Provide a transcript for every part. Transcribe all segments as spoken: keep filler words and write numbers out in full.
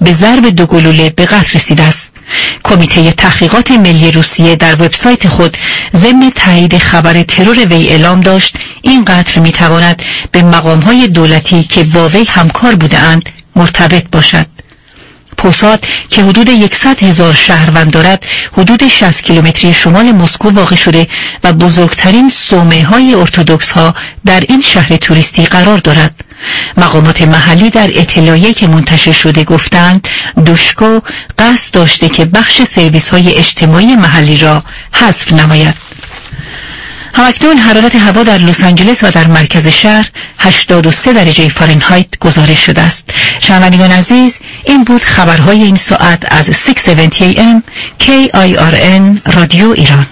به ضرب دو گلوله به قتل رسیده است. کمیته تحقیقات ملی روسیه در وبسایت خود ضمن تایید خبر ترور وی اعلام داشت این قتل میتواند به مقامهای دولتی که با وی همکار بودند مرتبط باشد. پوساد که حدود صد هزار شهروند دارد، حدود شصت کیلومتری شمال مسکو واقع شده و بزرگترین صومعه‌های ارتدوکس ها در این شهر توریستی قرار دارد. مقامات محلی در اطلاعیه‌ای که منتشر شده گفتند دوشکو قصد داشته که بخش سرویس های اجتماعی محلی را حذف نماید. همکنون حرارت هوا در لس آنجلس و در مرکز شهر هشتاد و سه درجه فارنهایت گزارش شده است. شنوندگان عزیز، این بود خبرهای این ساعت از ششصد و هفتاد ای ام کی آی آر ان رادیو ایران.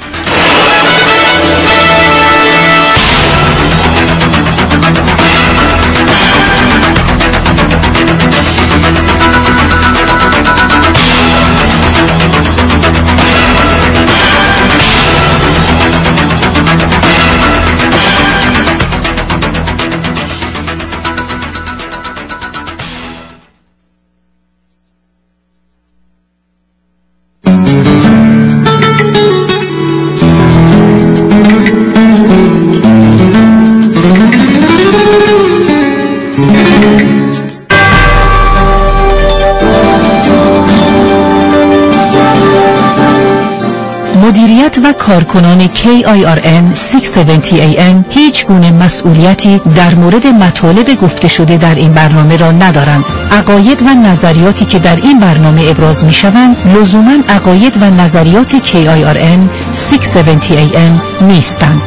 مدیریت و کارکنان کی آی آر ان ششصد و هفتاد ای ام هیچ گونه مسئولیتی در مورد مطالب گفته شده در این برنامه را ندارند. عقاید و نظریاتی که در این برنامه ابراز می شوند لزوماً عقاید و نظریات کی آی آر ان ششصد و هفتاد ای ام نیستند.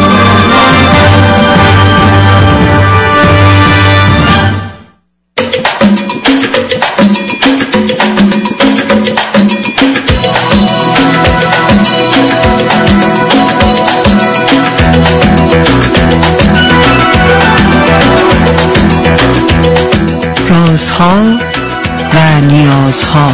رازها و نیازها.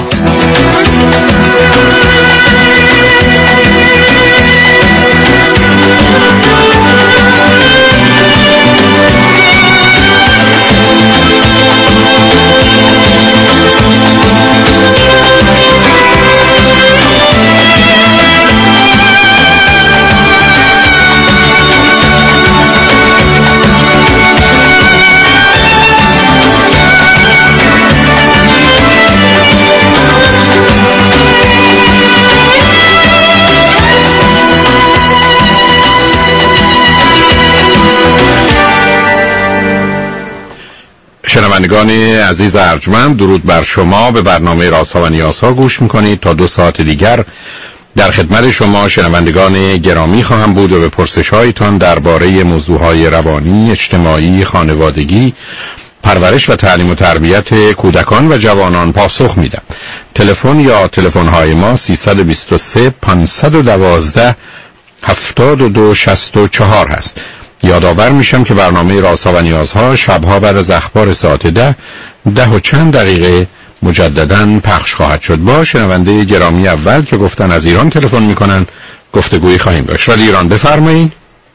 شنوندگان عزیز ارجمند، درود بر شما. به برنامه رازها و نیازها گوش میکنید. تا دو ساعت دیگر در خدمت شما شنوندگان گرامی خواهم بود و به پرسش‌هایتان درباره موضوعهای روانی، اجتماعی، خانوادگی، پرورش و تعلیم و تربیت کودکان و جوانان پاسخ میدم. تلفن یا تلفن‌های ما سیصد و بیست و سه پانصد و دوازده هفتاد و دو شصت و چهار هست. یادآور میشم که برنامه رازها و نیازها شبها بعد از اخبار ساعت ده ده و چند دقیقه مجدداً پخش خواهد شد. با شنونده گرامی اول که گفتن از ایران تلفن میکنن گفتگویی خواهیم داشت. ولی ایران بفرمایید.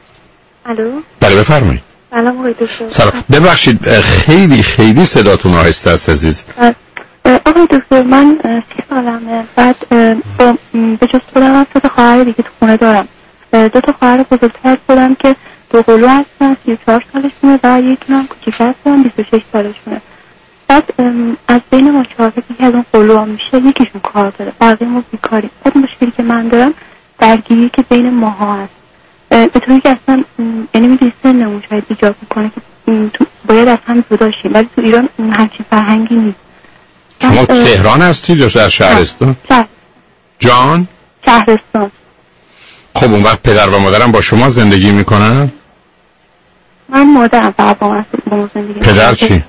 الو. بله بفرمایید. سلام آقای دکتر. سلام. ببخشید خیلی خیلی صداتون آهسته است عزیز. آقای دکتر من سی سالمه. بعد با به جز خودم هم سه تا خواهر دیگه تو خونه دارم. دو تا خواهر بزرگتر خودم که دو قلو هستن، سی و چهار سالشونه و یکی هم کوچیک هستن، بیست و شش سالشونه. بعد از بین ما چهار تا که از اون قلو هم میشه یکیشون کار داره، بقیه ما بیکاریم. بعد مشکلی که من دارم درگیری که بین ماها هست، به طوری که اصلا یعنی میدونی سنمون شاید ایجاب میکنه که تو باید از هم جدا شیم، ولی تو ایران همچین فرهنگی نیست. شما تهران هستید یا در شهرستان؟ شهر. جان؟ شهرستان. خب اون وقت پدر و مادرم با شما زندگی میکنن؟ من مادرم فقط با من زندگی میکنن. پدر چی؟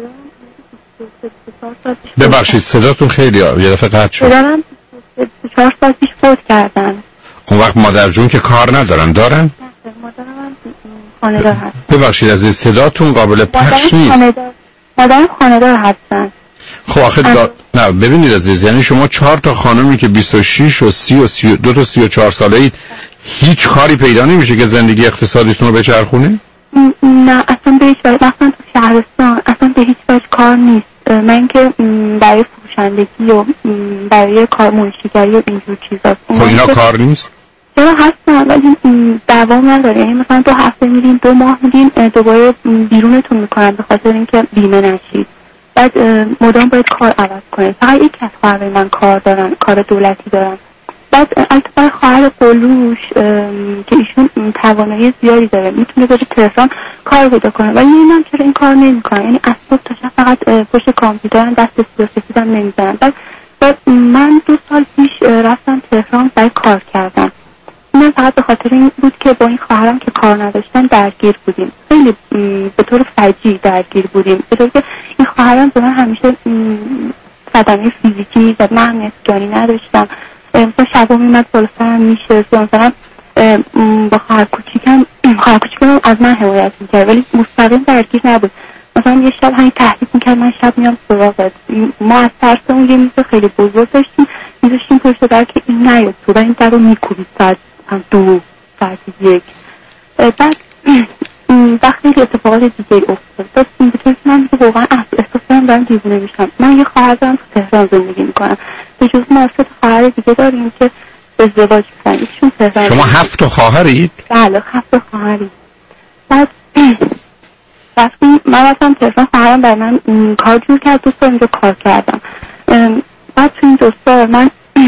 ببخشید صداتون خیلی یه دفعه قطع شد. پدرم چهار سال پیش فوت کردن. اون وقت مادر جون که کار ندارن دارن؟ نه مادرم هم خانه دار هست. ببخشید عزیز صداتون قابل پخش نیست. مادرم خانه دار هستن. خب آخه دا... نه ببینید عزیز، یعنی شما چهار تا خانومی که بیست و شش و سی و سی و دو تا سی و چهار ساله اید هیچ کاری پیدا نمیشه که زندگی اقتصادیتون رو بچرخونه؟ نه اصلا به هیچ وجه، مثلا تو شهرستان اصلا به هیچ وجه کار نیست. من که برای فروشندگی و برای کار منشیگری و اینجور چیزاست. خب اینا کار نیست؟ چرا هستن ولی دوام نداره. یعنی مثلا دو هفته میرین، دو ماه میرین، دوباره بیرونتون میکنن به خاطر اینکه بیمه نشید. بعد مدام باید کار عوض کنید. فقط یک کس خواهر من کار دارن، کار دولتی دارن. بعد البته خواهر قلوش که ایشون توانایی زیادی داره، میتونه بره تهران کار پیدا کنه، ولی نمیدونم چرا این کار نمیکنه. یعنی از صبح تا شب فقط پشت کامپیوترن، دست سیاستیدم نمیزنن. بعد بعد من دو سال پیش رفتم تهران برای کار کردم. من فقط به خاطر این بود که با این خواهرم که کار نداشتن درگیر بودیم، خیلی به طور فجیع درگیر بودیم، به طور که این خواهرم به من همیشه صدمه فیزیکی میزد. من امنیت جانی نداشتم، مثلا شبا میمد بالا سرم میشه، مثلا با خواهر کوچیکم خواهر کوچیکم از من حمایت میکرد ولی مستقیم درگیر نبود. مثلا یه شب همین تهدید میکرد من شب میام سراغت. ما از ترس اون یه میز خیلی بزرگ داشتیم، میذاشتیم پشت در که این نیاد تو و این در رو میکوبید ساعت دو ساعت یک. بعد و خیلی اتفاقات دیگه افتاد. دست این بطور که من واقعا احساس کنم دارم دیوونه میشم. من یه خواهر دارم تو تهران زندگی میکنم، به جز ما سه خواهر دیگه داریم که ازدواج کردن. ایشون تهران. شما هفت خواهرید؟ بله هفت خواهرید. بعد رفتیم من رفتم تهران، خواهرم برای من کار جور کرد، دو سال اینجا کار کردم. بعد تو این دو سال من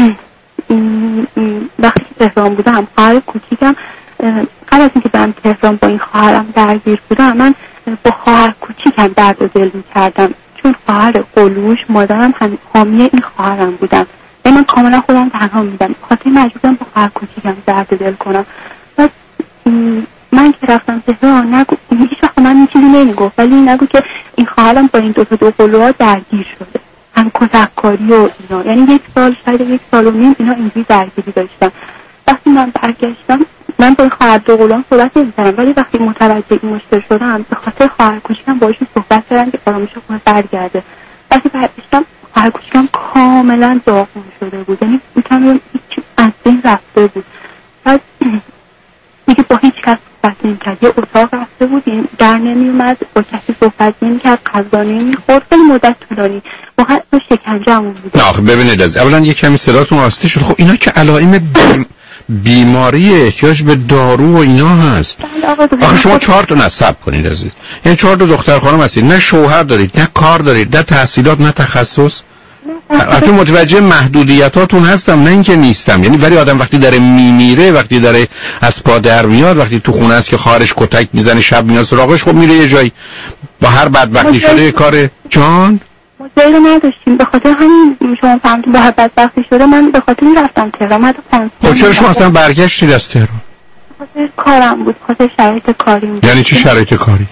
وقتی که تهران بودم خواهر کوچیکم قبل از اینکه برم تهران با این خواهرم درگیر بودم، من با خواهر کوچیکم درد و دل می‌کردم چون خواهر قلوش مادرم هم حامی این خواهرم بودم. یعنی من کاملا خودم تنها می‌دم، خاطر مجبورم با خواهر کوچیکم درد و دل کنم. بعد من که رفتم تهران نگو هیچ وقت من این چیزی نمیگفت، ولی نگو که این خواهرم با این دو تا دو قلوها درگیر شده، هم کتککاری و اینا. یعنی یک سال شاید یک سال و نیم اینا اینجوری درگیری داشتن. وقتی من برگشتم من با این خواهر دو قلوام صحبت نمی‌کردم، ولی وقتی متوجه این مشکل شدم به خاطر خواهر کوچیکم باهاشون صحبت کردم که آرامش خونه برگرده. وقتی برگشتم خواهر کوچیکم کاملا داغون شده بود، یعنی میتونم هیچ از بین رفته بود. بعد دیگه با هیچ کس صحبت نمی‌کرد، یه اتاق رفته بود، این در نمی‌اومد، با کسی صحبت نمی‌کرد، غذا نمی‌خورد، خیلی مدت طولانی واقعا شکنجه‌مون بود. نه ببینید از اولا یه کمی صداتون آسته شد. خب اینا که علائم بیم... بیماری احتیاج به دارو و اینا هست. آخه شما چهار تا نصب کنید عزیز، یعنی چهار تا دختر خانم هستید، نه شوهر دارید، نه کار دارید، نه تحصیلات، نه تخصص. البته متوجه محدودیتاتون هستم، نه اینکه نیستم، یعنی ولی آدم وقتی داره میمیره، وقتی داره از پا در میاد، وقتی تو خونه است که خواهرش کتک میزنه شب میاد سراغش، خب میره یه جایی با هر بدبختی شده یه کار جان جایی رو نداشتیم. به خاطر همین شما فهمتید با هر بدبختی شده من به خاطر این رفتم تهران. من خب چرا شما اصلا برگشتید از تهران؟ به خاطر کارم بود، به خاطر شرایط کاری بود. یعنی چی شرایط کاری؟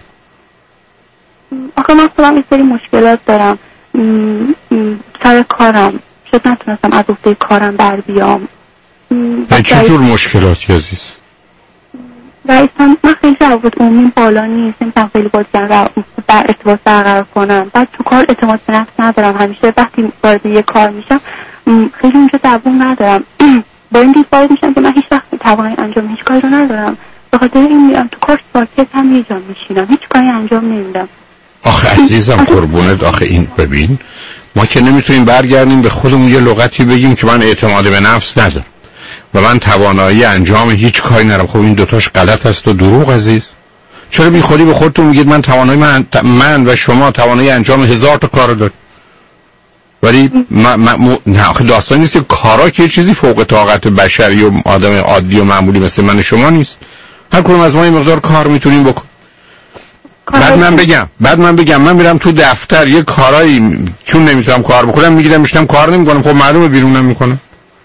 آخه من خودم یه سری مشکلات دارم سر کارم، شاید نتونستم از عهده کارم بر بیام. یعنی چه جور مشکلاتی عزیز؟ رئیسم من خیلی روابط عمومی بالا نیست، نمیتونم خیلی با دیگران در ارتباط برقرار کنم. بعد تو کار اعتماد به نفس ندارم، همیشه وقتی وارد یه کار میشم خیلی اونجا دوام ندارم. با این دید وارد میشم که من هیچ وقت توانایی انجام هیچ کاری رو ندارم، به خاطر این میرم تو کار ساکت هم یه جا میشینم، هیچ کاری انجام نمیدم. آخه عزیزم قربونت، آخه این ببین ما که نمیتونیم برگردیم به خودمون یه لغتی بگیم که من اعتماد به نفس ندارم و من توانایی انجام هیچ کاری ندارم. خب این دوتاش غلط است و دروغ عزیز. چرا بی خودی به خودتون میگید من توانایی من, من و شما توانایی انجام هزار تا کار داریم، ولی ما ما نه آخه داستان نیست که کارا که چیزی فوق طاقت بشری و آدم عادی و معمولی مثل من شما نیست. هر کدوم از ما این مقدار کار میتونیم بکنیم. بعد من بگم بعد من بگم من میرم تو دفتر یه کارایی چون نمیتونم کار بکنم میگیرم میشنم کار نمیکنم، خب معلومه بیرونم میکنم.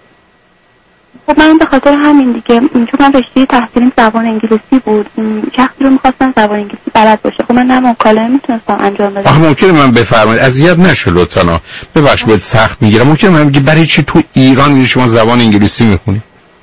خب من به خاطر همین دیگه چون من رشته تحصیلیم زبان انگلیسی بود، شخصی رو میخواستم زبان انگلیسی بلد باشه، خب من نه مکالمه میتونستم انجام بدم. آخه ممکنه من بفرمایید اذیت نشه لطفاً، ببخش بهت سخت میگیرم، ممکنه من بگم برای چی تو ایران شما زبان انگلیسی میخونی؟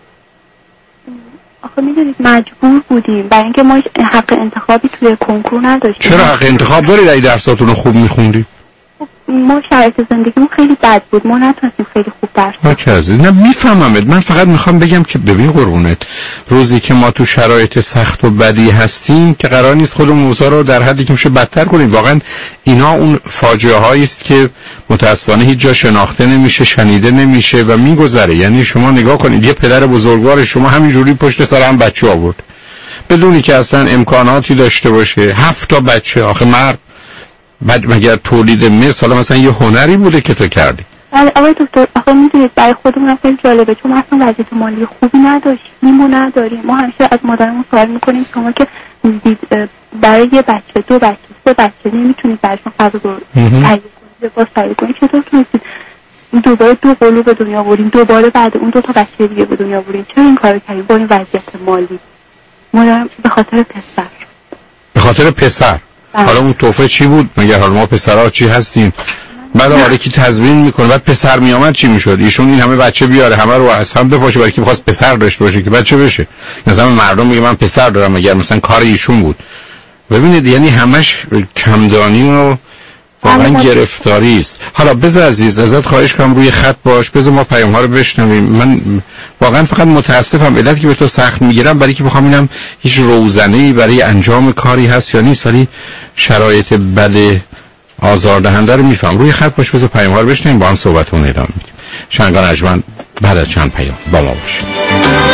آخه میدونید مجبور بودیم برای اینکه ما حق انتخابی توی کنکور نداشتیم. چرا حق انتخاب دارید اگه درساتون رو خوب میخوندید؟ خب ما شرایط زندگیمون خیلی بد بود، ما نتونستیم خیلی خوب درس ما چه عزیز، نه میفهممت، من فقط میخوام بگم که ببین قربونت، روزی که ما تو شرایط سخت و بدی هستیم که قرار نیست خودمون اوضاع رو در حدی که میشه بدتر کنیم. واقعا اینا اون فاجعه هایی است که متاسفانه هیچ جا شناخته نمیشه، شنیده نمیشه و میگذره. یعنی شما نگاه کنید، یه پدر بزرگوار شما همینجوری پشت سر هم بچه آورد بدونی که اصلا امکاناتی داشته باشه، هفت تا بچه. آخه مرد بعد مگر تولید مثل حالا مثلا یه هنری بوده که تو کردی؟ بله آقای دکتر، آخه میدونید برای خودمون خیلی جالبه چون ما اصلا وضعیت مالی خوبی نداشتیم و نداریم. ما همیشه از مادرمون سوال میکنیم شما که برای یه بچه، دو بچه، سه بچه نمیتونید براشون غذا تهیه کنید، لباس تهیه کنید، چطور تونستید دوباره دو قلو به دنیا آوریم، دوباره بعد اون دو تا بچه دیگه به دنیا آوریم؟ چرا این کارو کردیم با این وضعیت مالی؟ مادرم به خاطر پسر. به خاطر پسر؟ بله. حالا اون توفه چی بود؟ مگر حالا ما پسرها چی هستیم؟ بعد حالا کی تضمین میکنه؟ بعد پسر میامد چی میشد؟ ایشون این همه بچه بیاره، همه رو از هم بپاشه برای کی میخواست پسر داشته باشه که بچه بشه. مثلا مردم میگه من پسر دارم، مگر مثلا کار ایشون بود؟ ببینید یعنی همش کمدانی و واقعا گرفتاری است. حالا بذار عزیز ازت خواهش کنم روی خط باش، بذار ما پیام ها رو بشنویم. من واقعا فقط متاسفم، علتی که به تو سخت میگیرم برای که بخوام اینم هیچ روزنه‌ای برای انجام کاری هست یا نیست، ولی شرایط بد آزاردهنده رو میفهم. روی خط باش، بذار پیام ها رو بشنویم، با هم صحبتمون ادامه میدیم. شنگان اجمن بعد از چند پیام با ما باشید.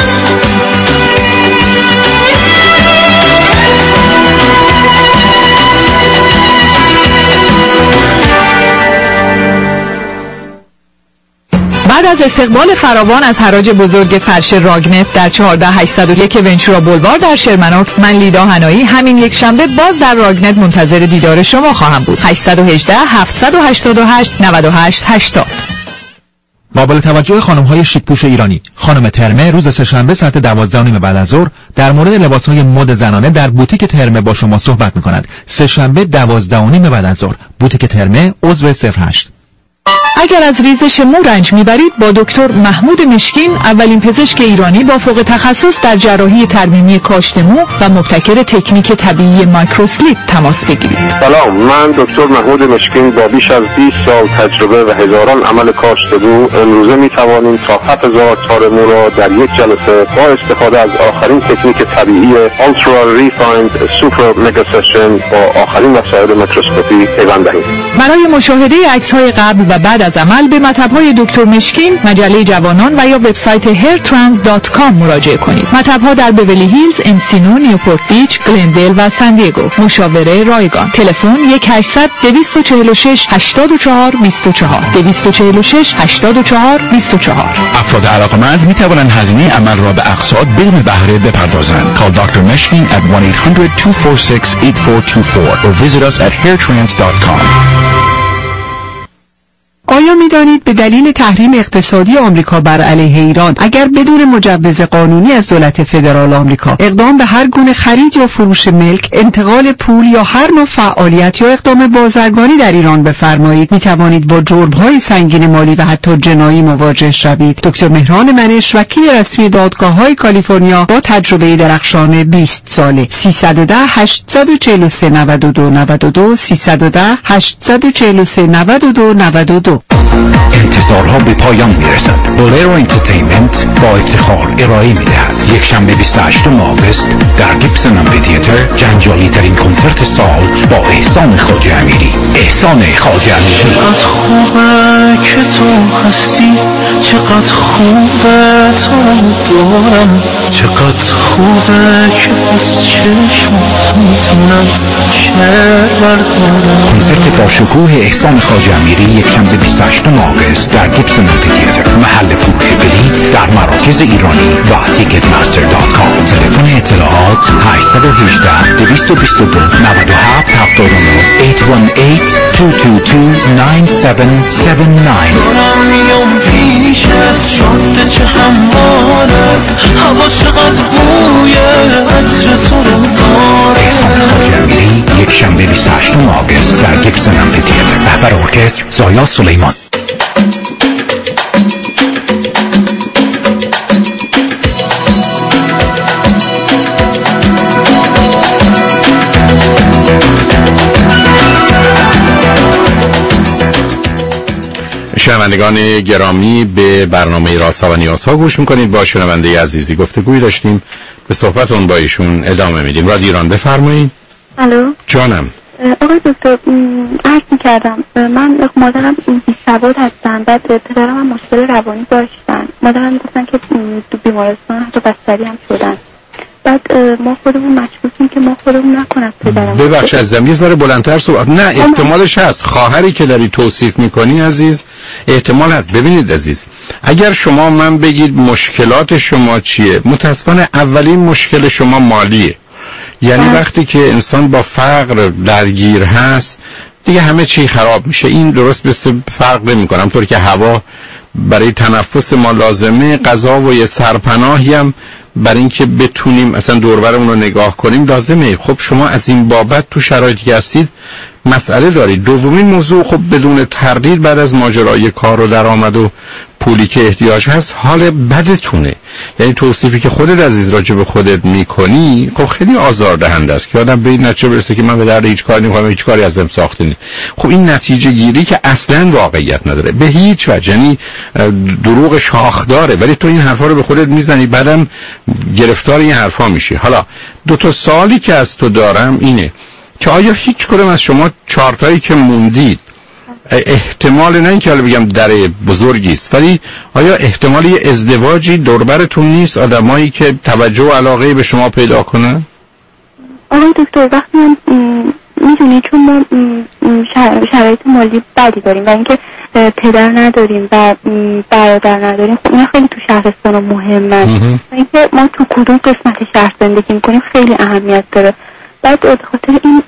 بعد از استقبال فراوان از حراج بزرگ فرش راگنت در چهارده هشتصد و یک ونچورا بولوار در شرمنوکس، من لیدا هنایی همین یک شنبه باز در راگنت منتظر دیدار شما خواهم بود. هشت یک هشت، هفت هشت هشت، نه هشت هشتاد. قابل توجه خانم‌های شیک‌پوش ایرانی، خانم ترمه روز سه‌شنبه ساعت دوازده و نیم بعد از ظهر در مورد لباس‌های مد زنانه در بوتیک ترمه با شما صحبت می‌کند. سه‌شنبه دوازده و نیم بعد از ظهر، بوتیک ترمه، عضو صفر هشت. اگر از ریزش مو رنج میبرید با دکتر محمود مشکین، اولین پزشک ایرانی با فوق تخصص در جراحی ترمیمی کاشت مو و مبتکر تکنیک طبیعی مایکروسلیپ تماس بگیرید. سلام، من دکتر محمود مشکین با بیش از بیست سال تجربه و هزاران عمل کاشت مو امروزه میتوانیم تا هفت هزار تار مو را در یک جلسه با استفاده از آخرین تکنیک طبیعی Ultra Refined Super Mega Session با آخرین وسایل میکروسکوپی پیوند دهید. برای مشاهده عکس‌های قبل و بعد از عمل به مطب‌های دکتر مشکین، مجله جوانان و یا وبسایت هیر ترانس دات کام مراجعه کنید. مطب‌ها در بیولی هیلز، انسینو، نیوپورت بیچ، گلندل و سان دیگو. مشاوره رایگان. تلفن یک هشتصد، دویست و چهل و شش، هشتاد و چهار، بیست و چهار دویست و چهل و شش، هشتاد و چهار، بیست و چهار. افراد علاقمند می توانند هزینه عمل را به اقساط بدون بهره بپردازند. Call دکتر مشکین at one eight hundred, two four six, eight four two four or visit us at hair trans dot com. آیا می‌دانید به دلیل تحریم اقتصادی آمریکا بر علیه ایران، اگر بدون مجوز قانونی از دولت فدرال آمریکا اقدام به هر گونه خرید یا فروش ملک، انتقال پول یا هر نوع فعالیت یا اقدام بازرگانی در ایران بفرمایید، می‌توانید با جرم‌های سنگین مالی و حتی جنایی مواجه شوید؟ دکتر مهران منش، وکیل رسمی دادگاه‌های کالیفرنیا با تجربه درخشان بیست ساله. سیصد و ده، هشتصد و چهل و سه، نود و دو نود و دو سیصد و ده، هشتصد و چهل و سه، نود و دو نود و دو. انتظارها به پایان میرسد. بولرو انترتینمنت با افتخار ارائه میدهد یک شنبه بیست و هشتم آگوست در گیبسون آمفی‌تئاتر جنجالی ترین کنسرت سال با احسان خواجه امیری. احسان خواجه امیری. چقدر خوبه که تو هستی، چقدر خوبه تو دارم، چقدر خوبه که از چشمات میتونم شعر بردارم. کنسرت با شکوه احسان خواجه امیری یک شنبه بیست و هشتم آگوست در گیبسون آمفی‌تئاتر. محل فروش بلیط در مراکز ایرانی و تیکت ماستر دات کام. تلفن اطلاعات هشت یک هشت، دو دو دو، نه هفت هفت نه هشت یک هشت، دو دو دو، نه هفت هفت نه. دارم میام پیشت، شده چه همانت، هوا چقدر بوی عطر تو رو داره. احسان خواجه امیری یک شنبه بیست و هشتم آگوست در گیبسون آمفی‌تئاتر. رهبر ارکستر زایا سلیمان. شنوندگان گرامی، به برنامه رازها و نیازها گوش میکنید. با شنونده عزیزی گفتگوی داشتیم، به صحبتون با ایشون ادامه میدیم. رادیو ایران، بفرمایید. الو جانم. آقای دکتر، عرض میکردم من مادرم بی‌سواد هستن، بعد پدرم هم مشکل روانی داشتن. مادرم میگفتن که تو بیمارستان حتی بستری هم شدن. بعد ما خودمون مجبوریم که ما خودمون نکنم پدرم. ببخش عزیزم، یه ذره بلندتر صحبت. نه احتمالش هست. خواهری که داری توصیف میکنی عزیز، احتمال هست. ببینید عزیز، اگر شما من بگید مشکلات شما چیه، متاسفانه اولین مشکل شما مالیه. یعنی آه. وقتی که انسان با فقر درگیر هست دیگه همه چی خراب میشه. این درست مثل فرق نمیکنه. همونطور که هوا برای تنفس ما لازمه، غذا و یه سرپناهی هم برای اینکه بتونیم اصلا دوربرمون رو نگاه کنیم لازمه. خب شما از این بابت تو شرایطی که هستید مسئله دارید. دومین موضوع، خب بدون تردید بعد از ماجرای کار و درآمد و پولی که احتیاج هست، حال بدتونه. یعنی توصیفی که خودت عزیز راجع به خودت میکنی خب خیلی آزاردهنده است که آدم به این نتیجه برسه که من به درد هیچ کاری نمی‌کنم، هیچ کاری ازم ساخته نیست. خب این نتیجه گیری که اصلا واقعیت نداره به هیچ وجه، یعنی دروغ شاخداره. ولی تو این حرفا رو به خودت میزنی، بعدم گرفتار این حرفا میشی. حالا دو تا سوالی که از تو دارم اینه که آیا هیچ کدوم از شما چارتایی که موندید احتمال، نه اینکه حالا بگم در بزرگی است، ولی آیا احتمال یه ازدواجی دوربرتون نیست، آدمایی که توجه و علاقه به شما پیدا کنن؟ آقای دکتر، وقتی من میدونی چون ما شرایط مالی بدی داریم و اینکه پدر نداریم و برادر نداریم، خب اینا خیلی تو شهرستان مهمه و اینکه ما تو کدوم قسمت شهر زندگی میکنیم خیلی اهمیت داره. بعد به خاطر این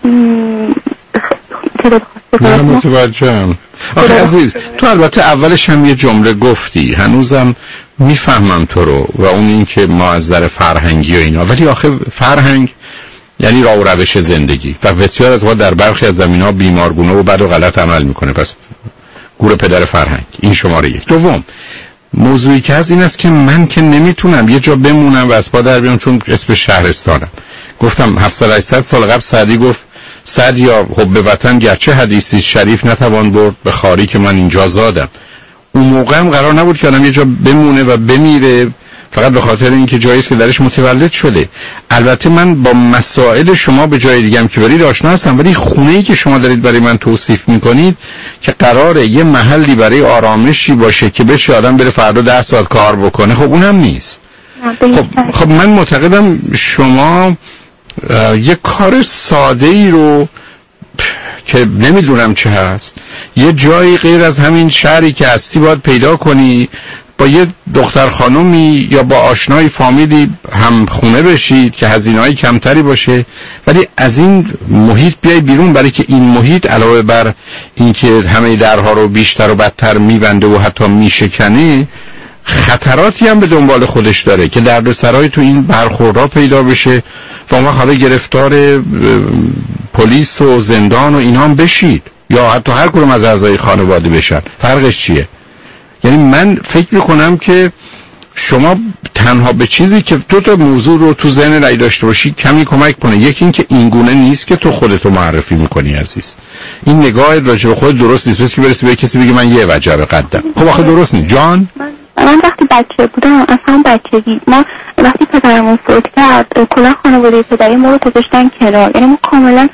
تعداد نه متوجهم. آخه عزیز، تو البته اولش هم یه جمله گفتی، هنوزم میفهمم تو رو، و اون این که ما از نظر فرهنگی و اینا، ولی آخه فرهنگ یعنی راه و روش زندگی و بسیار از وقت در برخی از زمین‌ها بیمارگونه و بد و غلط عمل میکنه. پس گور پدر فرهنگ، این شماره یک. دوم موضوعی که از این است که من که نمیتونم یه جا بمونم و از پا در بیام چون اسم شهرستانم. گفتم هفتصد هشتصد سال قبل سعدی گفت سعد یا حب وطن گرچه حدیثی شریف نتوان برد به خاری که من اینجا زادم. اون موقع هم قرار نبود که آدم یه جا بمونه و بمیره فقط به خاطر اینکه جاییست که درش متولد شده. البته من با مسائل شما به جای دیگه هم که برید آشنا هستم، ولی خونه‌ای که شما دارید برای من توصیف میکنید که قراره یه محلی برای آرامشی باشه که بشه آدم بره فردا ده ساعت کار بکنه، خب اونم نیست. خب, خب من معتقدم شما یه کار ساده ای رو که نمیدونم چه هست، یه جایی غیر از همین شهری که هستی باید پیدا کنی، با یه دختر خانومی یا با آشنای فامیلی هم خونه بشید که هزینه‌های کمتری باشه، ولی از این محیط بیای بیرون، برای که این محیط علاوه بر اینکه همه درها رو بیشتر و بدتر میبنده و حتی میشکنه، خطراتی هم به دنبال خودش داره که دردسرای تو این برخوردها پیدا بشه و اون وقت حالا گرفتار پلیس و زندان و اینا هم بشید یا حتی هر کدوم از اعضای خانواده بشن. فرقش چیه؟ یعنی من فکر میکنم که شما تنها به چیزی که دو تا موضوع رو تو ذهن رای داشته باشی کمی کمک کنه. یکی این که این گونه نیست که تو خودتو معرفی میکنی عزیز، این نگاه راجع به خودت درست نیست. بس که برسی به کسی بگی من یه وجب قدم، خب آخه درست نیست جان. من وقتی بچه بودم، اصلا بچگی ما وقتی پدرمون فوت کرد کلا خانواده پدری ما رو گذاشتن کنار، یعنی ما کاملا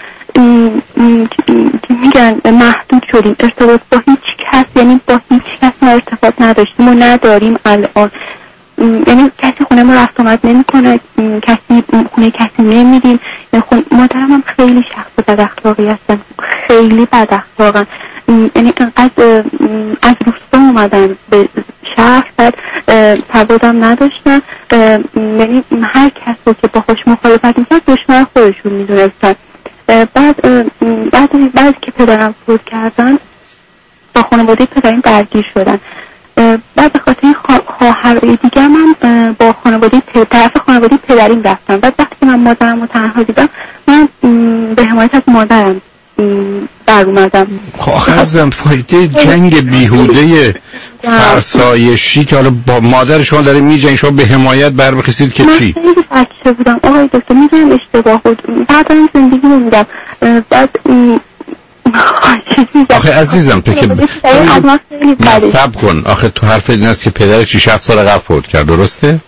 میگن محدود شدیم، ارتباط با هیچ کس، یعنی با هیچ کس ما ارتباط نداشتیم و نداریم الان. یعنی کسی خونه ما رفت آمد نمیکنه، کسی خونه کسی نمیدیم. مادرم هم خیلی شخص بد اخلاقی هستن، خیلی بد اخلاقن. یعنی انقدر از روستا اومدن به شهر، بعد سوادم نداشتن، یعنی هر کس رو که باهاش مخالفت میکرد دشمن خودشون میدونستن. بعد بعد بعد که پدرم فوت کردن با خانواده پدرم درگیر شدن. بعد به خاطر خواهرای دیگه من با خانواده طرف خانواده پدریم رفتم. بعد وقتی که من مادرم رو تنها دیدم من به حمایت از مادرم در اومدم. خب ازم فایده جنگ بیهوده فرسایشی که حالا با مادر شما داره میجنگ، شما به حمایت بر بخیستید که چی؟ من خیلی بچه بودم آقای دکتر، میدونم اشتباه بود، بعد این زندگی رو میدم. بعد آخه عزیزم تو که از ما خیلی بده. نصب کن. آخه تو حرف این است که پدرش شش هفت سال قبل فوت کرد، درسته؟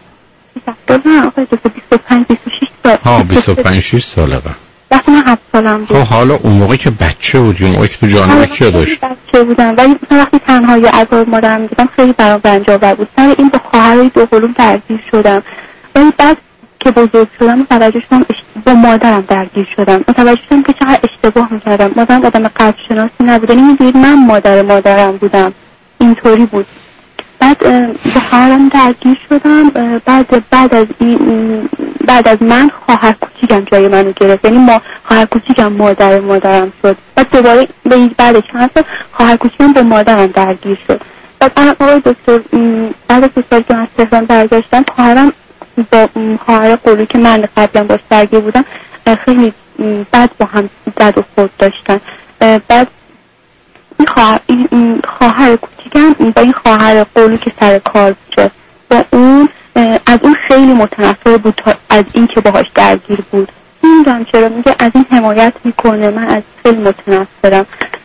نه آقای دکتر بیست و پنج بیست و شش سال. ها بیست و پنج شش سال قبل. وقتی من هفت سالم بود. خب حالا اون موقع که بچه بودی، اون موقع که تو جانب کیا داشت؟ بچه بودم ولی مثلا وقتی تنها یا عذاب مادرم دیدم خیلی برام رنج آور بود. سر این با خواهرای دو قلوم درگیر شدم. ولی بعد که بزرگ شدم متوجه شدم با مادرم درگیر شدم. متوجه شدم که چقدر اشتباه میکردم. مادرم آدم قدر شناسی نبود. یعنی میدونید من مادر مادرم بودم. اینطوری بود. بعد با خواهرم درگیر شدم. بعد بعد از این بعد از من خواهر کوچیکم جای منو گرفت. یعنی ما خواهر کوچیکم مادر مادرم شد. بعد دوباره به بعد چند سال خواهر کوچیکم به مادرم درگیر شد. بعد آقای دکتر بعد از سال که من از تهران برگشتم خواهرم با خواهر قلویی که من قبلا باش درگیر بودم خیلی بد با هم زد و خورد داشتن. بعد این خواهر این خواهر کوچیکم با این خواهر قلویی که سر کار شد با اون از اون خیلی متنفر بود تا از این که باهاش درگیر بود. نمیدونم چرا میگه از این حمایت میکنه، من از خیلی متنفرم.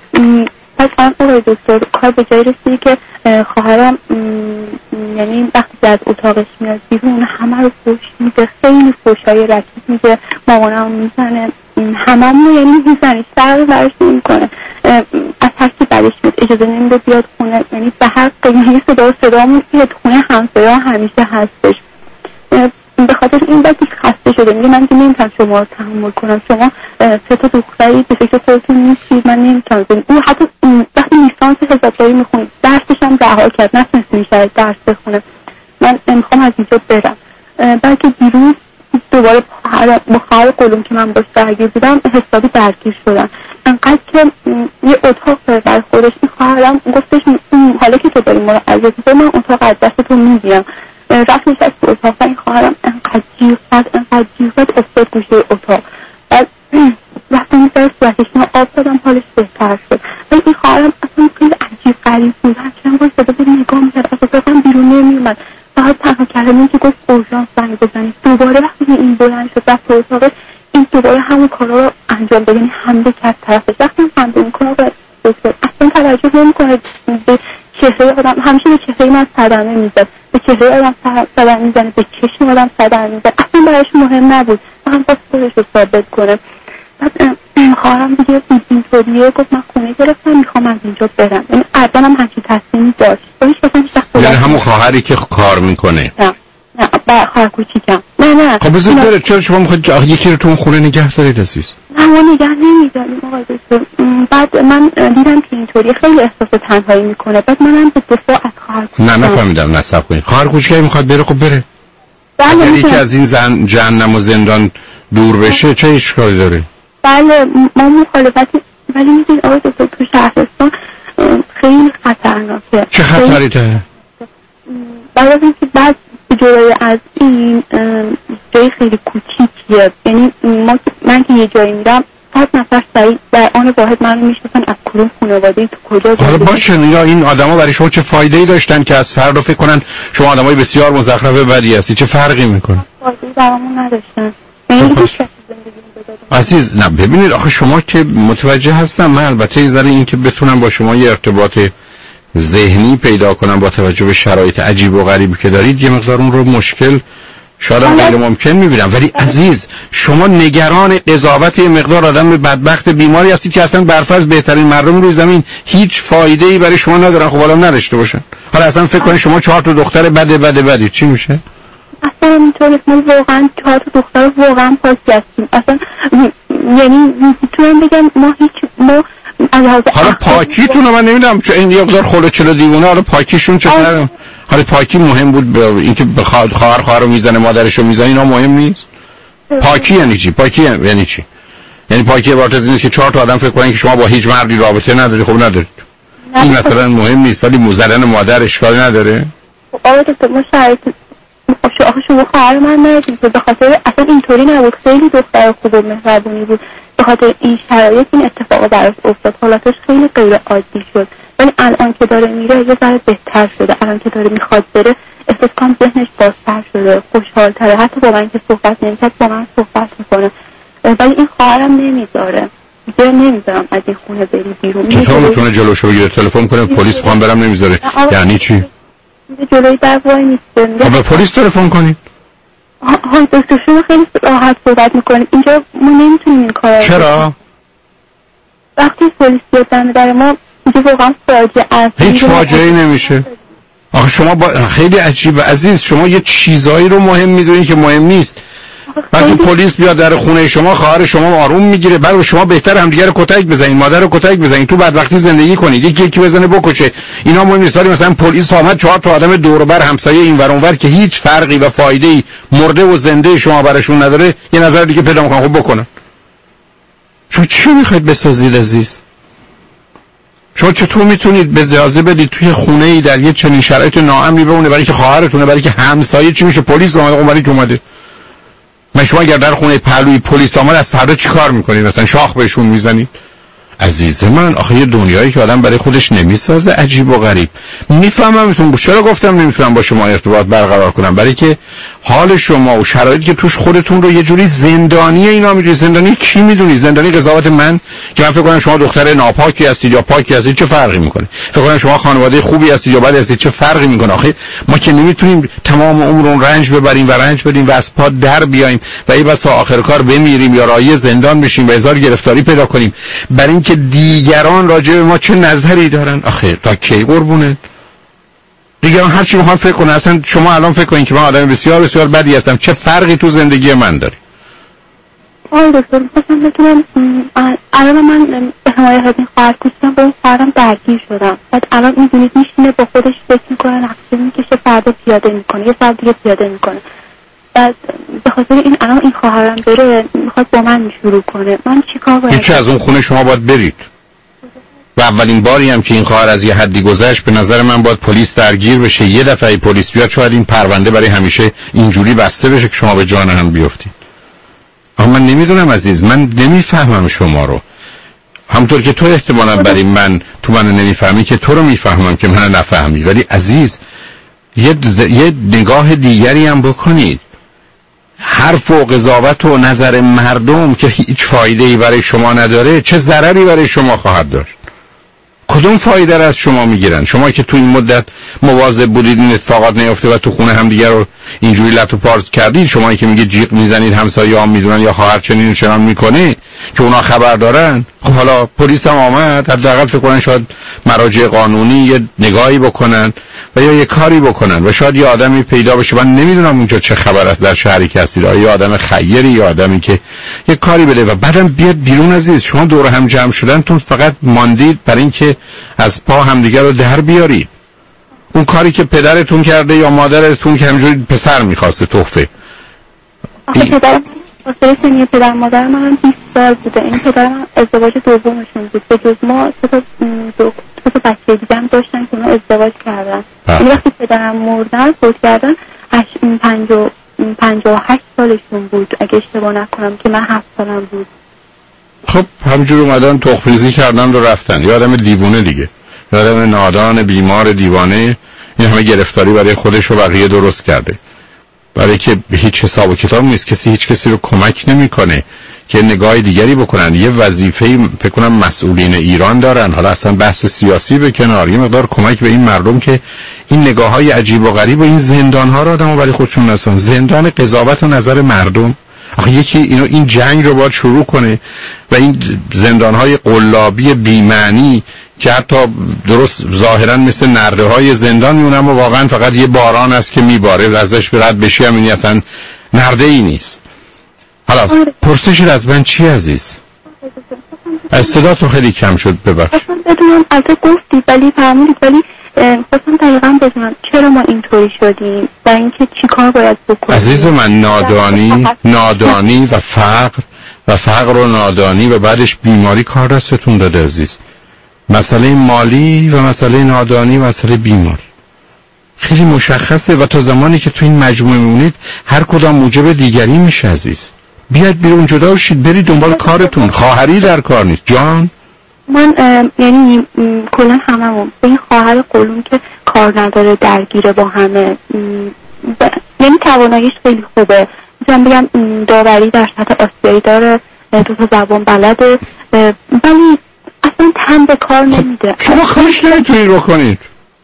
پس من آقای دکتر کار به جای رسیدی که خواهرم یعنی وقتی که از اتاقش میاد بیرون همه رو فوش میده، خیلی فوشای رکیب میده، مامانم میزنه، هممون یعنی میزنه، فرقی براش نمیکنه، از هر کی بعدش میاد اجازه نمیده بیاد خونه، یعنی به هر قیمتی صدا صدامون بیاد خونه همسایه‌ها همیشه هستش. به خاطر این وقتی خسته شده میگه من که نمیتونم شما رو تحمل کنم، شما سه تا دختری به فکر خودتون نیستید، من نمیتونم. اون حتی وقتی لیسانس حسابداری میخونید درسش هم رها کرد، نتونست میشه درس بخونه. من میخوام از اینجا برم. بعد که دیروز دوباره با خواهر قلوم که من باش درگیر بودم حسابی درگیر شدم، انقدر که یه اتاق برای خودش این خواهرم گفتش حالا که تو داری ما رو عزیزی من اتاق از دست تو میگیرم. رفت نشست تو اتاق و این خواهرم انقدر جیغ زد انقدر جیغ زد افتاد گوشه اتاق. بعد وقتی میذاره صورتش من آب دادم حالش بهتر شد. ولی این خواهرم اصلا خیلی عجیب غریب بود، همچنان باید صدا بود نگاه میکرد، از اتاقم بیرون نمیومد. فقط تنها کلمه‌ای که گفت اورژانس زنگ بزنید. دوباره وقتی این بلند شد رفت تو اتاقش این دوباره همون کارا رو انجام بده، یعنی حمله کرد طرفش. وقتی حمله میکنه باید اصلا توجه نمیکنه به چهره آدم، همیشه به چهره من صدمه میزد، به چهره آدم صدمه میزنه، به چشم آدم صدمه میزنه، اصلا براش مهم نبود، هم باید خودش رو ثابت کنه. بعد خواهرم دیگه اینطوریه گفت من خونه گرفتم میخوام از اینجا برم. یعنی اصلا هم همچین تصمیمی داشت. یعنی همون خواهری که کار میکنه؟ نه نه با خواهر کوچیکم. نه نه خب بذار بره. چرا شما میخواید یکی رو تو اون خونه نگه دارید عزیز؟ نه ما نگه نمیداریم آقای دکتر. بعد من دیدم که اینطوری خیلی احساس تنهایی میکنه. بعد منم به دفاع از خواهر کوچیکم. نه نفهمیدم. نصب کنید. خواهر کوچیکم میخواد بره، خب بره. اگر یکی از این زن جهنم و زندان دور بشه چه اشکالی داره؟ بله ما مخالفتی، ولی میدونید آقای دکتر تو شهرستان خیلی خطرناکه. چه خطری داره؟ برای اینکه بعد جلوی از این جای خیلی کوچیکیه، یعنی ما من که یه جایی میرم صد نفر سریع در آن واحد منو میشناسن از کدوم خانواده تو کجا. حالا باشه یا این آدما برای شما چه فایده‌ای داشتن که از فردا فکر کنن شما آدمای بسیار مزخرف بدی هستی؟ چه فرقی میکنه؟ فایده‌ای برامون نداشتن. یعنی عزیز نه ببینید آخه شما که متوجه هستم، من البته یه ذره این که بتونم با شما یه ارتباط ذهنی پیدا کنم با توجه به شرایط عجیب و غریبی که دارید یه مقدار اون رو مشکل شاید هم غیر ممکن میبینم، ولی عزیز شما نگران قضاوت یه مقدار آدم بدبخت بیماری هستید که اصلا برفرض بهترین مردم روی زمین هیچ فایده‌ای برای شما ندارن، خب حالا نداشته باشن. حالا اصلا فکر کنید شما چهار تا دختر بده بده بدی چی میشه؟ اصلا اینطوری ما واقعا چهار تا دختر واقعا پاسی هستیم. اصلا یعنی میتونم بگم ما هیچ ما حالا پاکیتون رو من نمیدونم چون این یه مقدار خلو چلو دیوونه، حالا پاکیشون چه فرقه؟ حالا پاکی مهم بود به اینکه خواهر خواهر رو میزنه مادرش رو میزنه اینا مهم نیست. پاکی یعنی چی؟ پاکی یعنی چی؟ یعنی پاکی عبارت از این است که چهار تا آدم فکر کنن که شما با هیچ مردی رابطه نداری. خب ندارید. این مثلا مهم نیست، ولی مزدن مادر اشکالی نداره. آره تو ما شرایط آخه شما خواهر من ندید به خاطر اصلا اینطوری نبود، خیلی دختر خوب و مهربونی بود، به خاطر این شرایط این اتفاق براش افتاد، حالتش خیلی غیر عادی شد. ولی الان که داره میره یه ذره بهتر شده، الان که داره میخواد بره احساس کنم ذهنش بازتر شده، خوشحال‌تره، حتی با من که صحبت نمی‌کنه با من صحبت میکنه. ولی این خواهرم نمیذاره. دیگه نمیذارم از این خونه بری بیرون. چطور میتونه جلوشو بگیره؟ تلفن کنه پلیس خواهم برم نمیذاره. یعنی چی؟ جلوی در وای نیست. خب به پلیس تلفن کنید. ها دکتر شما خیلی راحت صحبت میکنید. اینجا ما نمیتونیم این کارو. چرا؟ وقتی پلیس بیاد دم در ما دیگه واقعا فاجعه است. هیچ فاجعه‌ای نمیشه. آخه شما با... خیلی عجیبه عزیز، شما یه چیزایی رو مهم میدونید که مهم نیست. وقتی پلیس بیاد در خونه شما خواهر شما آروم میگیره، بعد شما بهتر همدیگه رو کتک بزنید، مادر رو کتک بزنید، تو بدبختی زندگی کنید، یکی یکی بزنه بکشه، اینا مهم نیست. ولی مثلا پلیس اومد چهار تا آدم دور و بر همسایه این ور اون ور که هیچ فرقی و فایده‌ای مرده و زنده شما براشون نداره یه نظر دیگه پیدا میکنن، خب بکنن. شما چی میخواید بسازید عزیز؟ شما چطور میتونید به اجازه بدید توی خونه ای در یه چنین شرایط ناامنی بمونه برای که خواهرتونه، برای که همسایه چی میشه؟ پلیس اومده، اون که اومده. من شما اگر در خونه پهلوی پلیس آمد از فردا چی کار میکنید؟ مثلا شاخ بهشون میزنید؟ عزیز من آخه یه دنیایی که آدم برای خودش نمیسازه، عجیب و غریب. میفهممتون. چرا گفتم نمیتونم با شما ارتباط برقرار کنم؟ برای که حال شما و شرایطی که توش خودتون رو یه جوری زندانی اینا میدونید. زندانی کی میدونید؟ زندانی قضاوت من که من فکر کنم شما دختر ناپاکی هستید یا پاکی هستید، چه فرقی میکنه؟ فکر کنم شما خانواده خوبی هستید یا بدی هستید، چه فرقی میکنه؟ آخه ما که نمیتونیم تمام عمرمون رنج ببریم و رنج بدیم و از پا در بیایم و ای بسا آخر کار بمیریم یا رای زندان بشیم و هزار گرفتاری پیدا کنیم برای اینکه دیگران راجع به ما چه نظری دارن. آخه تا کی قربونه؟ دیگران هر چی میخوان فکر کنن. اصلا شما الان فکر کنین که من آدم بسیار بسیار بدی هستم، چه فرقی تو زندگی من داره؟ آره دکتر میخواستم بتونم الان من به حمایت از این خواهر کوچیکم با این خواهرم درگیر شدم. بعد الان میدونید میشینه با خودش فکر میکنه، نقشه میکشه، فردا پیاده میکنه، یه ساعت دیگه پیاده میکنه. بعد به خاطر این الان این خواهرم بره میخواد با من شروع کنه. من چیکار باید؟ هیچ از اون خونه شما باید برید. و اولین باری هم که این خواهر از یه حدی گذشت به نظر من باید پلیس درگیر بشه. یه دفعه پلیس بیاد شاید این پرونده برای همیشه اینجوری بسته بشه که شما به جان هم بیافتید. اما من نمیدونم عزیز، من نمیفهمم شما رو. همونطور که تو احتمالاً برای من تو من نمیفهمی که تو رو میفهمم که من نفهمی. ولی عزیز یه, ز... یه نگاه دیگری هم بکنید. حرف و قضاوت و نظر مردم که هیچ فایده‌ای برای شما نداره چه ضرری برای شما خواهد داشت؟ کدوم فایده را از شما میگیرن؟ شما که تو این مدت مواظب بودید این اتفاقات نیفته و تو خونه هم دیگر رو اینجوری لط و پارس کردید، شما که میگه جیغ میزنید همسایه هم میدونن یا خواهر چنین و چنان میکنه که اونا خبر دارن، خب حالا پلیس هم آمد، حداقل فکر کنن شاید مراجع قانونی یه نگاهی بکنن و یا یه کاری بکنن و شاید یه آدمی پیدا بشه. من نمیدونم اونجا چه خبر است در شهری که هستید، آیا آدم خیری یا آدمی که یه کاری بده و بعدم بیاد بیرون. عزیز شما دور هم جمع شدنتون فقط ماندید برای اینکه از پا همدیگه رو در بیارید. اون کاری که پدرتون کرده یا مادرتون که همینجوری پسر میخواسته تحفه. آخه پدرم واسه سنی پدر مادر من بیست سال بوده. این پدرم ازدواج دومشون بود. به جز ما سه تا دو تا بچه دیگه هم داشتن که اونا ازدواج کردن. این وقتی پدرم مردن فوت کردن پنجاه و هشت سالشون بود اگه اشتباه نکنم که من هفت سالم بود. خب همجور اومدن تخم‌ریزی کردن و رفتن. یه آدم دیوونه دیگه، یه آدم نادان بیمار دیوانه این همه گرفتاری برای خودش و بقیه درست کرده، برای که هیچ حساب و کتاب نیست. کسی هیچ کسی رو کمک نمیکنه که نگاه دیگری بکنن. یه وظیفه فکر کنم مسئولین ایران دارن، حالا اصلا بحث سیاسی به کنار، یه مقدار کمک به این مردم که این نگاه‌های عجیب و غریب و این زندان‌ها رو آدمو برای خودشون نسازن. زندان قضاوت و نظر مردم. آخه یکی اینو این جنگ رو باید شروع کنه و این زندان‌های قلابی بی‌معنی که حتی درست ظاهرا مثل نرده های زندان میونن و واقعا فقط یه باران است که میباره، ازش رد بشی هم اینی اصلا نرده ای نیست. حالا پرسشت از من چی عزیز؟ از صدا تو خیلی کم شد، ببخش. اصلا بدونم البته گفتی ولی فرمودید ولی خواستم دقیقا بدونم چرا ما اینطوری شدیم و اینکه چی کار باید بکنیم. عزیز من نادانی نادانی و فقر و فقر و نادانی و بعدش بیماری کار دستتون داده عزیز. مسئله مالی و مسئله نادانی و مسئله بیماری خیلی مشخصه و تا زمانی که تو این مجموعه میمونید هر کدام موجب دیگری میشه عزیز. بیاد بیرون جدا شید، برید دنبال کارتون. خواهری در کار نیست جان. من یعنی کلا هممون به این خواهر قلون که کار نداره درگیره با همه، یعنی تواناییش خیلی خوبه، میتونم بگم داوری در سطح آسیایی داره، دو تا زبان بلده، ولی اصلا تن به کار نمیده. شما کارش نمیتونید بکنید.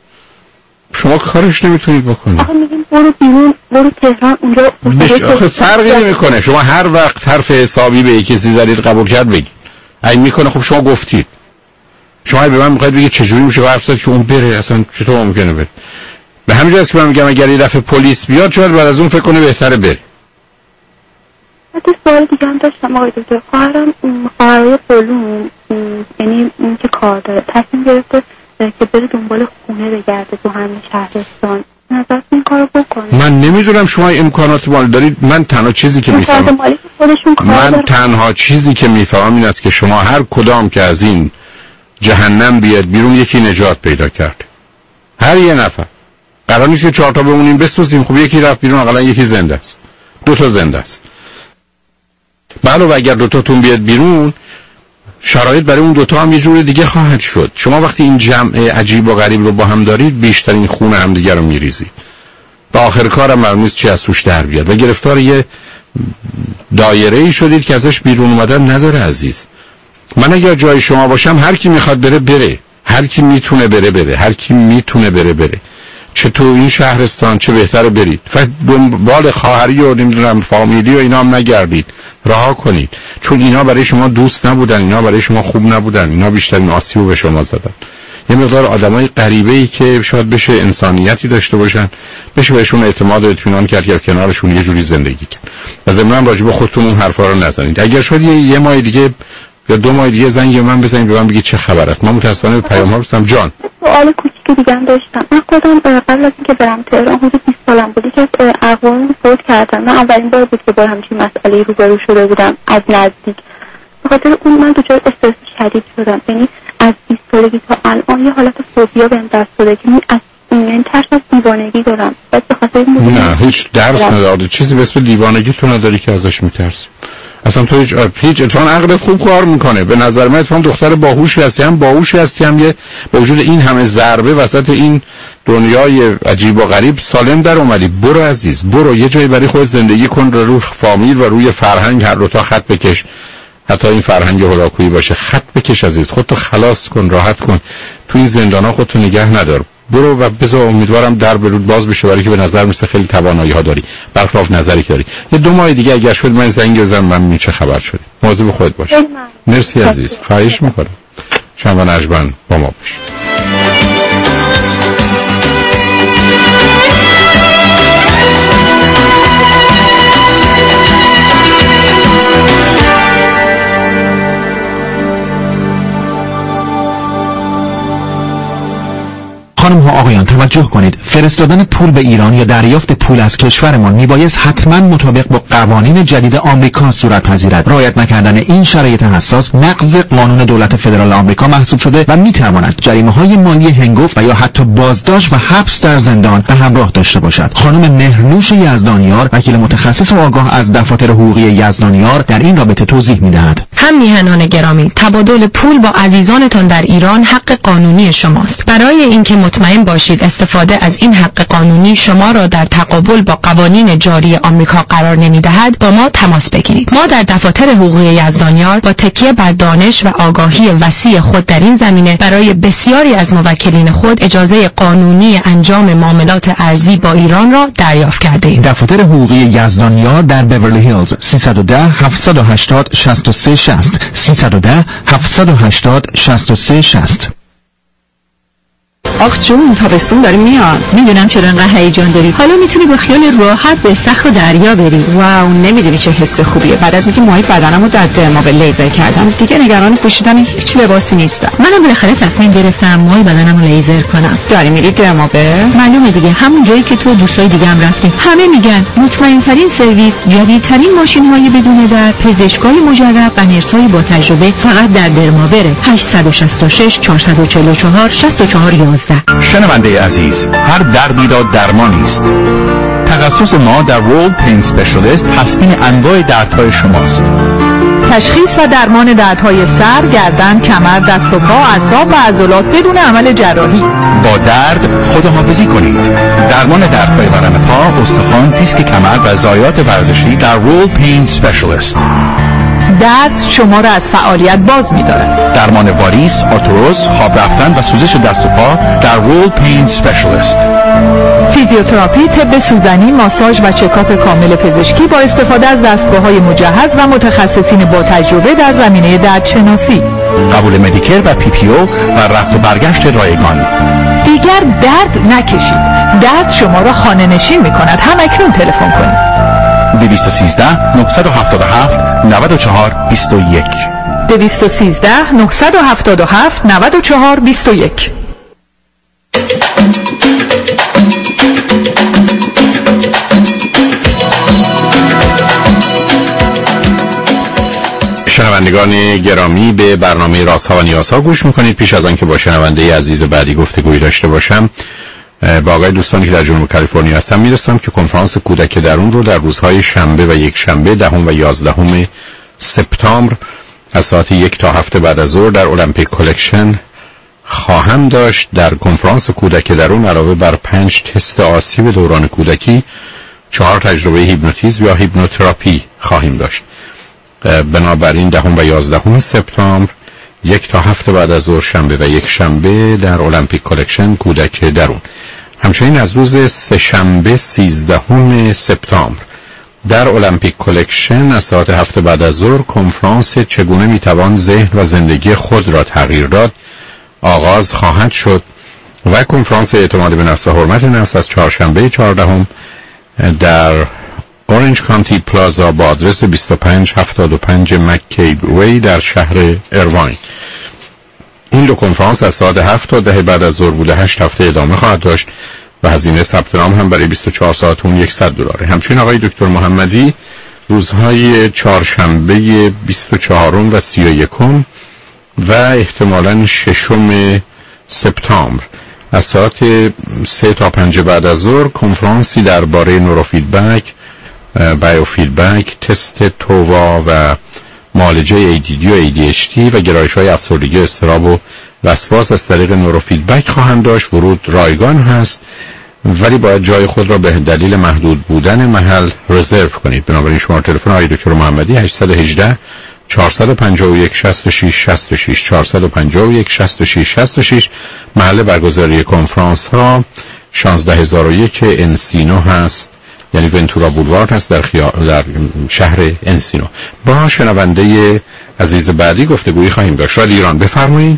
شما کارش نمیتونید بکنید. آخه میگیم برو بیرون، برو تهران، اونجا بش... آخه فرقی نمیکنه. شما هر وقت حرف حسابی به کسی زدید قبول کرد بگید. اگه میکنه خب شما گفتید. شما به من میخواید بگید چجوری میشه حرف زد که اون بره؟ اصلا چطور ممکنه بره؟ به همین جاست که من میگم اگر یه دفعه پلیس بیاد شاید بعد از اون فکر کنه بهتره بره. حتی سوال دیگه هم داشتم آقای دکتر. خواهرم خواهرای پولون یعنی این که کار داره تصمیم گرفته که بره دنبال خونه بگرده تو همین شهرستان. نظر این کارو بکنه. من نمیدونم شما امکانات مالی دارید. من تنها چیزی که میفهمم من تنها چیزی که میفهمم این است که شما هر کدام که از این جهنم بیاد بیرون یکی نجات پیدا کرد. هر یه نفر. قرار نیست که چهار تا بمونیم بسوزیم. خب یکی رفت بیرون اقلا یکی زنده است. دو تا زنده است. بله و اگر دو تاتون بیاد بیرون شرایط برای اون دوتا هم یه جور دیگه خواهد شد. شما وقتی این جمع عجیب و غریب رو با هم دارید بیشترین خون هم دیگه رو میریزید. به آخر کارم معلوم نیست چی از توش در بیاد و گرفتار یه دایره‌ای شدید که ازش بیرون اومدن نداره عزیز. من اگر جای شما باشم هر کی میخواد بره بره، هر کی میتونه بره بره، هر کی میتونه بره بره. چه تو این شهرستان چه بهتره برید. فقط دنبال خواهری و نمیدونم فامیلی و اینا هم نگردید. رها کنید. چون اینا برای شما دوست نبودن، اینا برای شما خوب نبودن، اینا بیشترین آسیبو به شما زدن. یه مقدار آدمای غریبه‌ای که شاید بشه انسانیتی داشته باشن، بشه بهشون اعتماد و اطمینان کرد یا کنارشون یه جوری زندگی کرد. از ضمن راجع به خودتون اون حرفا رو نزنید. اگر شد یه, یه ماه دیگه یا دو ماه دیگه زنگ من بزنید به من بگید چه خبر است. من متأسفانه به پیام‌ها رسیدم. جان سوال کوچیکی دیگه هم داشتم. من خودم قبل از اینکه برم تهران حدود بیست سالم بود که اقوام فوت کردن. من اولین بار بود که با همچین مسئله روبرو شده بودم از نزدیک. به خاطر اون من دچار استرس شدید شدم. یعنی از بیست سالگی تا الان یه حالت فوبیا بهم دست داده که من از این ترس از دیوانگی دارم. بعد به خاطر این نه هیچ درس نداره. چیزی به اسم دیوانگی تو نداری که ازش میترسی. اصلا تو هیچ هیچ اتفاقا عقلت خوب کار میکنه. به نظر من اتفاقا دختر باهوشی هستی، هم باهوشی هستی، هم یه با وجود این همه ضربه وسط این دنیای عجیب و غریب سالم در اومدی. برو عزیز، برو یه جایی برای خودت زندگی کن، رو روی فامیل و روی فرهنگ هر دو تا خط بکش. حتی این فرهنگ هولاکویی باشه خط بکش عزیز. خودتو خلاص کن، راحت کن. تو این زندانا خودتو نگه ندار. برو و بذار امیدوارم در برود باز بشه، برای که به نظر میسه خیلی توانایی ها داری، برخلاف نظری که داری. یه دو ماه دیگه اگر شد من زنگ بزنم من می چه خبر شدی. مواظب خودت باش. مرسی عزیز. خواهش میکنم. شما نجبن با ما باش. خانم ها آقایان توجه کنید، فرستادن پول به ایران یا دریافت پول از کشورمان میبایست حتما مطابق با قوانین جدید آمریکا صورت پذیرد. رعایت نکردن این شرایط حساس نقض قانون دولت فدرال آمریکا محسوب شده و میتواند جریمه های مالی هنگفت و یا حتی بازداشت و حبس در زندان به همراه داشته باشد. خانم مهرنوش یزدانیار وکیل متخصص و آگاه از دفاتر حقوقی یزدانیار در این رابطه توضیح میدهد. هم میهنان گرامی، تبادل پول با عزیزانتان در ایران حق قانونی شماست. برای اینکه مطمئن باشید استفاده از این حق قانونی شما را در تقابل با قوانین جاری آمریکا قرار نمی‌دهد، با ما تماس بگیرید. ما در دفاتر حقوقی یزدانیار با تکیه بر دانش و آگاهی وسیع خود در این زمینه برای بسیاری از موکلین خود اجازه قانونی انجام معاملات ارزی با ایران را دریافت کرده‌ایم. دفاتر حقوقی یزدانیار در بیورلی هیلز سیصد و ده هفتصد و هشتاد شصت و سه شصت سیصد و ده هفتصد و هشتاد شصت و سه شصت. آخ جون تابستون داره میاد. میدونم چرا انقدر هیجان داری. حالا میتونی با خیال راحت به استخر دریا بری. واو نمیدونی چه حس خوبیه. بعد از اینکه ماهی بدنمو در درمابل لیزر کردم دیگه نگران پوشیدن هیچ لباسی نیستم. منم بالاخره تصمیم گرفتم ماهی بدنمو لیزر کنم. داری میری درمابل؟ معلومه دیگه، همون جایی که تو و دوستای دیگه هم رفتیم. همه میگن مطمئن ترین سرویس، جدیدترین ماشین های بدون درد، پزشکای مجرب و نرسای با تجربه فقط در درمابل. هشت شش شش چهار چهار چهار شش چهار یک یک. شنونده عزیز، هر دردی را درمانی است. تخصص ما در World Pain Specialist تسکین انواع دردهای شماست. تشخیص و درمان دردهای سر، گردن، کمر، دست و پا، اعصاب و عضلات بدون عمل جراحی. با درد خداحافظی کنید. درمان دردهای بدن پا، استخوان، دیسک کمر و ضایعات ورزشی در World Pain Specialist. درد شما را از فعالیت باز می‌دارد. درمان واریس، آرتروز، خواب رفتن و سوزش دست و پا در رول پین اسپشیالیست. فیزیوتراپی، طب سوزنی، ماساژ و چکاپ کامل پزشکی با استفاده از دستگاه‌های مجهز و متخصصین با تجربه در زمینه دردشناسی. قبول مدیکر و پی پی او و رفت و برگشت رایگان. دیگر درد نکشید. درد شما را خانه نشین می‌کند. همکنون تلفن کنید. دویست و سیزده نهصد و هفتاد و هفت نود و چهار بیست و یک دویست و سیزده نهصد و هفتاد و هفت نود و چهار بیست و یک. شنوندگان گرامی، به برنامه رازها و نیازها گوش میکنید. پیش از آن که با شنونده عزیز بعدی گفتگویی داشته باشم، با آقای دوستانی که در جنوب کالیفرنیا هستم میرسم که کنفرانس کودک درون رو در روزهای شنبه و یک شنبه دهم و یازدهم سپتامبر از ساعت یک تا هفت بعد از ظهر در المپیک کلکشن خواهم داشت. در کنفرانس کودک درون علاوه بر پنج تست آسیب دوران کودکی، چهار تجربه هیپنوتیزم یا هیپنوتراپی خواهیم داشت. بنابراین دهم و یازدهم سپتامبر یک تا هفت بعد از ظهر شنبه و یک شنبه در المپیک کلکشن کودک درون. همچنین از روز سه شنبه سیزدهم سپتامبر در المپیک کلکشن از ساعت هفت بعد از ظهر کنفرانس چگونه میتوان ذهن و زندگی خود را تغییر داد آغاز خواهد شد و کنفرانس اعتماد به نفس و حرمت نفس از چهارشنبه چهاردهم در اورنج کانتی پلازا با آدرس بیست و پنج هفتاد و پنج مککیب وی در شهر ایرواین. این دو کنفرانس از ساعت هفت تا ده بعد از ظهر بوده هشت هفته ادامه خواهد داشت و هزینه ثبت نام هم برای بیست و چهار ساعت اون صد دلاره. همچنین آقای دکتر محمدی روزهای چهارشنبه بیست و چهارم و سی و یکم و احتمالاً ششم سپتامبر از ساعت سه تا پنج بعد از ظهر کنفرانسی درباره نوروفیدبک، بایو فیدبک، تست تووا و معالجه ای دی دی و ای دی اچ دی و گرایش‌های افسردگی، اضطراب و وسواس از طریق نوروفیدبک خواهند داشت. ورود رایگان هست ولی باید جای خود را به دلیل محدود بودن محل رزرو کنید. بنابراین شماره تلفن آقای دکتر محمدی هشت یک هشت چهارصد و پنجاه و یک شصت و شش شصت و شش چهارصد و پنجاه و یک شصت و شش شصت و شش. محل برگزاری کنفرانس ها شانزده هزار و یک انسینو هست، یعنی ونتورا بولوارد هست در, خیا... در شهر انسینو. با شنونده عزیز بعدی گفتگویی خواهیم داشت. رادیو ایران بفرمایید.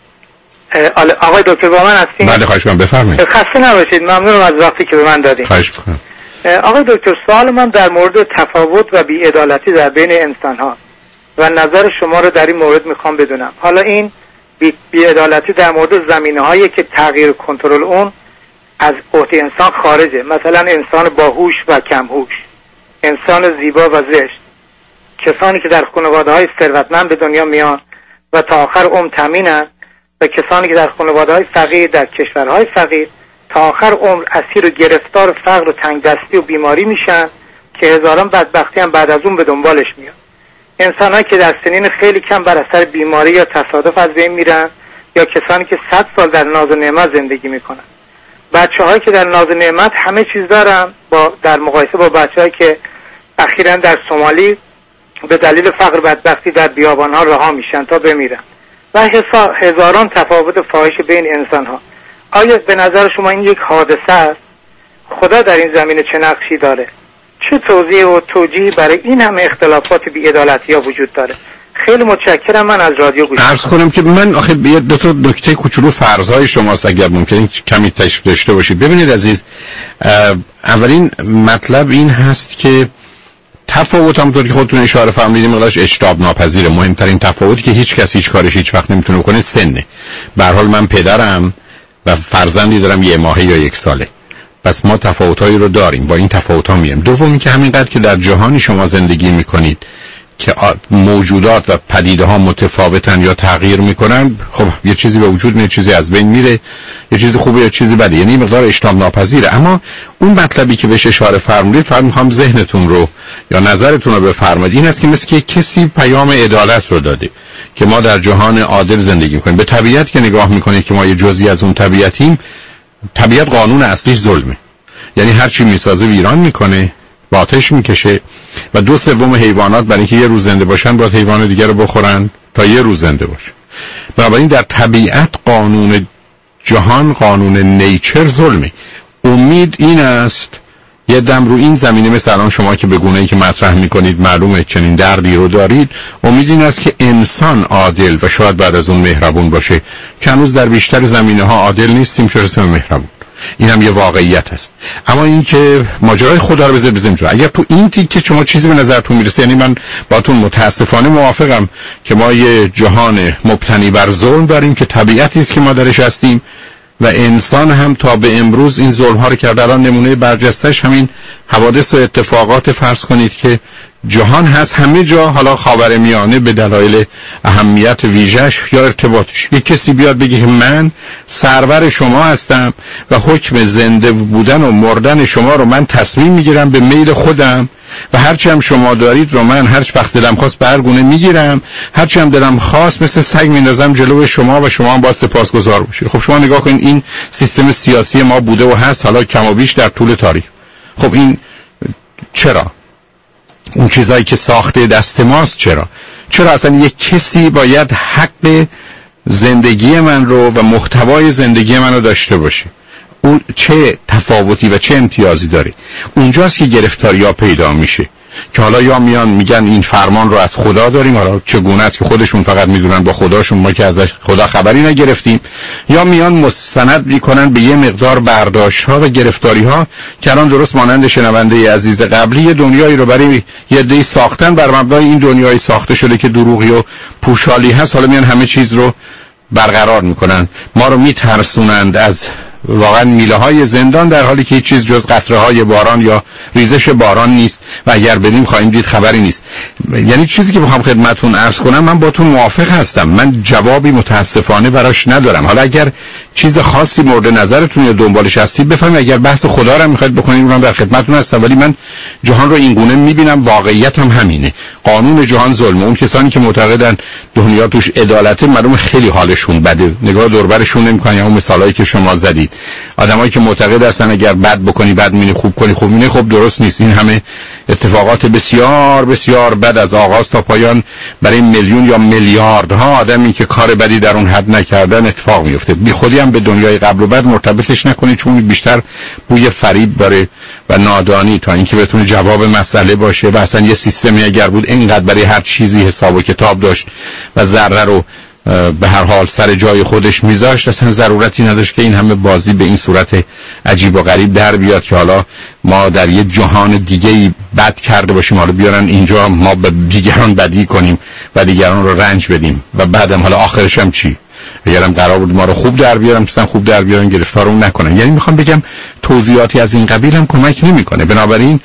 آقای دکتر با من هستین؟ بله خواهش می‌کنم بفرمایید. خسته نباشید، ممنونم از وقتی که به من دادید. خواهش می‌کنم. آقای دکتر سوال من در مورد تفاوت و بی‌عدالتی در بین انسان‌ها و نظر شما رو در این مورد می‌خوام بدونم. حالا این بی‌عدالتی در مورد زمینه‌هایی که تغییر کنترل اون از عهده انسان خارجه، مثلا انسان باهوش و کمهوش، انسان زیبا و زشت، کسانی که در خانواده‌های ثروتمند به دنیا میان و تا آخر عمر تامینن و کسانی که در خانواده‌های فقیر در کشورهای فقیر تا آخر عمر اسیر و گرفتار فقر و تنگدستی و بیماری میشن که هزاران بدبختی هم بعد از اون به دنبالش میاد. انسان‌هایی که در سنین خیلی کم بر اثر بیماری یا تصادف از بین میرن یا کسانی که صد سال در ناز و نعمت زندگی میکنن. بچه‌هایی که در ناز و نعمت همه چیز دارن با در مقایسه با بچه‌هایی که اخیراً در سومالی به دلیل فقر و بدبختی در بیابان‌ها رها میشن تا بمیرن و هزاران تفاوت فاحش بین انسان‌ها. آیا به نظر شما این یک حادثه است؟ خدا در این زمینه چه نقشی داره؟ چه توضیح و توجیهی برای این همه اختلافات بی‌عدالتی‌ها وجود داره؟ خیلی متشکرم. من از رادیو گوش عرض کنم که من آخه دو تا نکته کوچولو فرض‌های شماست اگر ممکنه کمی تشریح داشته باشید. ببینید عزیز، اولین مطلب این هست که تفاوت همونطور که خودتون اشاره فرمودید مقدارش اجتناب ناپذیره. مهمترین تفاوتی که هیچ کس هیچ کارش هیچ وقت نمیتونه کنه سنه. به هر حال من پدرم و فرزندی دارم یه ماهه یا یک ساله، پس ما تفاوتایی رو داریم، با این تفاوت‌ها میایم. دومی که همینقدر که در جهانی شما زندگی میکنید که موجودات و پدیده ها متفاوتن یا تغییر میکنن، خب یه چیزی به وجود میاد، چیزی از بین میره، یه چیزی خوبه یا چیزی بده، یعنی مقدار اجتناب ناپذیره. اما اون مطلبی که بهش اشاره فرمودید، فقط میخوام ذهنتون رو یا نظرتون رو بفرمایید، این است که مثل که کسی پیام عدالت رو داده که ما در جهان عادل زندگی میکنیم. به طبیعت که نگاه میکنید که ما یه جزئی از اون طبیعتیم، طبیعت قانون اصلیش ظلمه، یعنی هر چی میسازه ویران میکنه، با آتش میکشه و دو سوم حیوانات برای اینکه یه روز زنده باشن باید حیوان دیگر رو بخورن تا یه روز زنده باشن. بنابراین در طبیعت قانون جهان، قانون نیچر ظلمه. امید این است یه دم رو این زمینه، مثل الان شما که به گونه‌ای که مطرح میکنید معلومه چنین دردی رو دارید، امید این است که انسان عادل و شاید بعد از اون مهربون باشه که هنوز در بیشتر زمینه ها عادل نیستیم چه رسه مهربون. این هم یه واقعیت است. اما این که ماجرای خدا رو بذار بزنیم جا، اگر تو این تیکه شما چیزی به نظرتون میرسه، یعنی من باهاتون متاسفانه موافقم که ما یه جهان مبتنی بر ظلم داریم که طبیعتی است که ما درش هستیم و انسان هم تا به امروز این ظلم ها رو کرده. الان نمونه برجستش همین حوادث و اتفاقات فرض کنید که جهان هست همه جا، حالا خاورمیانه به دلایل اهمیت ویژش یا ارتباطش، یک کسی بیاد بگه که من سرور شما هستم و حکم زنده بودن و مردن شما رو من تصمیم میگیرم به میل خودم و هرچی هم شما دارید رو من هر وقت دلم خواست برگونه میگیرم، هرچی هم دلم خواست مثل سگ میندازم جلو شما و شما هم باید سپاسگزار باشید. خب شما نگاه کنید این سیستم سیاسی ما بوده و هست حالا کم و بیش در طول تاریخ. خب این چرا؟ اون چیزایی که ساخته دست ماست چرا؟ چرا اصلا یک کسی باید حق زندگی من رو و محتوای زندگی من رو داشته باشه؟ اون چه تفاوتی و چه امتیازی داره؟ اونجاست که گرفتاری ها پیدا میشه که حالا یا میان میگن این فرمان رو از خدا داریم، حالا چگونه است که خودشون فقط میدونن با خداشون، ما که ازش خدا خبری نگرفتیم، یا میان مستند میکنن به یه مقدار برداشت ها و گرفتاری ها که الان درست مانند شنونده عزیز قبلی یه دنیایی رو برای یه عده‌ای ساختن، بر مبنای این دنیای ساخته شده که دروغی و پوشالی هست، حالا میان همه چیز رو برقرار میکنن، ما رو میترسونند از واقعا میله های زندان، در حالی که هیچ چیز جز قطره های باران یا ریزش باران نیست و اگر بریم خواهیم دید خبری نیست. یعنی چیزی که بخوام خدمتون عرض کنم، من با تو موافق هستم، من جوابی متاسفانه براش ندارم. حالا اگر چیز خاصی مورد نظرتون یا دنبالش هستید بفهمید، اگر بحث خدا رو میخواید بکنید من در خدمتتون هستم، ولی من جهان رو این گونه میبینم، واقعیت هم همینه. قانون جهان ظلمه. اون کسانی که معتقدن دنیا توش عدالته، معلومه خیلی حالشون بده، نگاه دور برشون نمیکنن. یا اون مثالایی که شما زدید، آدمایی که معتقد هستن اگر بد بکنی بد می‌بینی، خوب کنی خوب می‌بینی، خب درست نیست. این همه اتفاقات بسیار بسیار بد از آغاز تا پایان برای میلیون یا میلیاردها آدمی که کار بدی در اون حد نکردن اتفاق میفته. بی خودی هم به دنیای قبل و بعد مرتبطش نکنید، چون بیشتر بوی فریب داره و نادانی تا اینکه بتونه جواب مسئله باشه. و اصلا یه سیستمی اگر بود اینقدر برای هر چیزی حساب و کتاب داشت و ذره رو به هر حال سر جای خودش میذاشت، اصلا ضرورتی نداشت که این همه بازی به این صورت عجیب و غریب در بیاد که حالا ما در یه جهان دیگه‌ای بد کرده باشیم، حالا بیارن اینجا ما به دیگران بدی کنیم و دیگران رو رنج بدیم و بعدم حالا آخرش هم چی؟ اگرم قرار بود ما رو خوب در بیارن، مثلا خوب در بیارن گرفتارمون نکنن. یعنی میخوام بگم توضیحاتی از این قبیل هم کمک نمیکنه. بنابراین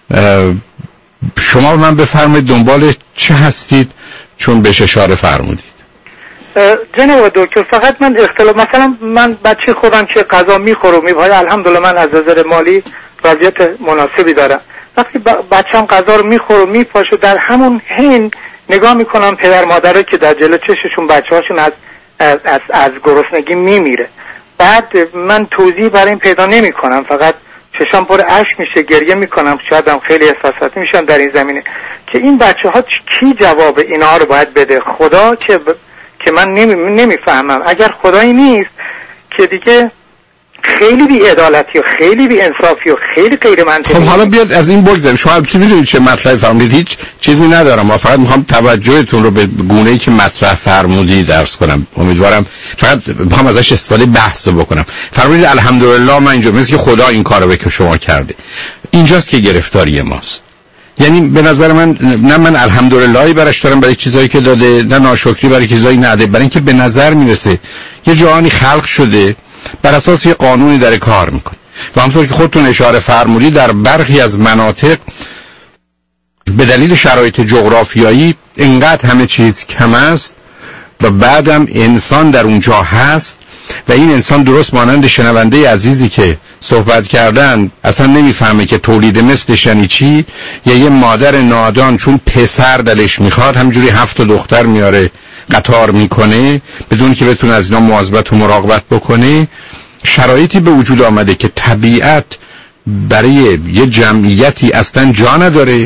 شما من بفرمایید دنبال چه هستید، چون بهش اشاره فرمودید. جناب دکتر فقط من اختلاف، مثلا من بچه خودم که غذا میخورم میباید، الحمدلله من از نظر مالی وضعیت مناسبی دارم، وقتی بچه‌م غذا رو میخوره میپاشه، در همون حین نگاه میکنم پدر مادره که در جلو چششون بچه‌هاشون از از از, از گرسنگی میمیره، بعد من توضیح برای این پیدا نمیکنم، فقط چشام پر اشک میشه، گریه میکنم، شاید هم خیلی احساساتی میشم در این زمینه که این بچه‌ها کی جواب اینا رو باید بده؟ خدا که ب... که من نمی... نمیفهمم. اگر خدایی نیست که دیگه خیلی بی عدالتی و خیلی بی انصافی و خیلی غیر منطقی. خب حالا بیاد از این بگذاریم. شما که میدونید چه مطلبی فرمودید، هیچ چیزی ندارم، ما فقط میخوام توجهتون رو به گونه‌ای که مطرح فرمودید درس کنم. امیدوارم فقط میخوام ازش استفاده بحث بکنم. فرمودید الحمدلله من اینجا مثل که خدا این کارو به که شما کرده. اینجاست که گرفتاری ماست. یعنی به نظر من نه من الحمدلله برش دارم برای چیزایی که داده، نه ناشکری برای چیزایی نده، برای اینکه به نظر میرسه یه جهانی خلق شده بر اساس یه قانونی داره کار میکنه و همونطور که خودتون اشاره فرمودید در برخی از مناطق به دلیل شرایط جغرافیایی اینقدر همه چیز کم است و بعدم انسان در اونجا هست و این انسان درست مانند شنونده عزیزی که صحبت کردن اصلا نمیفهمه که تولید مثلش یعنی چی، یا یه مادر نادان چون پسر دلش میخواد همجوری هفت دختر میاره قطار میکنه بدون که بتونه از اینا مواظبت و مراقبت بکنه. شرایطی به وجود آمده که طبیعت برای یه جمعیتی اصلا جا نداره،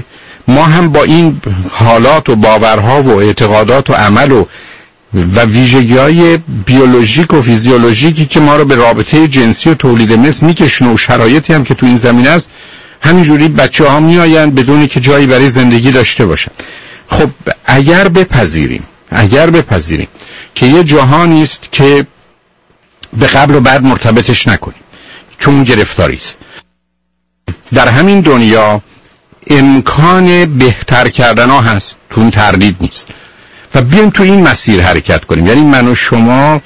ما هم با این حالات و باورها و اعتقادات و عمل و و ویژگی‌های بیولوژیک و فیزیولوژیکی که ما رو به رابطه جنسی و تولید مثل میکشونه و شرایطی هم که تو این زمینه است، همینجوری بچه ها میآیند بدون که جایی برای زندگی داشته باشن. خب اگر بپذیریم اگر بپذیریم که یه جهانی است که به قبل و بعد مرتبطش نکنیم چون گرفتاری است، در همین دنیا امکان بهتر کردن ها هست، تو این تردید نیست و بیایم تو این مسیر حرکت کنیم. یعنی من و شما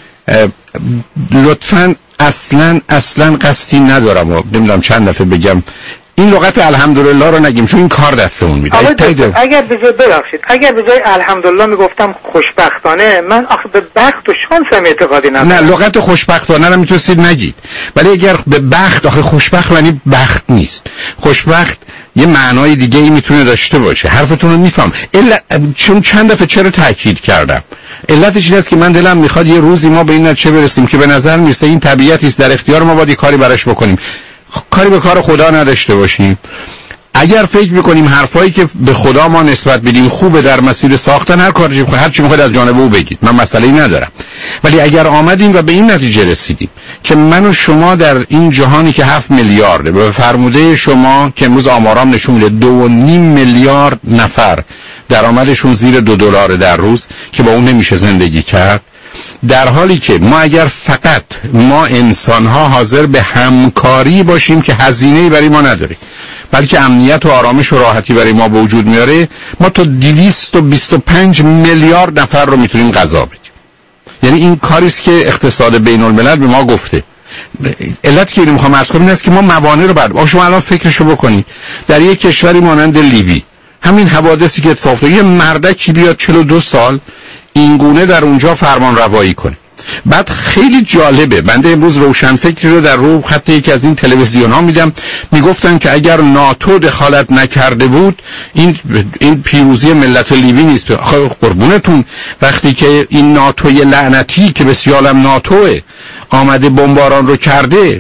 لطفاً اصلاً اصلاً قصدی ندارم و نمیدونم چند دفعه بگم این لغت الحمدلله رو نگیم چون این کار دستمون میده. اگر به جای ببخشید اگر به جای الحمدلله میگفتم خوشبختانه، من آخه به بخت و شانسم اعتقادی ندارم. نه، لغت خوشبختانه رو میتونستید نگید، ولی اگر به بخت، آخه خوشبخت یعنی بخت نیست. خوشبخت یه معنای دیگه ای میتونه داشته باشه. حرفتون رو میفهم. الا چون چند دفعه چرا تاکید کردم، علتش این است که من دلم میخواد یه روزی ما به این نتیجه برسیم که به نظر میرسه این طبیعتی است در اختیار ما، باید کاری براش بکنیم، کاری به کار خدا نداشته باشیم. اگر فکر میکنیم حرفایی که به خدا ما نسبت بدیم خوبه در مسیر ساختن، هر کاری هر چی میخواد از جانب او بگید، من مسئله‌ای ندارم. ولی اگر آمدیم و به این نتیجه رسیدیم که من و شما در این جهانی که هفت میلیارده، به فرموده شما که امروز آمارام نشون میده دو و نیم میلیارد نفر درآمدشون زیر دو دلار در روز که با اون نمیشه زندگی کرد، در حالی که ما اگر فقط ما انسان‌ها حاضر به همکاری باشیم که هزینه‌ای برای ما نداره بلکه امنیت و آرامش و راحتی برای ما به وجود میاره، ما تا دویست و بیست و پنج میلیارد نفر رو میتونیم غذا بدیم. یعنی این کاری است که اقتصاد بین الملل به ما گفته. علتی که اینو میخوام عرض کنم این است که ما موانع رو بعد شما الان فکرشو بکنید، در یک کشوری مانند لیبی همین حوادثی که اتفاق افتاد، یه مردکی بیاد چهل و دو سال اینگونه در اونجا فرمان روایی کنه. بعد خیلی جالبه، بنده امروز روشنفکری رو در رو خط یکی از این تلویزیون ها میدم، میگفتن که اگر ناتو دخالت نکرده بود این این پیروزی ملت لیبی نیست. قربونتون، وقتی که این ناتوی لعنتی که به سیالم ناتوه آمده بمباران رو کرده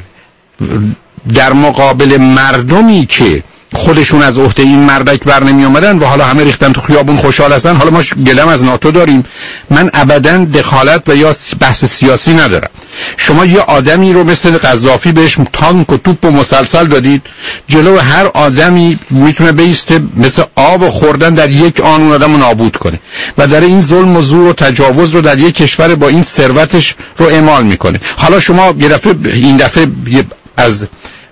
در مقابل مردمی که خودشون از عهده این مردک بر نمی آمدن و حالا همه ریختن تو خیابون خوشحال هستن، حالا ما گلم از ناتو داریم. من ابداً دخالت و یا بحث سیاسی ندارم. شما یه آدمی رو مثل قذافی بهش تانک و توپ و مسلسل دادید، جلو هر آدمی میتونه بیسته مثل آب خوردن در یک آن اون آدم رو نابود کنه و در این ظلم و زور و تجاوز رو در یک کشور با این ثروتش رو اعمال میکنه. حالا شما یه دفعه این دفعه از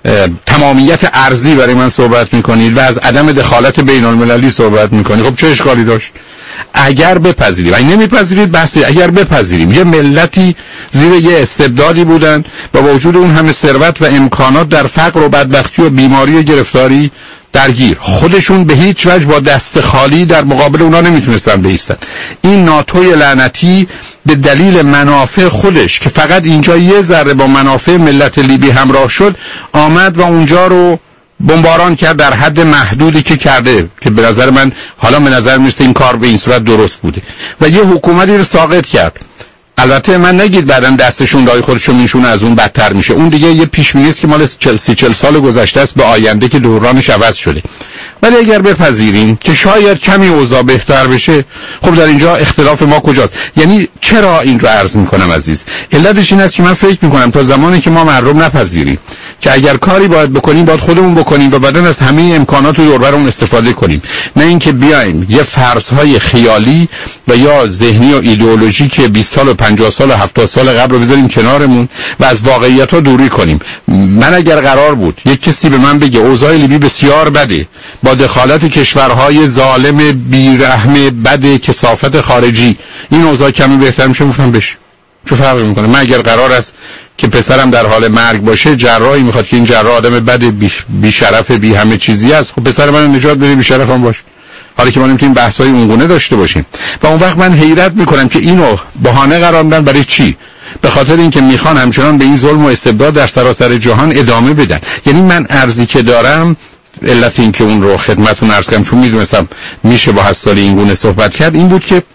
تمامیت ارضی برای من صحبت میکنید و از عدم دخالت بین المللی صحبت میکنید. خب چه اشکالی داشت؟ اگر بپذیریم، اگه نمیپذیرید بحثی، اگر بپذیریم یه ملتی زیر یه استبدادی بودن و با وجود اون همه ثروت و امکانات در فقر و بدبختی و بیماری و گرفتاری درگیر، خودشون به هیچ وجه با دست خالی در مقابل اونا نمیتونستن بایستن. این ناتوی لعنتی به دلیل منافع خودش که فقط اینجا یه ذره با منافع ملت لیبی همراه شد، آمد و اونجا رو بمباران کرد در حد محدودی که کرده که به نظر من حالا به نظر میرسه این کار به این صورت درست بوده و یه حکومتی رو ساقط کرد. البته من نگید بعداً دستشون دای خودشون میشونه از اون بدتر میشه، اون دیگه یه پیش‌بینی است که مال چهل چهل سال گذشته است به آینده که دورانش عوض شده. ولی اگر بپذیریم که شاید کمی اوضاع بهتر بشه، خب در اینجا اختلاف ما کجاست؟ یعنی چرا این رو عرض میکنم عزیز؟ علتش این است که من فکر میکنم تا زمانی که ما مردم نپذیریم که اگر کاری باید بکنیم باید خودمون بکنیم و بعدن از همه امکانات و دوربرمون استفاده کنیم، نه اینکه بیایم یه فرض‌های خیالی و یا ذهنی و ایدئولوژیک که بیست سال و پنجاه سال و هفتاد سال قبل رو بذاریم کنارمون و از واقعیت‌ها دوری کنیم. من اگر قرار بود یک کسی به من بگه اوضاع لیبی بسیار بده با دخالت کشورهای ظالم بیرحم بد کثافت خارجی این اوضاع کمی بهتر میشه، گفتم بشه، چه فرقی میکنه؟ من اگر قرار است که پسرم در حال مرگ باشه، جراحی میخواد که این جراح آدم بد بی, بی شرف بی همه چیزی است، خب پسر من نجات بده بی شرفم باشه. حالا که ما نمیتونیم بحث‌های اونگونه داشته باشیم و اون وقت من حیرت میکنم که اینو بهانه قرار میدن برای چی؟ به خاطر اینکه میخوان همچنان به این ظلم و استبداد در سراسر جهان ادامه بدن. یعنی من ارزی که دارم، علت این که اون رو خدمتتون عرض کردم چون میدونستم میشه با هستالی اینگونه صحبت کرد، این بود که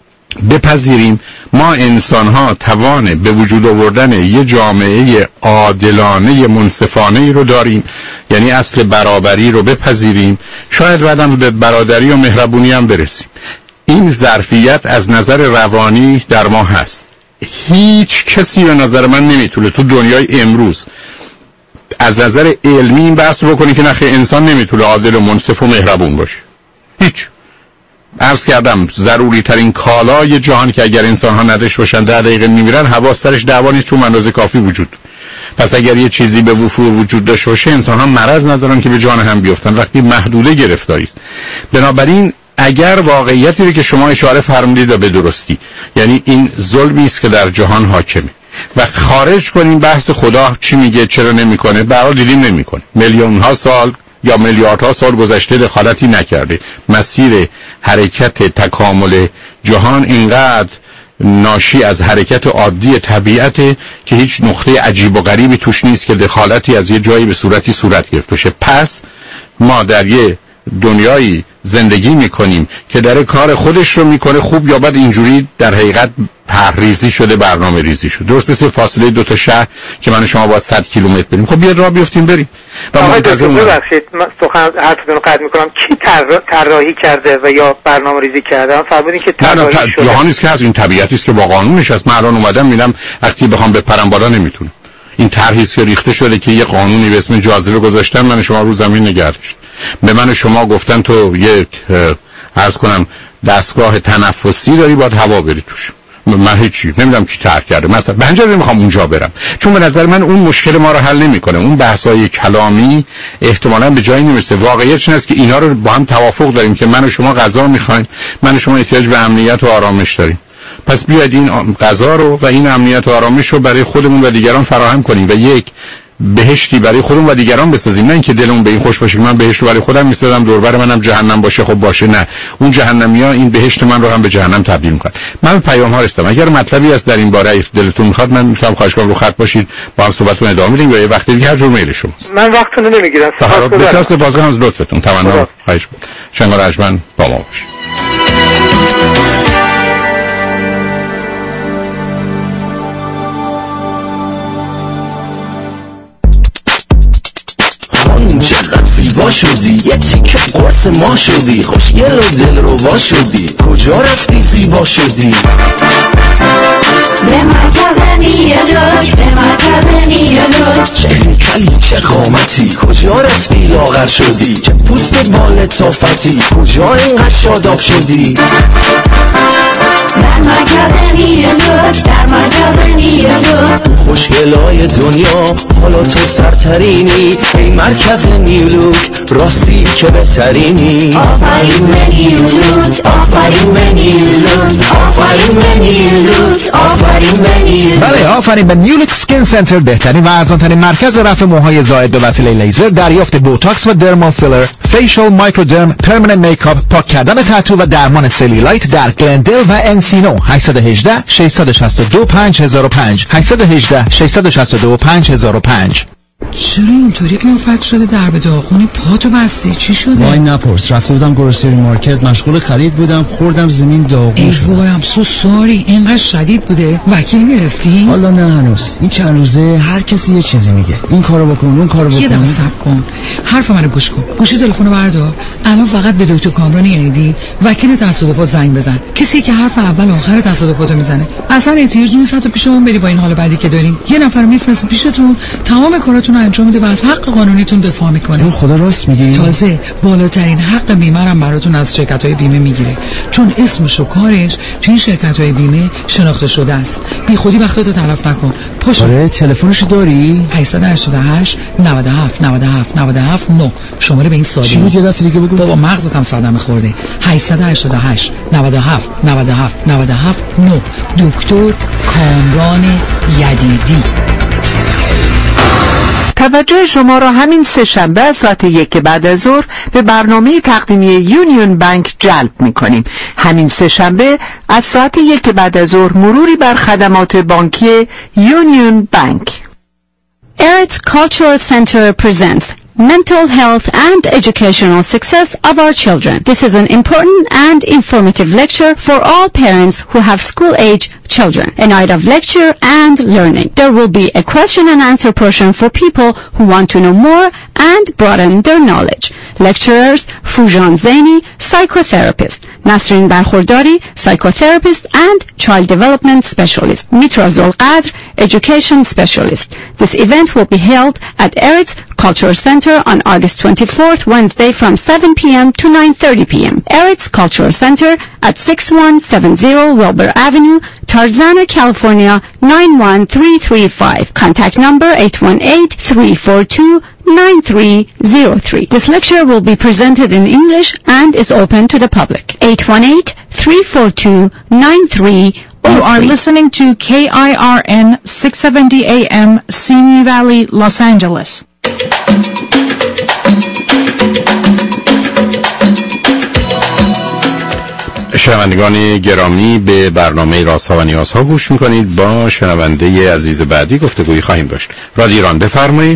بپذیریم ما انسان‌ها توان به وجود آوردن یه جامعه عادلانه منصفانه ای رو داریم. یعنی اصل برابری رو بپذیریم، شاید بعدم به برادری و مهربونی هم برسیم. این ظرفیت از نظر روانی در ما هست. هیچ کسی به نظر من نمیتونه تو دنیای امروز از نظر علمی این بحث بکنی که نخیر انسان نمیتونه عادل و منصف و مهربون باشه. هیچ. عرض کردم ضروری ترین کالای جهان که اگر انسان ها نداشته باشن ده دقیقه میمیرن، حواس سرش دعوا نیست چون اندازه کافی وجود. پس اگر یه چیزی به وفور وجود داشته باشه، انسان ها مرض ندارن که به جان هم بیفتن وقتی محدوده گرفتاری است. بنابراین اگر واقعیتی رو که شما اشاره فرمودید به درستی، یعنی این ظلمی است که در جهان حاکمه و خارج کنیم بحث خدا چی میگه چرا نمیکنه، به هر حال دیدیم نمیکنه. میلیون ها سال یا میلیاردها سال گذشته دخالتی نکرده. مسیر حرکت تکامل جهان اینقدر ناشی از حرکت عادی طبیعت که هیچ نقطه عجیب و غریبی توش نیست که دخالتی از یه جایی به صورتی صورت گرفته باشه. پس ما در یه دنیایی زندگی میکنیم که در کار خودش رو میکنه، خوب یا بد اینجوری در حقیقت پرریزی شده، برنامه ریزی شده. درست مثل فاصله دو تا شهر که من شما باید صد کیلومتر بریم. خب بیاد راه بیفتیم بریم. آقای دکتر ببخشید من سخن حرفتون رو قطع میکنم. کی طراحی کرده و یا برنامه ریزی کرده؟ من فرمودین که طراحی شده. جهانی است که از این طبیعتی است که با قانونش هست. من الان اومدم میبینم وقتی بخوام بپرم بالا نمیتونم. این طرحی است که ریخته شده که یه قانونی به اسم جاذبه گذاشتن، من شما رو زمین نگه داشت. به من شما گفتن تو یک عرض کنم دستگاه تنفسی داری باید هوا بری توش. من هیچی نمیدونم کی طرح کرده. مثلا به همجاز نمیخوام اونجا برم چون به نظر من اون مشکل ما رو حل نمیکنه. اون بحث‌های کلامی احتمالاً به جایی نمیرسه. واقعیتش این است که اینا رو با هم توافق داریم که من و شما غذا میخوایم، من و شما احتیاج به امنیت و آرامش داریم. پس بیاید این غذا رو و این امنیت و آرامش رو برای خودمون و دیگران فراهم کنیم و یک بهشتی برای خودمون و دیگران بسازیم. نه اینکه دلمون به این خوش باشه که من بهشت رو برای خودم میسازم دور بر منم جهنم باشه. خب باشه، نه، اون جهنمیا این بهشت من رو هم به جهنم تبدیل میکنن. من پیام ها رسیدم. اگر مطلبی از در این باره دلتون میخواد من میتونم خواهش کنم رو خط باشید با هم صحبتتون ادامه بدیم یا یه وقت دیگه هر جور میل شماست. من وقتتون رو نمیگیرم. بسیار سپاسگزارم از لطفتون. تمنا خواهش می‌کنم. شنگار ارجمند با ما باشید. چقدر زیبا شدی، یه تیکه قرص ما شدی، خوشگل و دل رو وا شدی، کجا رفتی زیبا شدی؟ به مرکز نیلوک، به مرکز نیلوک، چه هیکلی چه قامتی، کجا رفتی لاغر شدی، چه پوست بال تافتی، کجا اینقدر شاداب شدی؟ در مرکز نیلوک، در مرکز نیلوک، خوشگلای دنیا حالا تو سرترینی، ای مرکز نیلوک راستی که بهترینی. آفرین به نیلوک، آفرین به نیلوک، آفرین به نیلوک، آفرین به نیلوک. بله، آفرین به نیولوک سکین سنتر، بهترین و ارزانترین مرکز رفع موهای زائد به وسیله لیزر، دریافت بوتاکس و درمال فیلر، فیشل، مایکرودرم، پرمننت میکاپ، پاک کردن تتو و درمان سلیولایت در گلندل و انسینو. هشت یک هشت شش شش دو پنج صفر پنج هشت یک هشت شش شش دو پنج صفر پنج. چرا اینطوری قیافت شده در به داغونی؟ پاتو بستی؟ چی شده؟ وای نپرس، رفته بودم گروسری مارکت، مشغول خرید بودم، خوردم زمین داغون شد. ای وای ام سو ساری. اینقدر شدید بوده؟ وکیل گرفتی؟ حالا نه هنوز. این چند روزه هر کسی یه چیزی میگه، این کارو بکن اون کارو بکن. یه دقیقه صبر کن، حرف منو گوش کن. گوشی تلفنو بردار. الان فقط به دکتر کامران یعنی وکیل تصادفات زنگ بزن. کسی که حرف اول آخر تصادفاتو میزنه. اصلا احتیاج نیست تو پیشمون بری با این حال بعدی که دارین. یه نفر میفرسته پیشتون، تمام کاراتون رو انجام میده و از حق قانونیتون دفاع میکنه. خدا راست میگی؟ تازه بالاترین حق بیمه هم براتون از شرکت‌های بیمه میگیره، چون اسمش و کارش تو این شرکت‌های بیمه شناخته شده است. بی خودی وقتاتو تلف نکن. پاشو. آره، تلفنشو داری؟ هشت هشت هشت نود و هفت نود و هفت نود و هفت نه. شماره به این سادگی. چی بود؟ یه دفعه دیگه بگو. بابا مغزت هم صدمه خورده. هشت هشت هشت نود و هفت نود و هفت نود و هفت نه. دکتر کامران یدیدی. توجه شما را همین سه شنبه از ساعت یک بعد از ظهر به برنامه تقدیمی یونیون بانک جلب می‌کنیم. همین سه شنبه از ساعت یک بعد از ظهر مروری بر خدمات بانکی یونیون بانک. Eretz Cultural Center presents mental health and educational success of our children. This is an important and informative lecture for all parents who have school-age children. A night of lecture and learning. There will be a question and answer portion for people who want to know more and broaden their knowledge. Lecturers Fujan Zaini, psychotherapist, Nasrin Barkhordari, psychotherapist and child development specialist, Mitra Zulqadr, education specialist. This event will be held at Eretz Cultural Center on August twenty-fourth, Wednesday from seven p.m. to nine thirty p.m. Eretz Cultural Center at sixty-one seventy Wilbur Avenue, Tarzana, California nine one three three five. Contact number eight one eight, three four two, nine three zero three. This lecture will be presented in English and is open to the public. eight one eight, three four two, nine three zero three. You are listening to K I R N six seventy A M, Simi Valley, Los Angeles. شنوندگان گرامی، به برنامه رازها و نیازها گوش میکنید. با شنونده عزیز بعدی گفتگویی خواهیم داشت. رادیو ایران، بفرمایید.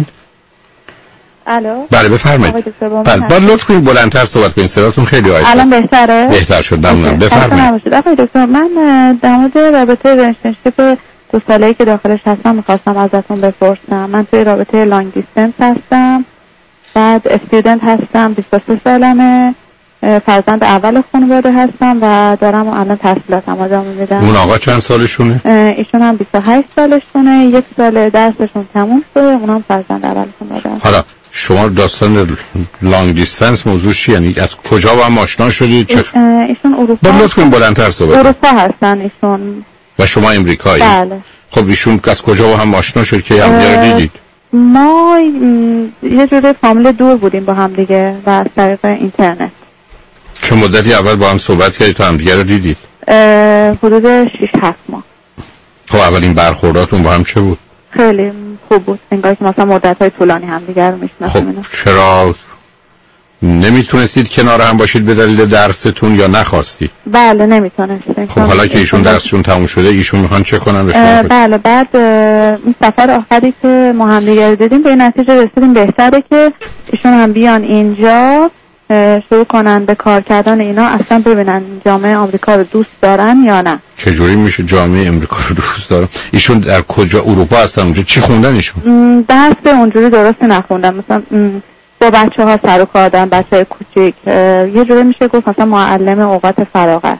الو. بله بفرمایید. بله با لطف کنید بلندتر صحبت کنید، صداتون خیلی آهسته است. الان بهتره؟ بهتر شد، ممنونم. بفرمایید. آقای دکتر، من در مورد رابطه ریلیشنشیپ دو ساله‌ای که داخلش هستم می‌خواستم ازتون بپرسم. من توی رابطه لانگ دیستنس هستم. بعد استودنت هستم، بیست و سه سالمه. فرزند اول خانواده هستم و دارم الان تحصیلاتم ادامه میدم. اون آقا چند سالشونه؟ ایشون هم بیست و هشت سالشونه. یک سال درسشون تموم شده. اونم فرزند اول خانواده هست. حالا شما داستان لانگ دیستنس موضوع چیه؟ یعنی از کجا با هم آشنا شدید؟ چه ایشون اروپا. با لطف کنید بلندتر صحبت. اروپا هستن ایشون. و شما امریکایی؟ بله. خب ایشون از کجا با هم آشنا شد که همدیگه رو دیدید؟ ما یه جوری فامیل دور بودیم با هم دیگه و از طریق اینترنت. چه مدتی اول با هم صحبت کردید تا همدیگه رو دیدید؟ حدود شش هفت ماه. خب اولین برخورداتون با هم چه بود؟ خیلی خوب بود. انگار که مثلا مدت‌های طولانی همدیگه رو میشناسیم. خب چرا نمیتونستید کنار هم باشید به دلیل درستون یا نخواستید؟ بله نمیتونستیم. خب حالا که ایشون درسشون تموم شده ایشون میخوان چه کنن به شما؟ بله بعد این سفر آخری که ما همدیگه رو دیدیم به این نتیجه رسیدیم بهتره که ایشون هم بیان اینجا شروع کنن به کار کردن اینا، اصلا ببینن جامعه آمریکا رو دوست دارن یا نه. چجوری میشه جامعه آمریکا رو دوست دارن؟ ایشون در کجا اروپا هستن؟ اونجا چی خوندن ایشون؟ درس اونجوری درست نخوندن. مثلا با بچه ها سر و کار دارن، بچه های کوچیک. یه جوری میشه گفت مثلا معلم اوقات فراغت.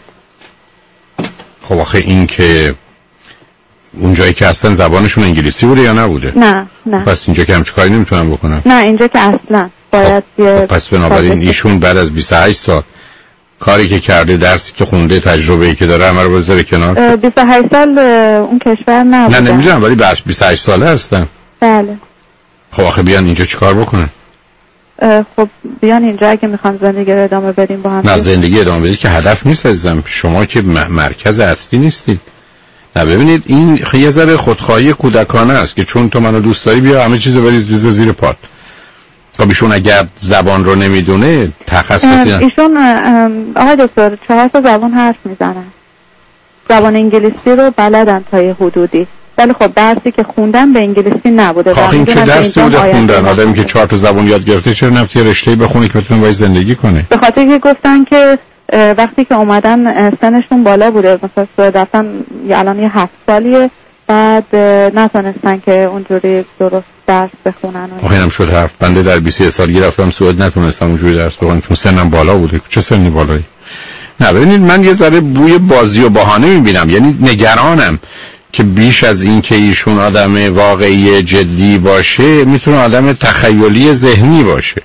خب آخه این که اونجایی که هستن زبانشون انگلیسی بوده یا نبوده؟ نه نه. پس اینجا که همچه کاری نمیتونن بکنن؟ نه اینجا که اصلا باید خب. خب پس بنابراین ایشون بعد از بیست و هشت سال کاری که کرده، درسی که خونده، تجربه‌ای که داره همه رو بذاره کنار. بیست و هشت سال اون کشور نبوده. نه نمیدونم ولی بعد بیست و هشت ساله هستن. بله. خب آخه بیان اینجا چیکار بکنن؟ خب بیان اینجا اگه میخوان زندگی رو ادامه بدیم با هم. نه زندگی ادامه بدید که هدف نیست عزیزم. شما که مرکز اصلی نیستید. نه ببینید این یه ذره خودخواهی کودکانه است که چون تو منو دوست داری بیا همه چیزو بریز ریز زیر پات. خب ایشون اگر زبان رو نمیدونه تخصصی ایشون آقای دکتر چهار تا زبان حرف میزنن. زبان انگلیسی رو بلدن تا یه حدودی. ولی خب درسی که خوندن به انگلیسی نبوده. خب این چه درسی بوده خوندن؟ آدمی که چهار تا زبان یاد گرفته چرا نفتی رشته‌ای بخونه که بتونه باهاش زندگی کنه؟ به خاطر که گفتن که وقتی که اومدن سنشون بالا بوده، مثلا سوئد رفتن الان یه هفت سالیه، بعد نتونستن که اونجوری درست درس بخونن. آخه اینم شد حرف. بنده در بیست و یک سالگی رفتم سوئد نتونستم اونجوری درس بخونم چون سنم بالا بوده. چه سنی بالایی؟ نه ببینید من یه ذره بوی بازی و بهانه میبینم، یعنی نگرانم که بیش از این که ایشون آدم واقعی جدی باشه میتونه آدم تخیلی ذهنی باشه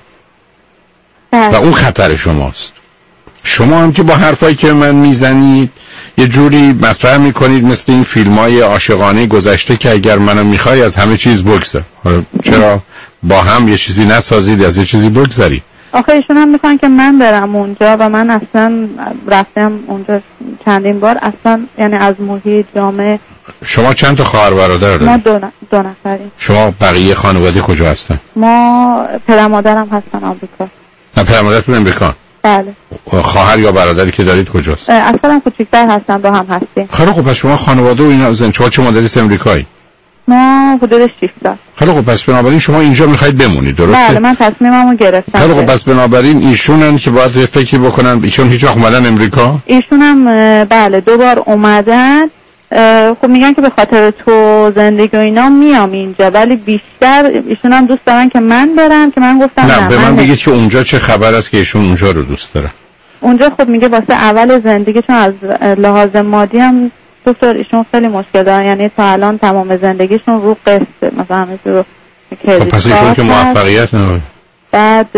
و اون خطر شماست. شما هم که با حرفایی که من میزنید یه جوری مطرح میکنید مثل این فیلمای عاشقانه گذشته که اگر منو میخوای از همه چیز بگذر. چرا با هم یه چیزی نسازید از یه چیزی بگذرید؟ آخه ایشون هم میخوان که من برم اونجا و من اصلا رفتم اونجا چندین بار، اصلا یعنی از محیط جامعه. شما چند تا خواهر برادر دارید؟ ما دو, ن... دو نفریم. شما بقیه خانواده کجا هستن؟ ما پدر مادرم هستن آمریکا. نه پدر مادرتون امریکا؟ بله. خواهر یا برادری که دارید کجاست؟ اصلا کوچیک‌تر هستن، با هم هستیم. خب خب پس شما خانواده و اینا زن شما چه مادری امریکایی؟ ما حدود شش سال. خیلی خب، پس بنابراین شما اینجا میخواید بمونید، درسته؟ بله، من تصمیممو گرفتم. خیلی خب، پس بنابراین ایشونن که باید فکری بکنن. ایشون هیچ وقت اومدن امریکا؟ ایشون هم بله دو بار اومدن. خب میگن که به خاطر تو زندگی و اینا میام اینجا، ولی بیشتر ایشون هم دوست دارن که من برم، که من گفتم نه. نه به من بگید که اونجا چه خبر است که ایشون اونجا رو دوست دارن. اونجا خب میگه واسه اول زندگیشون از لحاظ مادی هم دکتر ایشون خیلی مشکل دارن، یعنی تا الان تمام زندگیشون رو قسطه، مثلا همه رو کردیت. پس ایشون که موفقیت نداره. بعد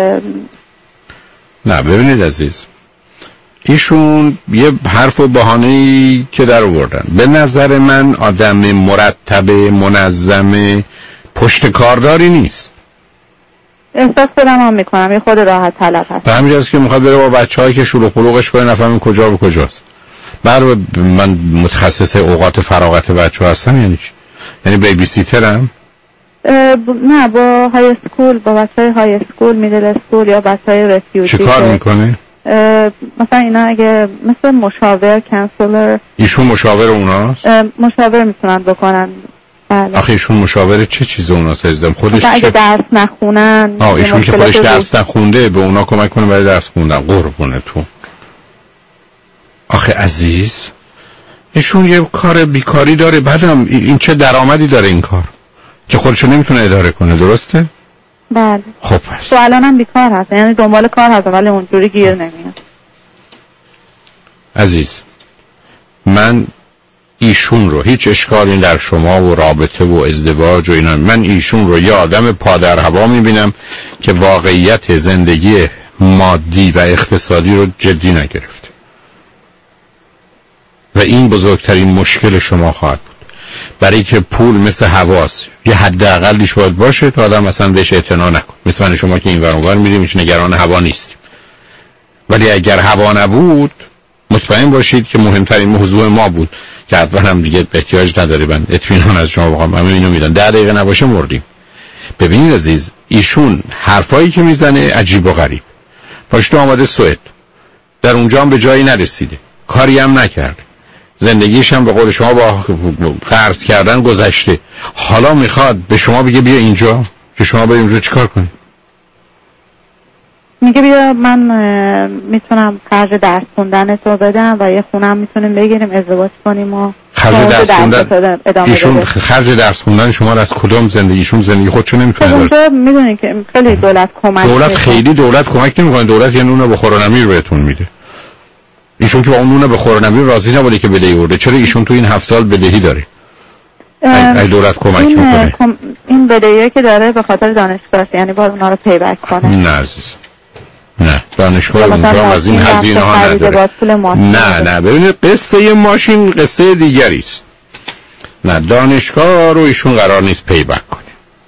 نه ببینید عزیز، ایشون یه حرف و بهانه‌ای که در آوردن، به نظر من آدم مرتب منظم پشت کارداری نیست. احساس خودم هم میکنم یه خود راحت طلب هست. به همین جاست که میخواد بره با بچه‌هایی که شلوغ پلوغش کنه، نفهمیم کجا به کجاست. برای من متخصص اوقات فراغت بچه‌ها هستم. یعنی چی؟ یعنی بیبی سیترم؟ نه، با های اسکول، با بچه‌های های اسکول، میدل اسکول یا بچه‌های رفیوجی. چه کار میکنه؟ مثلا اینا اگه مثل مشاور، کانسلر. ایشون مشاور اوناست؟ مشاور میتونن بکنن. بله. آخه ایشون مشاور چه چیز اوناست عزیزم؟ خودش اگه چه؟ درس نخونن. آه ایشون که خودش درس نخونده به اونا کمک کنه برای درس خوندن. قربونه تو. آخه عزیز ایشون یه کار بیکاری داره، بعدم این چه درآمدی داره این کار که خودشو نمیتونه اداره کنه، درسته؟ بله. خب پس تو الانم بیکار هست، یعنی دنبال کار هست ولی اونجوری گیر نمیاد. عزیز من ایشون رو، هیچ اشکالی در شما و رابطه و ازدواج و اینا، من ایشون رو یه آدم پادر هوا میبینم که واقعیت زندگی مادی و اقتصادی رو جدی نگرفته و این بزرگترین مشکل شما خواهد بود. برای که پول مثل هواست، یه حد اقلیش باید باشه تا آدم مثلا بهش اعتنا نکن. مثل من شما که این ور اونور میریم هیچ نگران هوا نیستیم، ولی اگر هوا نبود مطمئن باشید که مهمترین موضوع ما بود که حتما هم دیگه احتیاج نداره من اطمینان از شما بخوام، همه اینو میدن ده دقیقه نباشه مردیم. ببینید عزیز ایشون حرفایی که میزنه عجیب و غریب، پاشته آماده سوئد، در اونجا هم به جایی نرسیده، کاری هم نکرد، زندگیش هم به قول شما با قرض کردن گذشته، حالا میخواد به شما بگه بیا اینجا که شما بریم اونجا چیکار کنید؟ میگه بیا من میتونم خرج درس خوندن تو بدم و یه خونم میتونیم بگیریم ازدواج کنیم و خرج درس خوندن. ایشون خرج درس خوندن شما رو از کدام زندگیشون زندگی خودشو نمیتونه داره؟ اونجا میدونین که خیلی دولت کمک دولت میکنه. خیلی دولت کمک نمیکنه، دولت یه نون بخور و نمیر بهتون میده. ایشون که با اون نون بخور و نمیر راضی نبوده که بدهی برده، چرا ایشون تو این هفت سال بدهی داره؟ ای دولت کمک این میکنه. کم... این بدهی که داره به خاطر دانشگاه، یعنی باید اونا رو پی بک کنه. نه عزیز نه، دانشگاه اونجا از این هزینه ها نداره. نه نه ببینید قصه ماشین قصه دیگری است. نه دانشگاه رو ایشون قرار نیست پی بک کنه.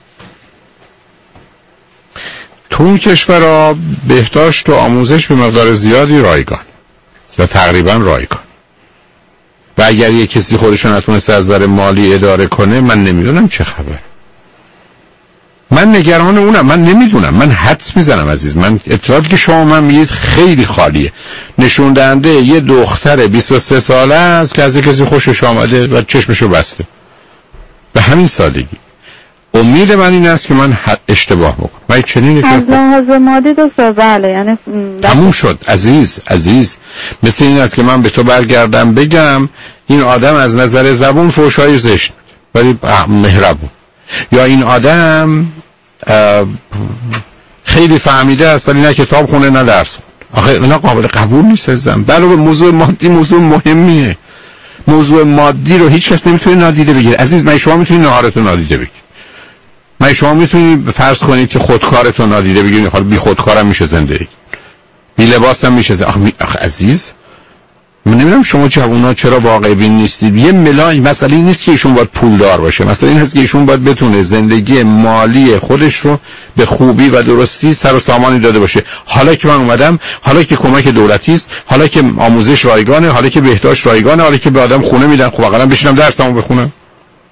تو این کشورها بهداشت و آموزش به مقدار زیادی رایگان و تقریبا رایگان و اگر یک کسی خودشون نتونسته از نظر مالی اداره کنه من نمیدونم چه خبر. من نگران اونم، من نمیدونم، من حدس میزنم عزیز، من اطلاعاتی که شما من میگید خیلی خالیه. نشون دهنده یه دختر بیست و سه ساله است که از کسی خوشش آمده و چشمشو بسته، به همین سادگی. امید من این است که من اشتباه بکنم. من چنینه که از لحاظ مادی دکتر بله، یعنی تموم شد عزیز. عزیز مثل این است که من به تو برگردم بگم این آدم از نظر زبون فحشای زشت ولی مهربون، یا این آدم خیلی فهمیده است ولی نه کتاب خونه نه درس. آخه اینا قابل قبول نیست عزیزم. علاوه موضوع مادی موضوع مهمیه. موضوع مادی رو هیچ کس نمیتونه نادیده بگیره عزیز. من شما میتونید نهارتون نادیده بگیرید، من شما میتونید فرض کنید که خودکارتون نادیده بگیرید، حالا بی خودکارم میشه زندگی، بی لباسم میشه زندگی. آخه, آخه عزیز من نمیدونم شما جوونا چرا واقع بین نیستید. یه ملاک مسئله این نیست که ایشون باید پولدار باشه، مسئله این هست که ایشون باید بتونه زندگی مالی خودش رو به خوبی و درستی سر و سامانی داده باشه. حالا که من اومدم، حالا که کمک دولتی است، حالا که آموزش رایگانه، حالا که بهداشت رایگانه، حالا که به آدم خونه میدن، خب واقعا بشینم درسمو بخونم.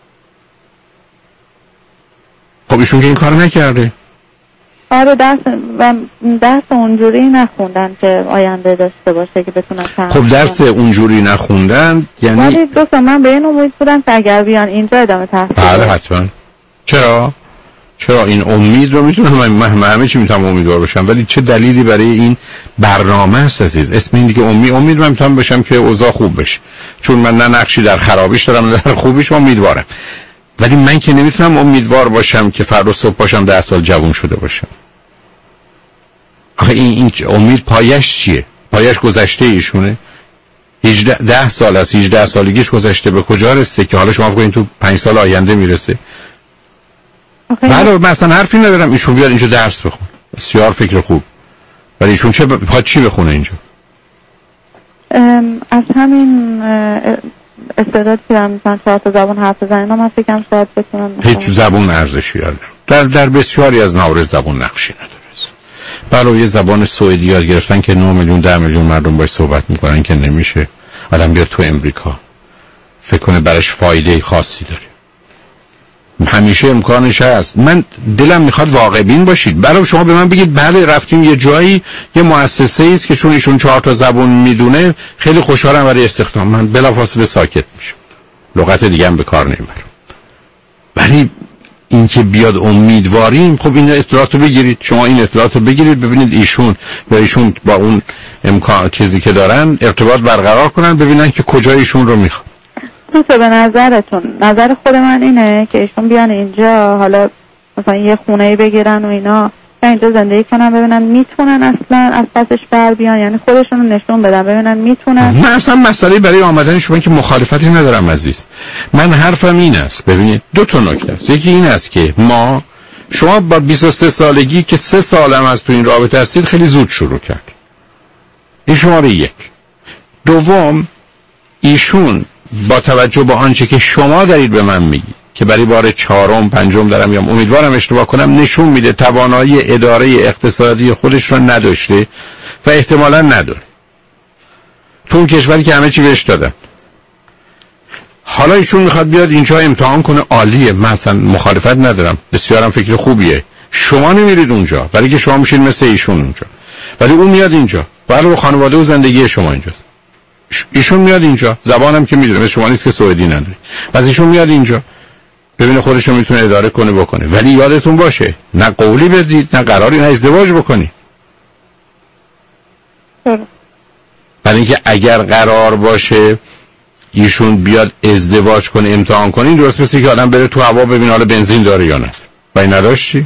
خب ایشون که این کارو نکرده. آره درس و درس اونجوری نخوندن که آینده داشته باشه که بتونن تحصیل. خب درس اونجوری نخوندن یعنی ولی دوستان من به این امید بودم که اگر بیان اینجا ادامه تحصیل. بله حتما. چرا؟ چرا این امید رو میتونم من همه چی میتونم امیدوار باشم، ولی چه دلیلی برای این برنامه است عزیز؟ اسم این دیگه امید امید من میتونم باشم که اوضاع خوب بشه، چون من نه نقشی در خرابیش دارم نه در خوبیش، امیدوارم. ولی من که نمیتونم امیدوار باشم که فردا صبح باشم ده سال جوان شده باشم. آخه این, این امید پایش چیه؟ پایش گذشته ایشونه. هجده ده سال از هجده سالگیش گذشته، به کجا رسیده که حالا شما بگین تو پنج سال آینده میرسه؟ بله مثلا حرفی ندارم ایشون بیاد اینجا درس بخون، بسیار فکر خوب، ولی ایشون چه ب... چی بخونه اینجا؟ از همین استعداد که دارم مثلا چهار تا زبان حرف بزنم من فکرم شاید بتونم. هیچ زبان ارزشی نداره، در در بسیاری از موارد زبان نقشی نداره. بله یه زبان سوئدی یاد گرفتن که نه میلیون ده میلیون مردم باهاش صحبت میکنن که نمیشه آدم بیاد تو امریکا فکر کنه برش فایده خاصی داره. همیشه امکانش هست. من دلم میخواد واقع بین باشید. برای شما به من بگید بله رفتیم یه جایی یه مؤسسه ای است که چون ایشون چهار تا زبان میدونه خیلی خوشحالم برای استخدام، من بلافاصله ساکت میشم، لغت دیگه هم به کار نمیبرم. ولی این که بیاد امیدواریم، خب این اطلاعاتو بگیرید، شما این اطلاعاتو بگیرید ببینید ایشون یا ایشون با اون امکان چیزی که دارن ارتباط برقرار کنن، ببینن که کجا ایشون رو میخواد. تو به نظرتون نظر خود من اینه که ایشون بیان اینجا، حالا مثلا یه خونه‌ای بگیرن و اینا اینجا زندگی کنن، ببینن میتونن اصلا از پسش بر بیان، یعنی خودشون رو نشون بدن ببینن میتونن. من اصلا مسئله برای آمدن شما که مخالفتی ندارم عزیز. من حرفم این است، ببینید دو تا نکته است. یکی این است که ما شما با بیست و سه سالگی که سه سالم از تو این رابطه هستید خیلی زود شروع کرد. این شماره یک. دوم ایشون با توجه به آنچه که شما دارید به من میگید که برای بار چهارم پنجم دارم میام، امیدوارم اشتباه کنم، نشون میده توانایی اداره اقتصادی خودش رو نداشته و احتمالاً نداره تو اون کشوری که همه چی بهش دادن. حالا ایشون میخواد بیاد اینجا امتحان کنه، عالیه، من اصلا مخالفت ندارم، بسیارم فکر خوبیه. شما نمیرید اونجا برای که شما میشین مثل ایشون اونجا، ولی اون میاد اینجا برای خانواده و زندگی شما اینجاست. ایشون میاد اینجا، زبانم که میدونه شما نیست که سوئدی نداری، پس ایشون میاد اینجا ببینه خودش رو میتونه اداره کنه بکنه. ولی یادتون باشه نه قولی بدید نه قراری نه ازدواج بکنی. برای اینکه اگر قرار باشه ایشون بیاد ازدواج کنه امتحان کنه، این درست مثل که آدم بره تو هوا ببینه حالا بنزین داره یا نه. ولی نداشت چی؟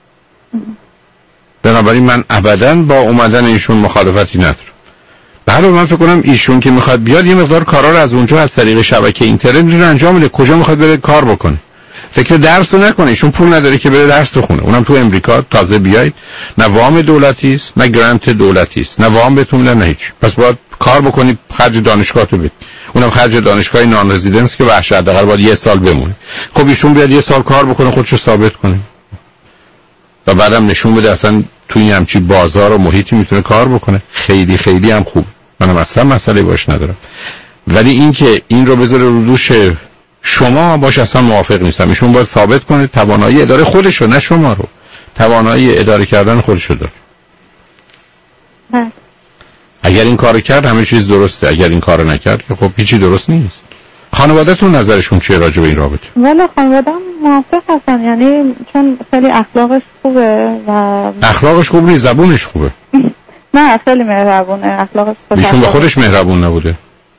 بنابراین من ابداً با اومدن ایشون مخالفتی ندارم. بله من فکر کنم ایشون که میخواد بیاد یه مقدار کارا رو از اونجا از طریق شبکه اینترنت میتونه انجام بده. کجا میخواد بره کار بکنه؟ فکر درس رو نکنه، ایشون پول نداره که بره درس بخونه، اونم تو امریکا تازه بیاید، نه وام دولتی است نه گرانت دولتی است، نه وام بهتون میدن نه هیچ. پس باید کار بکنید، خرج دانشگاهتو بدید، اونم خرج دانشگاه نان رزیدنس که وحشت حداقل باید یه سال بمونه. خب ایشون بیاد یه سال کار بکنه خودشو ثابت کنه و بعدم نشون بده اصلا تو این همچی بازار و محیطی میتونه کار بکنه. خیلی خیلی هم خوب، منم اصلا مسئله باش ندارم. ولی این که این رو بذاره رو دوش شما باش اصلا موافق نیستم. ایشون باید ثابت کنه توانایی اداره خودشو، نه شما رو، توانایی اداره کردن خودشو داره. اگر این کارو کرد همه چیز درسته، اگر این کارو نکرد که خب هیچی درست نیست. خانواده‌تون نظرشون چیه راجع به این رابطه؟ والا خانواده‌ام موافق هستن، یعنی چون خیلی اخلاقش خوبه و اخلاقش خوب نیست، زبونش خوبه. نه خیلی مهربونه، اخلاقش خوبه. ایشون به خودش مهربون نبوده.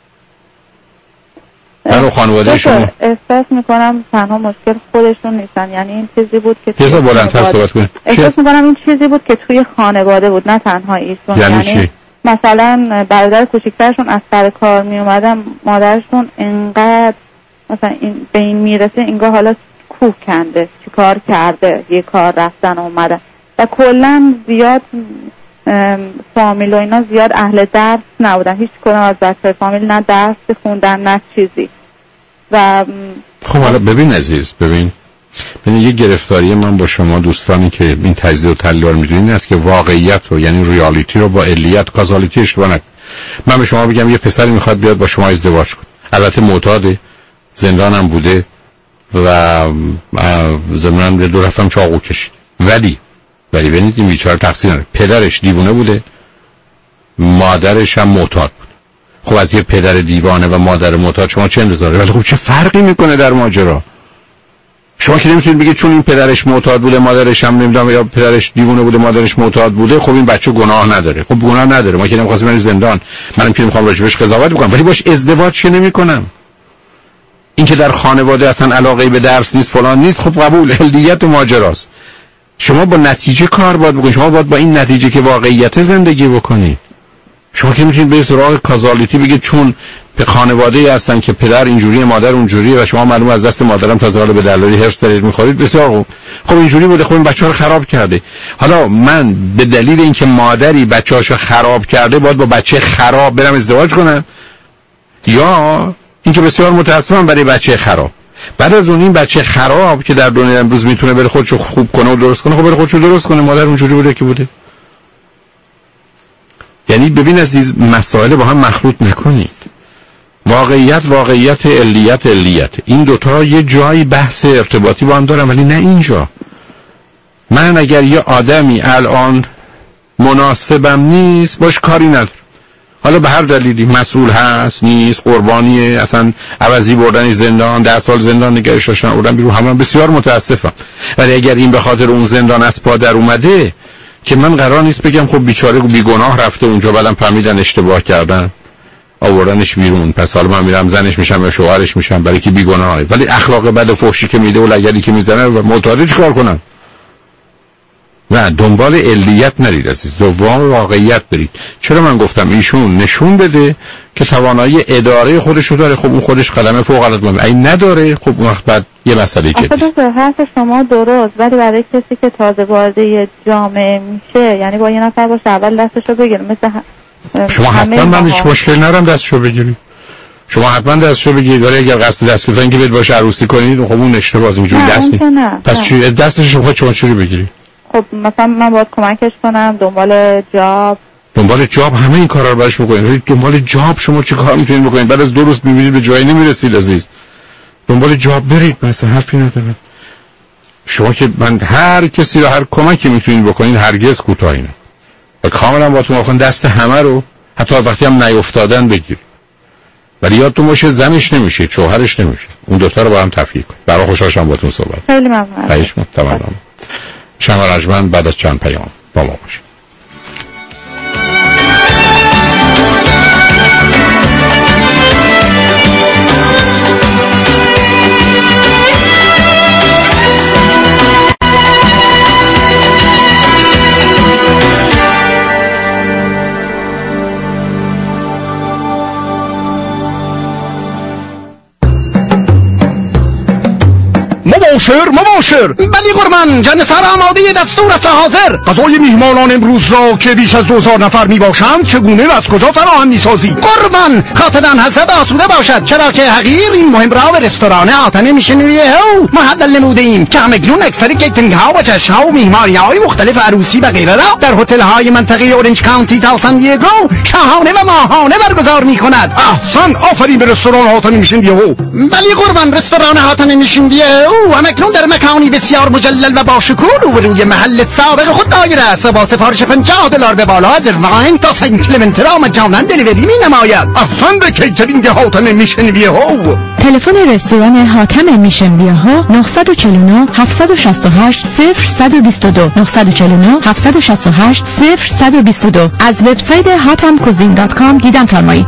برای خانواده شما احساس میکنم تنها مشکل خودشون نیستن، یعنی این چیزی بود که یه ذره بلندتر صحبت کنید. احساس میکنم این چیزی بود که توی خانواده بود، نه تنها ایشون. یعنی, یعنی مثلا برادر کوچیکترشون از سر کار می اومدن، مادرشون انقدر مثلا این به این میرسه انگار حالا کوه کنده چی کار کرده، یه کار رفتن اومدن و کلا زیاد فامیل و اینا زیاد اهل درس نبودن، هیچ کدوم از بچه فامیل نه درس خوندن نه چیزی. و خب حالا ببین عزیز، ببین ببین یه گرفتاری من با شما دوستانی که این تجزیه و تحلیل رو میدونین است که واقعیت رو یعنی ریالیتی رو با علیت کازالیتی اشتباه نکنید. من به شما بگم یه پسری میخواد بیاد با شما ازدواج کنه، البته معتاده، زندانم بوده و ضمناً به دو رفتم چاقو کشید، ولی ولی ببینید این بیچاره تقصیر نداره. پدرش دیوونه بوده، مادرش هم معتاد بود. خب از یه پدر دیوانه و مادر معتاد شما چه انتظاری؟ ولی خب چه فرقی میکنه در ماجرا؟ شما که نمیتونید بگید چون این پدرش معتاد بوده مادرش هم نمیدونم، یا پدرش دیوونه بوده مادرش معتاد بوده، خب این بچه گناه نداره. خب گناه نداره، ما که نمیخواستیم بریم زندان، منم که نمیخوام راجبش قضاوت بکنم، ولی باش ازدواج چه نمیکنم. این که در خانواده اصلا علاقه به درس نیست فلان نیست، خب قبول، اهلیت ماجراست. شما با نتیجه کار باید بکنید، شما باید با این نتیجه که واقعیت زندگی بکنید. شما که میتونید به سراغ کازالیتی بگید چون به خانواده هستن که پدر اینجوریه مادر اونجوریه و شما معلوم از دست مادرم تازه حالا به دلالی هرس دارید میخورید، بسیار خوب. خب اینجوری بوده، خب این بچه‌ها رو خراب کرده. حالا من به دلیل اینکه مادری بچه‌هاشو خراب کرده باید با بچه خراب برم ازدواج کنم؟ یا اینکه بسیار متأسفم برای بچه خراب، بعد از اون این بچه خراب که در دنیا امروز میتونه بره خودشو خوب کنه و درست کنه، خب بره خودشو درست کنه، مادر اونجوری بوده که بوده. یعنی ببین عزیز، مسائل با هم مخلوط نکنید. واقعیت واقعیت، علیت علیت، این دوتا یه جایی بحث ارتباطی با هم دارن ولی نه اینجا. من اگر یه آدمی الان مناسبم نیست باش کاری ندارم، حالا به هر دلیلی مسئول هست نیست، قربانیه، اصلا عوضی بردن زندان، ده سال زندان نگهش داشتن آوردن بیرون، همه بسیار متاسفم. ولی اگر این به خاطر اون زندان از پا در اومده که من قرار نیست بگم خب بیچاره بیگناه رفته اونجا، بعدم فهمیدن اشتباه کردن آوردنش بیرون، پس حالا من میرم زنش میشم یا شوهرش میشم برای که بیگناهه، ولی اخلاق بد و فحشی که میده و لگدی که میزنه و معتاد چیکار کنم؟ نه، دنبال علیت نرید عزیز، دنبال واقعیت برید. چرا من گفتم ایشون نشون بده که توانایی اداره خودشو داره، خب اون خودش قلمه فوق العاده مهمه. این نداره خب اون وقت بعد یه مسئله جدی. آخه حرف شما درست، ولی برای کسی که تازه وارد یه جامعه میشه، یعنی با یه نفر باشه اول دستشو بگیره، مثل شما حتما من هیچ مشکل ندارم دستشو بگیرید، شما حتما دستشو بگیرید، ولی اگر قصد دست گرفتن که بید باشه عروسی کنید، خب اون اشتباهه، اینجوری دست نیست. پس چی دستش رو خود شما بگیرید؟ خب مثلا من باید کمکش کنم دنبال جاب. دنبال جاب همه این کارا رو براش میکنید. دنبال جاب شما چه کار میتونید بکنید؟ بعد از دو روز میبینید به جایی نمیرسید عزیز. دنبال جاب برید، مثلا حرفی نداره. شما که من هر کسی رو هر کمکی میتونید بکنید هرگز کوتاهی نه. و کاملا باهاتون موافقم، دست همه رو حتی وقتی هم نیافتادن بگیرید. ولی یادتون باشه زنش نمیشه، شوهرش نمیشه. اون دو تا رو با هم تفکیک کنید. برای خوشحال شدم باهاتون صحبت. خیلی ممنون. خواهش می‌کنم. شما رجمن بعد از چند پیام با ما باشید. مباشر مباشر. بلی قربان، جنسر آماده دستور است حاضر. غذای میهمانان امروز را که بیش از دوزار نفر می باشند چگونه و از کجا فراهم می سازی؟ قربان، خاطران حضرت آسوده باشد، چرا که حقیر این مهم را به رستوران آتن میشنویه او محدل نموده ایم که همکنون اکثر کیترینگ ها و چشم ها و میهمانی های مختلف عروسی و غیره را در هتل های منطقه اورنج کانتی تا سان دیگو شاهانه و ماهانه برگزار می کند. احسن، آفرین به رستوران آتن میشنویه او. بلی قربان، رستوران آتن میشنویه او همکنون در مکانی بسیار مجلل و باشکوه و روی محل سابق خود دایر است و با سفارش پنجاه دلار به بالا از ارواین تا سن کیلومتر را مجانا دلیوری می نماید. احسن به کیترینگ حاتم میشنویه ها. تلفن رستوران حاتم میشنویه ها نه چهار نه هفت شش هشت صفر یک دو دو نه چهار نه هفت شش هشت صفر یک دو دو. از وبسایت هاتم کوزین دات کام دیدن فرمایید.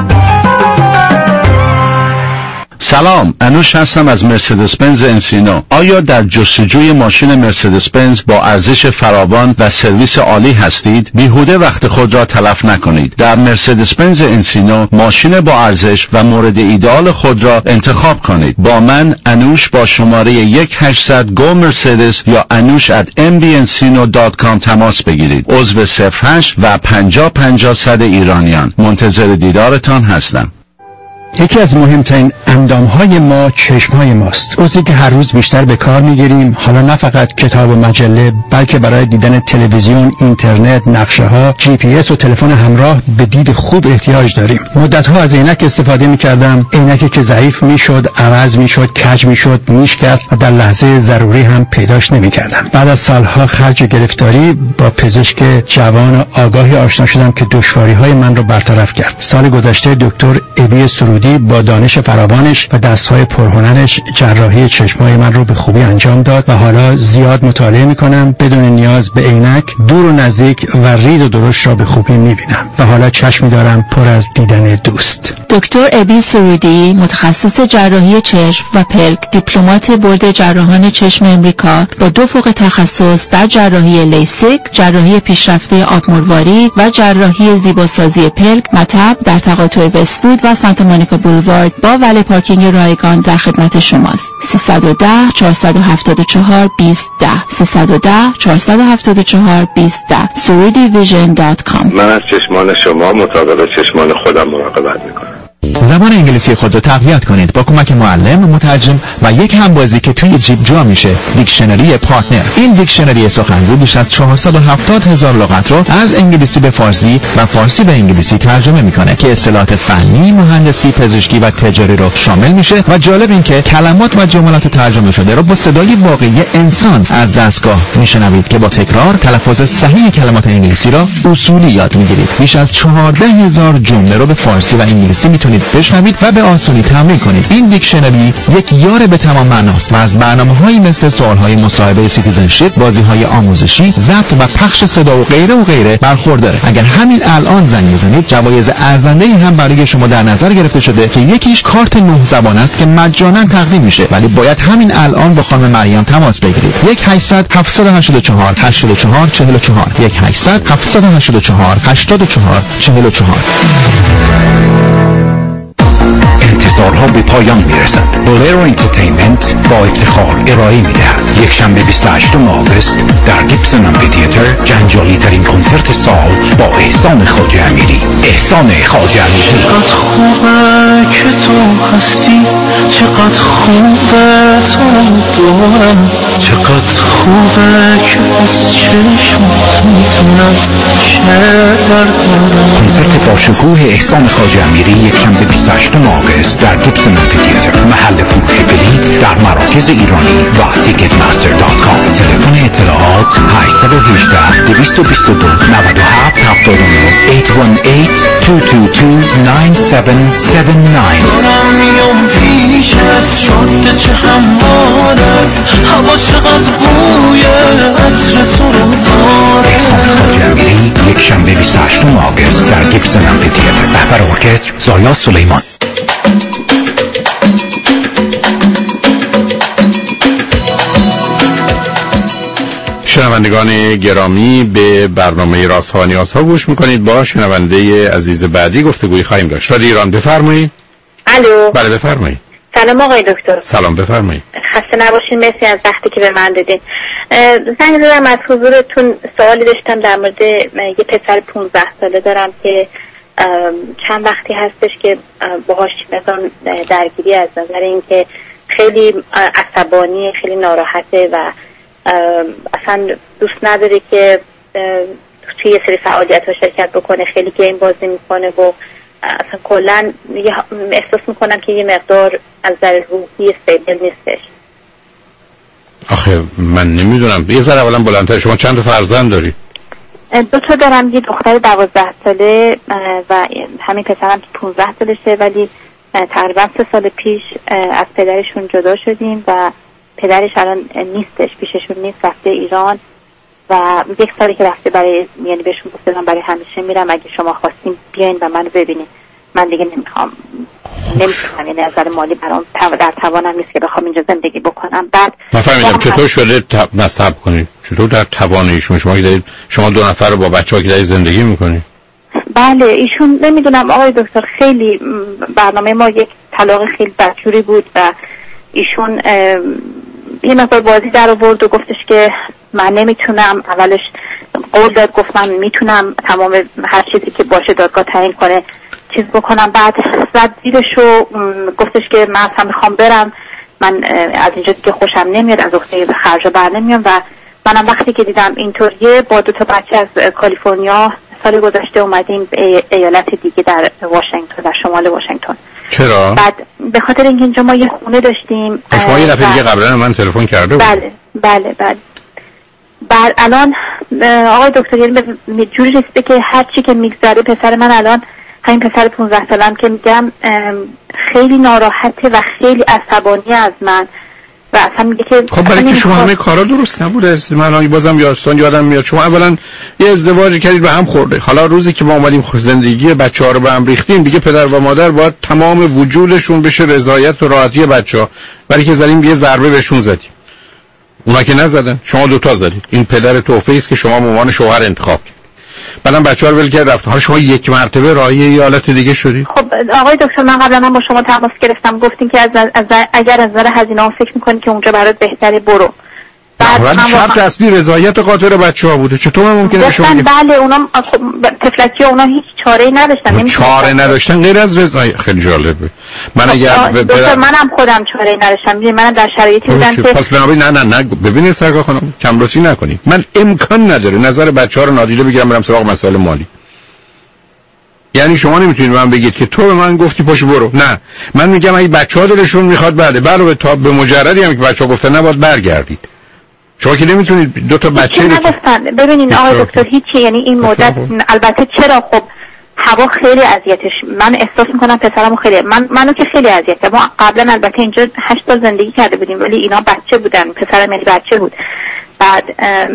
سلام، انوش هستم از مرسدس بنز انسینو. آیا در جستجوی ماشین مرسدس بنز با ارزش فراوان و سرویس عالی هستید؟ بیهوده وقت خود را تلف نکنید. در مرسدس بنز انسینو ماشین با ارزش و مورد ایدئال خود را انتخاب کنید. با من انوش با شماره یک هشتصد گو مرسدس یا انوش ات ام بی انسینو دات کام تماس بگیرید. عضو صفر هشت و پنجاه پنجاه صد ایرانیان. منتظر دیدارتان هستم. یکی از مهمترین اندامهای ما چشمهای ماست. عضوی که هر روز بیشتر به کار میگیریم، حالا نه فقط کتاب و مجله بلکه برای دیدن تلویزیون، اینترنت، نقشه ها، جی پی اس و تلفن همراه به دید خوب احتیاج داریم. مدت ها از عینک استفاده میکردم، عینکی که ضعیف میشد، عوض میشد، کج میشد، میشکست و در لحظه ضروری هم پیداش نمیکردم. بعد از سالها خرج گرفتاری با پزشک جوان و آگاهی آشنا شدم که دشواری های من رو برطرف کرد. سال گذشته دکتر ابی سرودی با دانش فراوانش و دستهای پرهنرش جراحی چشمای من رو به خوبی انجام داد و حالا زیاد مطالعه میکنم، بدون نیاز به عینک دور و نزدیک و ریز و درشت را به خوبی میبینم و حالا چشمی دارم پر از دیدن دوست. دکتر ابی سرودی متخصص جراحی چشم و پلک، دیپلمات بورد جراحان چشم امریکا با دو فوق تخصص در جراحی لیسیک، جراحی پیشرفته آبمرواری و جراحی زیباسازی پلک، مطب در تقاطع وست‌وود و سانتا مونیکا بولوارد با ولی پارکینگ رایگان در خدمت شماست. سیصد و ده چهارصد و هفتاد و چهار بیست ده سیصد و ده چهارصد و هفتاد و چهار بیست ده سرودی ویژن دات کام. من از چشمان شما مطابق چشمان خودم مراقبت میکنم. زبان انگلیسی خود رو تقویت کنید با کمک معلم، مترجم و یک همبازی که توی جیب جا میشه، دیکشنری پارتنر. این دیکشنری سخنگو بیش از چهارصد و هفتاد هزار لغت رو از انگلیسی به فارسی و فارسی به انگلیسی ترجمه میکنه که اصطلاحات فنی، مهندسی، پزشکی و تجاری رو شامل میشه و جالب این که کلمات و جملات ترجمه شده رو با صدای واقعی انسان از دستگاه میشنوید که با تکرار تلفظ صحیح کلمات انگلیسی را اصولی یاد میگیرید. بیش از چهارده هزار جمله رو به فارسی و انگلیسی میتونید بشنوید و به آسانی تمرین کنید. این دیکشنری یک یار به تمام معناست و از برنامه‌هایی مثل سوال‌های مصاحبه سیتیزنشیپ، بازی‌های آموزشی، ضبط و پخش صدا و غیره و غیره برخورداره. اگر همین الان زنگ بزنید، جوایز ارزنده‌ای هم برای شما در نظر گرفته شده که یکیش کارت نه زبان است که مجانا تقدیم میشه، ولی باید همین الان با خانم مریم تماس بگیرید. یک هشتصد هفتصد و هشتاد و چهار هشتاد و چهار چهل و چهار یک هشتصد هفتصد و هشتاد و چهار هشتاد و چهار چهل و چهار. انتظارها به پایان میرسد. بولرو انترتینمنت با افتخار ارائه میدهد یک شنبه بیست و هشتم آگوست در گیبسون امفی‌تئاتر جنجالی ترین کنسرت سال با احسان خواجه امیری. احسان خواجه امیری. چقدر خوبه که تو هستی، چقدر خوبه تو دارم، چقدر خوبه که از چشمت میتونم شعر بردارم. کنسرت با شکوه احسان خواجه امیری یک شنبه بیست و هشتم آگوست در گیبسون امفی‌تئاتر، محل فروش بلیط در مراکز ایرانی و تیکت ماستر دات کام. تلفن اطلاعات هشت یک هشت دو دو دو نه هفت هفت نه هشت یک هشت دو دو دو نه هفت هفت نه. دارم میام پیشت شده چه همانت، هوا چقدر بوی عطر تو رو داره. احسان خواجه امیری یک شنبه بیست و هشتم آگوست در گیبسون امفی‌تئاتر. رهبر ارکستر زایا سلیمان. شنوندگان گرامی، به برنامه رازها و نیازها گوش میکنید. با شنونده عزیز بعدی گفتگوی خواهیم داشت. رادیو ایران، بفرمایید. الو. بله بفرمایید. سلام آقای دکتر. سلام، بفرمایید. خسته نباشین، مرسی از وقتی که به من دادین. زنگ زدم از حضورتون، سوالی داشتم در مورد یه پسر پونزده ساله دارم که چند وقتی هستش که باهاش مثلا درگیری از نظر این که خیلی عصبانی، خیلی ناراحته و اصلا دوست نداره که توی یه سری فعالیت ها شرکت بکنه، خیلی گیم بازی میکنه و اصلا کلا احساس میکنم که یه مقدار از نظر روحی استیبل نیستش. آخه من نمیدونم، یه ذره اولا بلندتر، شما چند تا فرزند داری؟ دو تا دارم، یه دختر دوازده ساله و همین پسرم که پونزده سالشه، ولی تقریبا سه سال پیش از پدرشون جدا شدیم و پدرش الان نیستش، پیششون نیست، رفته ایران و یک سالی که رفته، برای یعنی بهشون گفتم برای همیشه میرم، اگه شما خواستین بیاین و منو ببینین، من دیگه نمیخوام، نمیتونم، یعنی از نظر مالی برام در توانم نیست که بخوام اینجا زندگی بکنم. بعد نفهمیدم چطور شده تب... نصب کنید، چطور در توان ایشون شما که دارید، شما دو نفر رو با بچه ها که دارید زندگی میکنید؟ بله ایشون نمیدونم آقای دکتر، خیلی برنامه ما یک طلاق خیلی بدجوری بود و ایشون یه مقدار بازی در آورد و گفتش که من نمیتونم، اولش قول داد گفت من میتونم تمام هر چیزی که باشه دادگاه تعیین کنه چیز بکنم. بعد زد زیرشو گفتش که من اصلا میخوام برم، من از اینجا دیگه خوشم نمیاد، از اخته خرجا بر نمیام. و منم وقتی که دیدم اینطوریه با دو تا بچه از کالیفرنیا سال گذشته اومدیم به ایالت دیگه در واشنگتن، در شمال واشنگتن. چرا؟ بعد به خاطر اینکه اینجا ما یه خونه داشتیم. شما یه دفعه دیگه قبلا من تلفن کرده بود. بله بله بله. بعد الان آقای دکتر یعنی جوری رسیده که هر چی که میگذره پسر من، الان همین پسر پانزده سالم که میگم خیلی ناراحته و خیلی عصبانی از من و اصلا میگه که خب برای که شما همه کارا درست نبوده. من بازم یادستان یادم میاد شما اولا یه ازدواج کردید به هم خورده، حالا روزی که ما اومدیم زندگی بچه‌ها رو به هم ریختیم دیگه پدر و مادر باید تمام وجودشون بشه رضایت و راحتی بچه‌ها، برای که زدیم یه ضربه بهشون زدیم، اونا که نزدن، شما دوتا زدید. این پدر توفیقی است که شما به عنوان شوهر انتخاب کردید، بعدم بچه‌ها رو ول کرد رفت. حالا شما یک مرتبه راهی یه حالت دیگه شدید. خب آقای دکتر من قبلا هم با شما تماس گرفتم، گفتین که از, از اگر از نظر هزینه‌ها فکر می‌کنی که اونجا برات بهتره برو. بعد شرط اصلی رضایت قاطر بچه‌ها بوده. چطور ممکنه شما بگید بله اونا طفلکی اونا هیچ چاره‌ای نداشتن، چاره نداشتن غیر از رضایت؟ خیلی جالبه. من اگر دکتر منم خودم چاره‌ای نداشتم، من در شرایطی بودم که پس بنابراین نه نه نه ببینید سرکار خانم کم‌لطفی نکنید. من امکان نداره نظر بچه‌ها رو نادیده بگیرم برم سراغ مسائل مالی. یعنی شما نمیتونید من بگید که تو به من گفتی پاشو برو. نه من میگم اگه بچه‌ها دلشون میخواد بعد علاوه تا به مجردی هم که بچه‌ها گفتن نباید برگردید. شما که نمیتونید دو تا بچه نگفتن. ببینین آقای دکتر هیچی، یعنی این مدت البته چرا خب هوا خیلی اذیتش، من احساس میکنم پسرمو خیلی من منو که خیلی اذیت. ما قبلا البته اینجا هشت سال زندگی کرده بودیم ولی اینا بچه بودن، پسرم یعنی بچه بود. بعد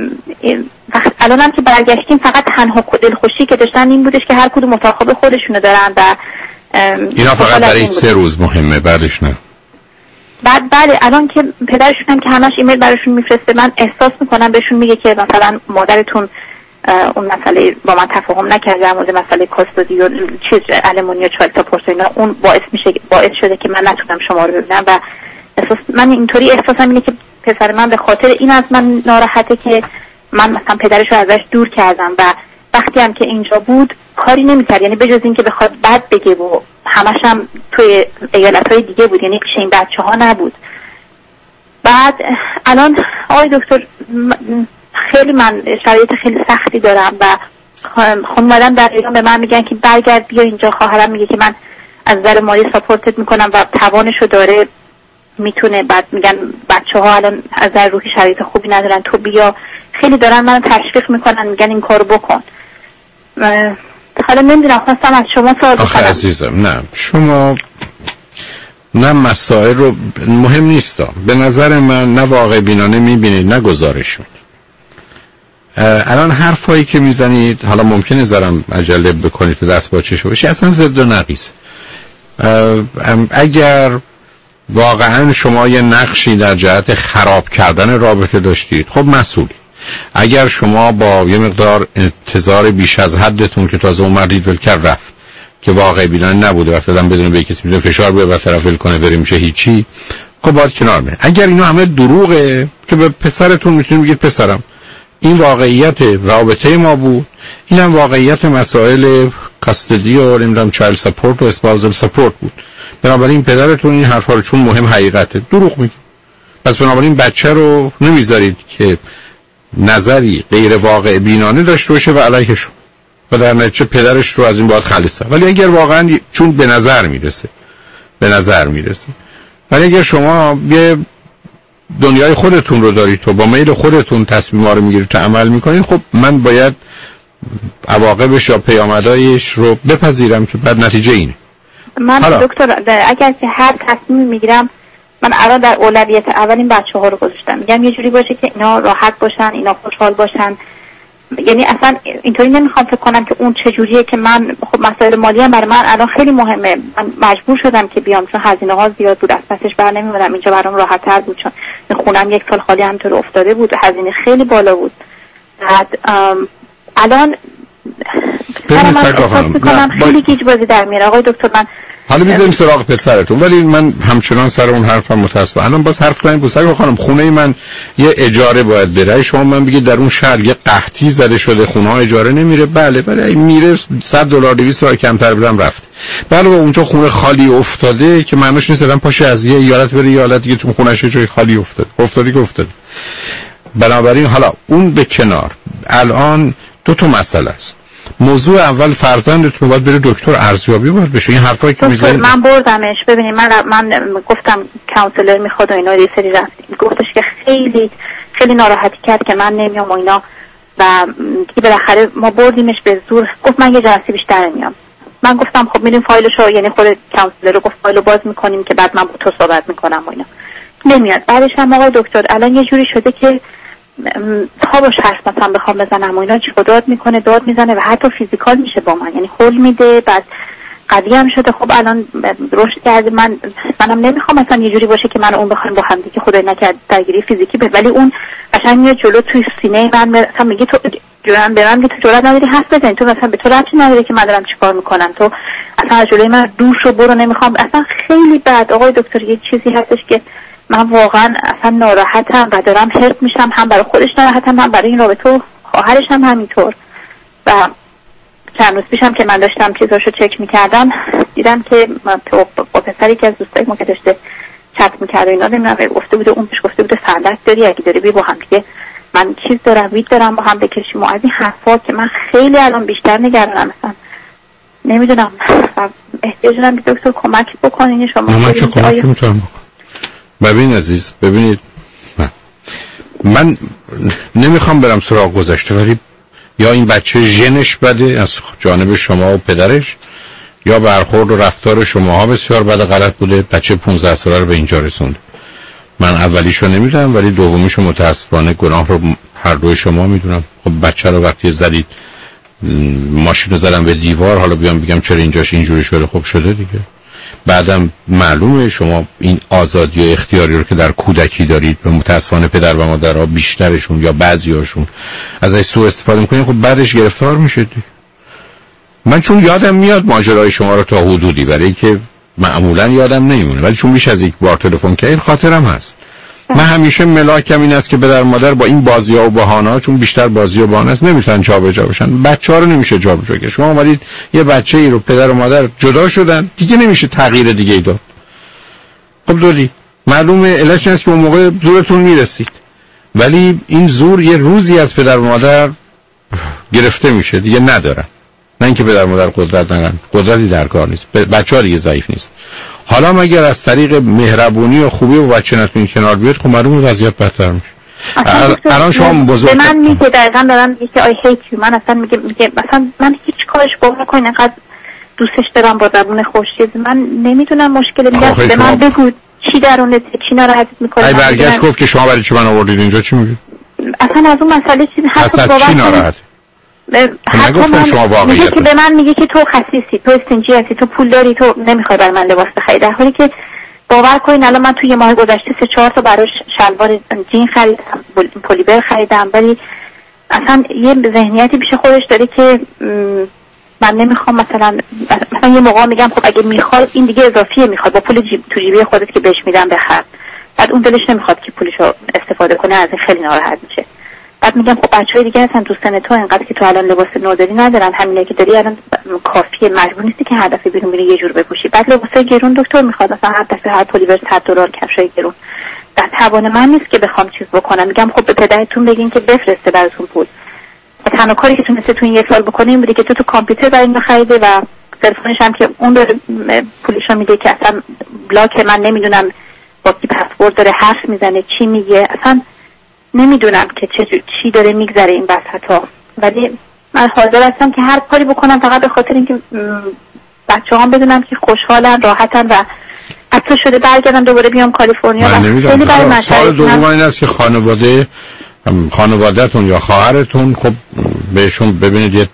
وقت الانم که برگشتیم فقط تنها دلخوشی که داشتن این بودش که هر کدوم اتاق خواب خودشونو دارن و اینا فقط برای سه روز مهمه، بعدش نه. بعد بله الان که پدرشون هم که همش ایمیل براشون میفرسته، من احساس میکنم بهشون میگه که مثلا مادرتون اون مسئله با من تفاهم نکرده در مورد مسئله کاستودی و چیز المونی و چوالتا پورتوینا، اون باعث میشه باعث شده که من نتونم شما رو ببینم و احساس من اینطوری احساسم اینه که پسر من به خاطر این از من ناراحته که من مثلا پدرش رو ازش دور کردم و وقتی هم که اینجا بود کاری نمیکرد، یعنی بجز این که بخواد بد بگه و همش هم توی ایالت‌های دیگه بود، یعنی پیش این بچه‌ها نبود. بعد الان آقای دکتر خیلی من شرایط خیلی سختی دارم و خانواده‌ام در ایران به من میگن که برگرد بیا اینجا. خواهرم میگه که من از نظر مالی ساپورتت میکنم و توانشو داره میتونه. بعد میگن بچه‌ها الان از نظر روحی شرایط خوبی ندارن، تو بیا. خیلی دارن منو تشویق میکنن، میگن این کارو بکن. حالا نمیدونم خواستم از شما سوال بکنم. آخه عزیزم نه شما نه مسائل رو مهم نیست به نظر من، نه واقع بینانه میبینید نه گزارشون. الان حرفایی که میزنید حالا ممکنه زرم عجله بکنید تو دست باچه شو بشه، اصلا ضد و نقیض. اگر واقعا شما یه نقشی در جهت خراب کردن رابطه داشتید خب مسئولی. اگر شما با یه مقدار انتظار بیش از حدتون که تازه اومدید ول کرد رفت که واقعی بینانه نبوده، وقتی آدم بدون به کسی بدون فشار بیاره و طرف ول کنه بریم میشه هیچی، خب باید کنار بره. اگر اینا همه دروغه که به پسرتون میتونید بگید پسرم این واقعیت رابطه ما بود، اینم واقعیت مسائل کاستدی و نمیدونم چایلد سپورت و اسپاوزل سپورت بود، بنابراین پدرتون این حرفا رو چون مهم حقیقته دروغ میگه. پس بنابراین بچه رو نمیذارید که نظری غیر واقع بینانه داشته باشه و علیهشون و در نتیجه پدرش رو از این باید خلیصه. ولی اگر واقعا چون به نظر میرسه به نظر میرسه ولی اگر شما یه دنیای خودتون رو دارید تو با میل خودتون تصمیم‌ها رو میگیرید تا عمل میکنید، خب من باید عواقبش یا پیامدهایش رو بپذیرم که بعد نتیجه اینه. من دکتر اگر که هر تصمیمی میگیرم من الان در اولویت اول این بچه‌ها رو گذاشتم، میگم یه جوری باشه که اینا راحت باشن، اینا خوشحال باشن. یعنی اصلا اینطوری نمیخوام فکر کنم که اون چه جوریه که من خب مسائل مالی هم برای من الان خیلی مهمه. من مجبور شدم که بیام چون هزینه ها زیاد بود، از پسش بر نمیومدم. اینجا برام راحت تر بود چون خونم یک سال خالی همینطور افتاده بود، هزینه خیلی بالا بود. بعد الان من احساس میکنم خیلی گیج بازی در میاره. آقای دکتر من حالا میذاریم سراغ پسرتون، ولی من همچنان سر اون حرفم متاسفم. الان باز حرف کنیم بوسک خانم خونه من یه اجاره باید بره، شما من بگید در اون شهر یه قحطی زده شده خونه ها اجاره نمیره، بله بله میره صد دلار دویست دلار کمتر بدم رفت. بله اونجا خونه خالی افتاده که معنیش نیست آدم پاشه از یه ایالت بره ایالت دیگه تو خونه‌ش جای خالی افتاده افتادی که افتاده. بنابراین حالا اون به کنار، الان دو تا مسئله است. موضوع اول فرزندتون باید بره دکتر ارزیابی باید بشه. این حرفایی که میزنید من بردمش. ببینید من من گفتم کانسلر میخواد و اینا یه سری رفتیم، گفتش که خیلی خیلی ناراحتی کرد که من نمیام و اینا و دیگه بالاخره ما بردیمش به زور. گفت من یه جلسه بیشتر نمیام. من گفتم خب میریم فایلشو، یعنی خود کانسلر رو گفت فایلو باز میکنیم که بعد من با تو صحبت میکنم و اینا. نمیاد. بعدش هم آقای دکتر الان یه جوری شده که تا باش حرف مثلا بخوام بزنم و اینا چی داد میکنه، داد میزنه و حتی فیزیکال میشه با من، یعنی خول میده. بعد قضیه هم شده خب الان رشد کرده، من منم نمیخوام مثلا یه جوری باشه که من اون بخوایم با هم دیگه خدای نکرد درگیری فیزیکی به، ولی اون قشنگ میاد جلو توی سینه من مثلا میگه تو جرأت به من میگه تو جرأت نداری حرف بزنی، تو مثلا به تو ربطی نداره که من دارم چیکار میکنم، تو اصلا از جلوی من دور شو برو، نمیخوام. اصلا خیلی بد آقای دکتر. یه چیزی هستش که من واقعا اصلا ناراحتم و دارم هرت میشم، هم برای خودش ناراحتم هم برای این رابطه و خواهرش هم همینطور. و چند روز پیشم که من داشتم چیزاشو چک میکردم دیدم که با پسری که از دوستای ما که داشته چت میکرد و اینا نمیدونم گفته بوده، اون پیش گفته بوده سردرد داری اگه داری بی با هم دیگه من چیز دارم وید دارم با هم بکشیم و از این حرفا که من خیلی الان بیشتر نگرانم. مثلا نمیدونم احتیاج دارم که دکتر کمک بکنین شما. من چه کمکی میتونم بکنم؟ ببین عزیز، ببینید نه. من نمیخوام برم سراغ گذشته، ولی یا این بچه ژنش بده از جانب شما و پدرش، یا برخورد و رفتار شماها بسیار بد غلط بوده بچه پانزده ساله رو به اینجا رسونده. من اولیشو نمیدونم ولی دومیشو متاسفانه گناه رو هر دوی شما میدونم. خب بچه رو وقتی زدید ماشین رو زدم به دیوار، حالا بیام بگم چرا اینجاش اینجوری شده، خب شده دیگه. بعدم معلومه شما این آزادی و اختیاری رو که در کودکی دارید به متاسفانه پدر و مادرها بیشترشون یا بعضیاشون ازش سوء استفاده میکنین، خب بعدش گرفتار میشید. من چون یادم میاد ماجرای شما رو تا حدودی، برای که معمولا یادم نمیمونه، ولی چون بیش از یک بار تلفن کردید خاطرم هست. من همیشه ملاکم این است که پدر مادر با این بازی‌ها و بهانه‌ها، چون بیشتر بازی و بهانه است، نمیتونن جابجا بشن. بچه‌ها رو نمیشه جابجا کرد. شما اومدید یه بچه‌ای رو پدر و مادر جدا شدن، دیگه نمیشه تغییر دیگه ای داد. خب دادی معلومه علتش است که اون موقع زورتون میرسید، ولی این زور یه روزی از پدر و مادر گرفته میشه، دیگه ندارن. نه اینکه پدر و مادر قدرت ندارن، قدرتی در کار نیست، بچه‌ها دیگه ضعیف نیست. حالا مگر از طریق مهربونی و خوبی و بچه نتونید کنار بیاد، خب معلومه وضعیت بدتر میشه. الان شما بزرگ به من میگه دقیقاً دارم میگه که آی هیت یو، من اصلا میگه میگه مثلا من هیچ کارش با نکنین، انقدر دوستش دارم با زبون خوش چیز، من نمیدونم مشکل دیگه. به من بگو چی درونت چی ناراحتت میکنه. ای برگشت گفت که شما برای چی من آوردید اینجا، چی میگید؟ اصلا از اون مسئله چیزی حتی از چی ناراحت؟ نگفتم شما واقعیت میگه که به من میگه که تو خسیسی، تو استنجی هستی، تو پول داری، تو نمیخوای برای من لباس بخری، در حالی که باور کنین الان من توی ماه گذشته سه چهار تا براش شلوار جین خریدم، پلیبر خریدم، ولی اصلا یه ذهنیتی پیش خودش داره که من نمیخوام. مثلا مثلا یه موقع میگم خب اگه میخواد این دیگه اضافیه، میخواد با پول جیب تو جیبی خودت که بهش میدم بخر، بعد اون دلش نمیخواد که پولشو استفاده کنه، از این خیلی ناراحت میشه. بعد میگم خب بچه‌های دیگه هستن دوستان تو، اینقدر که تو الان لباس نوداری ندارن، همینه که داری الان کافیه، مجبور نیستی که هر دفعه بیرون میری یه جور بپوشی. بعد لباسای گرون دکتر میخواد، مثلا هر دفعه هر پلیور صد دلار، کفشای گرون. در توان من نیست که بخوام چیز بکنم. میگم خب به پدرتون بگین که بفرسته براتون پول. تنها کاری که تونسته تو این یک سال بکنه این بوده که تو تو کامپیوتر برای اینو خریده و تلفنش هم که اون داره پولشو میده که اصلا بلاک من نمیدونم با کی پسورد داره حرف میزنه چی میگه، اصلا نمیدونم که چه چی داره میگذره این وسطا. ولی من حاضر هستم که هر کاری بکنم فقط به خاطر اینکه بچه‌ها هم بدونم که خوشحالن، راحتن و حتی شده برگردم دوباره بیام کالیفرنیا. من خیلی برای من سوال دوم این است که خانواده خانواده‌تون یا خواهرتون خب بهشون ببینید یه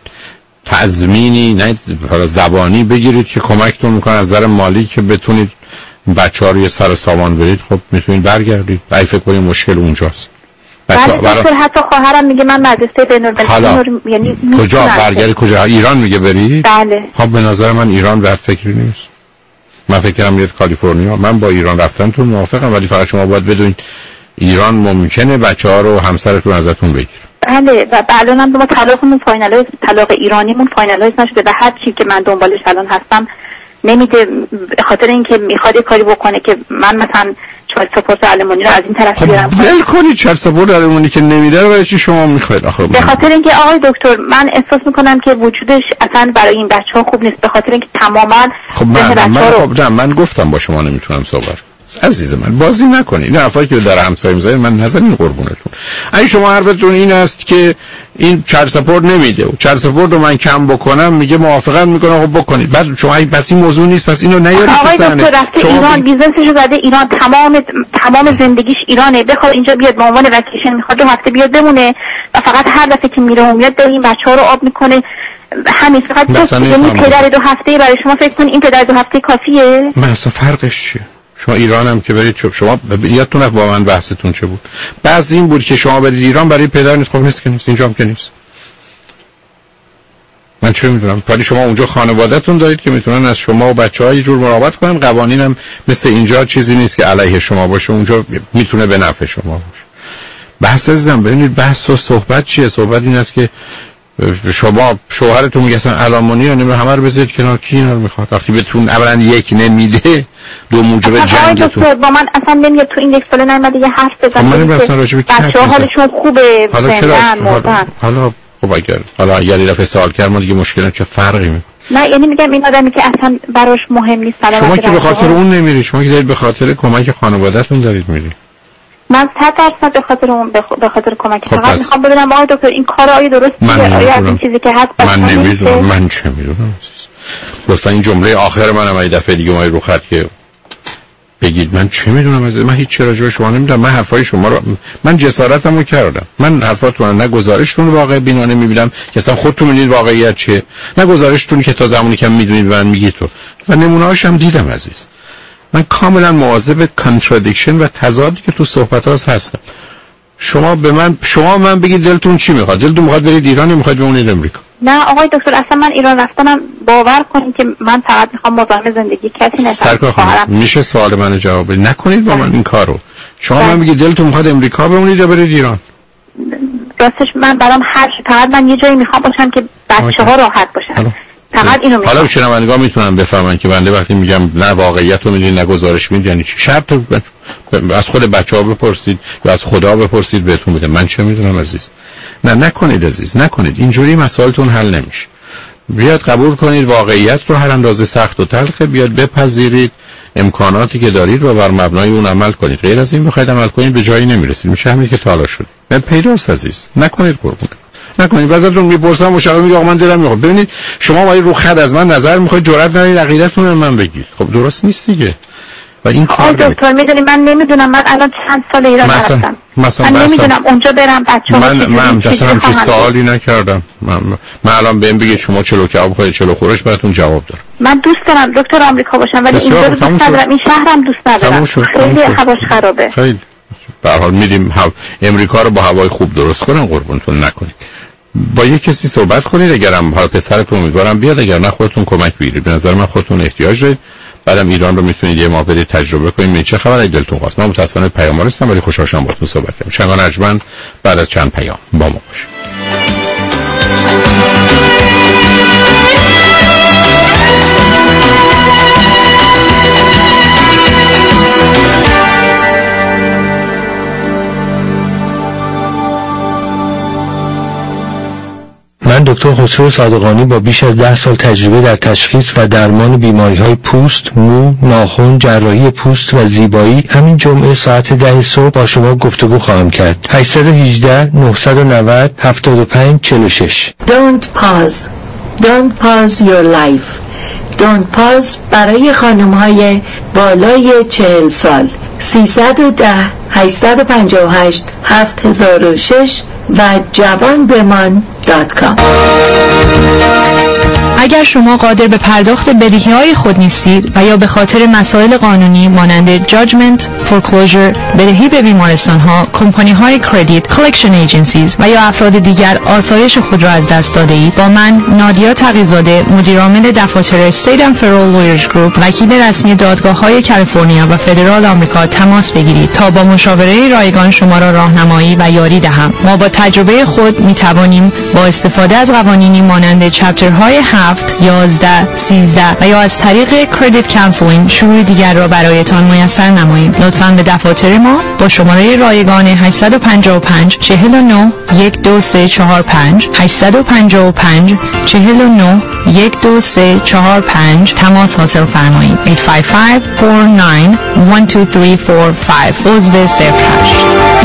تضمینی نه حالا زبانی بگیرید که کمکتون میکنه از نظر مالی که بتونید بچه‌ها رو یه سر سامان برید، خب میتونید برگردید. اگه فکر کنید مشکل اونجاست. بله دکتر، حتی خواهرم میگه من مدرسه بین‌المللی، یعنی کجا برگردی؟ کجا؟ ایران میگه بری؟ بله. خب به نظر من ایران بد فکری نیست. من فکر کنم میاد کالیفرنیا. من با ایران رفتنتون موافقم، ولی فقط شما باید بدونید ایران ممکنه بچه‌ها رو همسرتون ازتون بگیره. بله و الان هم ما طلاقمون فاینالایز، طلاق ایرانیمون فاینالایز نشده و هر چی که من دنبالش الان هستم نمیده به خاطر اینکه میخواد کاری بکنه که من مثلا چارت سپورت آلمانی رو از این طرف بیارم. ول کنید چارت سپورت آلمانی که نمیده رو برای چی شما میخواید؟ آخه به خاطر اینکه آقای دکتر من احساس میکنم که وجودش اصلا برای این بچه‌ها خوب نیست، به خاطر اینکه تماما خب من من خب نه من گفتم با شما نمیتونم صحبت. عزیز من بازی نکنید. این حرفایی که در همسایه میزنید من نزنین قربونتون. اگه شما حرفتون این است که این چارت سپورت نمیده و چارت سپورت رو من کم بکنم میگه موافقت میکنه، خب بکنید. بعد شما این پس این موضوع نیست، پس اینو نیارید. آقای دکتر رفته ایران بی... بیزنسشو زده ایران، تمام تمام زندگیش ایرانه، بخواد اینجا بیاد به عنوان وکیشن میخواد دو هفته بیاد بمونه و فقط هر دفعه که میره و میاد این بچه‌ها رو آب میکنه. همین فقط یعنی پدر دو هفته برای شما فکر کنید این پدر دو هفته کافیه؟ مثلا فرقش چیه؟ شما ایران هم که برید شما یادتونه با من بحثتون چه بود؟ بعضی این بود که شما برید ایران برای پدر نیست. خب نیست که نیست، اینجا هم که نیست. من چه میدونم، ولی شما اونجا خانواده‌تون دارید که میتونن از شما و بچه‌ها یه جور مراقبت کنن. قوانینم مثل اینجا چیزی نیست که علیه شما باشه، اونجا میتونه به نفع شما باشه. بحث عزیزم ببینید بحث و صحبت چیه؟ صحبت این است که شما شوهرتون میگه اصلا آلمانی یا نمیدونم همه رو بذارید کنار، کی اینا رو میخواد؟ وقتی بهتون اولا یک نمیده، دو موجب جنگتون. با من اصلا نمیاد تو این یک سال نمیاد یه حرف بزنم که بچه‌ها حالشون خوبه، زندن مردن. حالا خب اگر حالا اگر یه دفعه سوال کردم دیگه مشکل چه فرقی میکنه؟ نه یعنی میگم این آدمی که اصلا براش مهم نیست سلامتی شما که به خاطر اون نمیری، شما که دارید به خاطر کمک خانواده‌تون دارید میری. من صد درصد به خاطر اون به خاطر کمک خب فقط میخوام بدونم آقای دکتر این کار آیا درسته؟ آیا این چیزی که هست من نمیدونم. من چه میدونم؟ لطفا این جمله آخر منم یه دفعه دیگه ما رو خط که بگید من چه میدونم از من هیچ چیزی راجع به شما نمیدونم. من حرفای شما رو من جسارتمو کردم. من حرفاتون رو نه گزارشتون واقع بینانه میبینم که اصلا خودتون میدونید واقعیت چیه، نه گزارشتون که تا زمانی که میدونید من میگید تو و نمونه‌هاش هم دیدم عزیز. من کاملا مواظب کانترادیکشن و تضادی که تو صحبت‌هاست هستم. شما به من شما من بگید دلتون چی میخواد؟ دلتون میخواد برید ایران یا میخواد بمونید امریکا؟ نه آقای دکتر اصلا من ایران رفتنم باور کنید که من فقط میخوام مزاحم زندگی کسی نشم. میشه سوال منو جواب بدید؟ نکنید با من این کارو. شما من بگید دلتون میخواد امریکا بمونید یا برید ایران؟ راستش من برام هر چی، فقط من یه جایی میخوام باشم که بچه‌ها راحت باشن. فقط اینو میگم. حالا شنوندگان میتونن بفهمن که بنده وقتی میگم نه واقعیت رو میدونید نه گزارش میدید یعنی چی. شرط از خود بچه‌ها بپرسید یا از خدا بپرسید بهتون میگم. من چه میدونم عزیز. نه نکنید عزیز، نکنید. اینجوری مسائلتون حل نمیشه. بیاد قبول کنید واقعیت رو هر اندازه سخت و تلخه، بیاد بپذیرید امکاناتی که دارید و بر مبنای اون عمل کنید. غیر از این بخواید عمل کنید به جایی نمیرسید. میشه همین که تالا شد. من پیداست عزیز. نکنید قربون. نکنید. بعضیتون میپرسم مشاور میگه آقا من دلم میخواد. ببینید شما وای رو خط از من نظر میخواید، جرئت ندارید عقیدتون رو من بگید. خب درست نیست دیگه. و این کار دکتر میدونی من نمیدونم، من الان چند سال ایران هستم. مثلا من نمیدونم اونجا برم بچه‌ها من من اصلا همچین سوالی نکردم. من من الان بهم بگید شما چلو کباب خواهید چلو خورش براتون جواب دارم. من دوست دارم دکتر آمریکا باشم ولی اینجا رو دوست ندارم، این شهرم دوست ندارم. خیلی هواش خرابه. خیلی به هر حال میدیم امریکا رو با هوای خوب درست کنن قربونتون نکنید. با یه کسی صحبت کنید، اگرم حالا پسرتون امیدوارم بیاد، اگر نه خودتون کمک بگیرید. به نظر من خودتون احتیاج دارید. بعدم ایران رو میتونید یه ماه برید تجربه کنید. چه خبره دلتون خواست. من متأسفانه پیام‌ها رسیدم ولی خوشحال شدم باهاتون صحبت کردم. شنگان ارجمند بعد از چند پیام با ما باشید. من دکتر خسرو صادقانی با بیش از ده سال تجربه در تشخیص و درمان بیماری‌های پوست، مو، ناخن، جراحی پوست و زیبایی همین جمعه ساعت ده صبح با شما گفتگو خواهم کرد. هشت یک هشت نه نه صفر هفت پنج چهار شش. Don't pause. Don't pause your life. Don't pause برای خانم‌های بالای چهل سال. سیصد و ده هشتصد و پنجاه و هشت هفت هزار و شش و جوان بمان دات کام. اگر شما قادر به پرداخت بدهی‌های خود نیستید و یا به خاطر مسائل قانونی مانند جاجمنت، فورکلوزر، بدهی به بیمارستان ها، کمپانی های کردیت، کالکشن ایجنسیز و یا افراد دیگر آسایش خود را از دست داده اید، با من نادیا تقی‌زاده، مدیر عامل دفاتر استیت اند فدرال لویرز گروپ، وکیل رسمی دادگاه های کالیفرنیا و فدرال آمریکا تماس بگیرید تا با مشاوره رایگان شما را راهنمایی و یاری دهم. ما با تجربه خود می توانیم با استفاده از قوانینی مانند چپترهای هفت، یازده، سیزده و یا از طریق کردیت کانسلینگ شروع دیگر را برایتان میسر نماییم. لطفاً به دفاتر ما با شماره رایگان هشت پنج پنج چهل و نه یک دو سه چهار پنج هشت پنج پنج چهل و نه یک دو سه چهار پنج تماس حاصل فرمایید. هشت پنج پنج چهار نه یک دو سه چهار پنج عضو صفر هشت.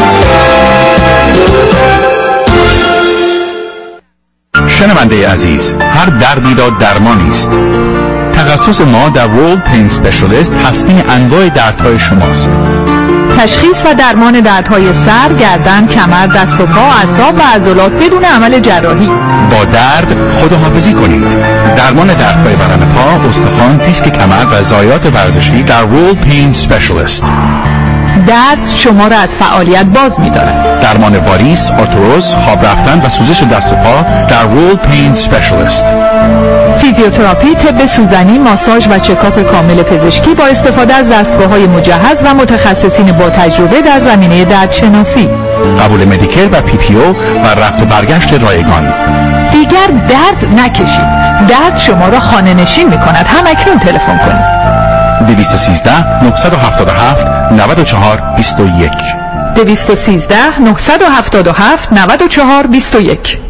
شنونده عزیز، هر دردی را درمانی است. تخصص ما در World Pain Specialist تصمیم انواع دردهای شماست. تشخیص و درمان دردهای سر، گردن، کمر، دست و پا، اعصاب و عضلات بدون عمل جراحی. با درد خداحافظی کنید. درمان دردهای بدن پا، استخوان، دیسک کمر و ضایعات ورزشی در World Pain Specialist. درد شما را از فعالیت باز می‌دارد. درمان واریس، آرتروز، خواب رفتن و سوزش دست و پا در World Pain Specialist. فیزیوتراپی، طب سوزنی، ماساژ و چکاپ کامل پزشکی با استفاده از دستگاه‌های مجهز و متخصصین با تجربه در زمینه دردشناسی. قبول مدیکر و پی پی او و رفت و برگشت رایگان. دیگر درد نکشید. درد شما را خانه نشین می‌کند. هم اکنون تلفن کنید. دویست و سیزده نه هفت هفت نه چهار بیست و یک دویست و سیزده نه هفت هفت نه چهار بیست و یک.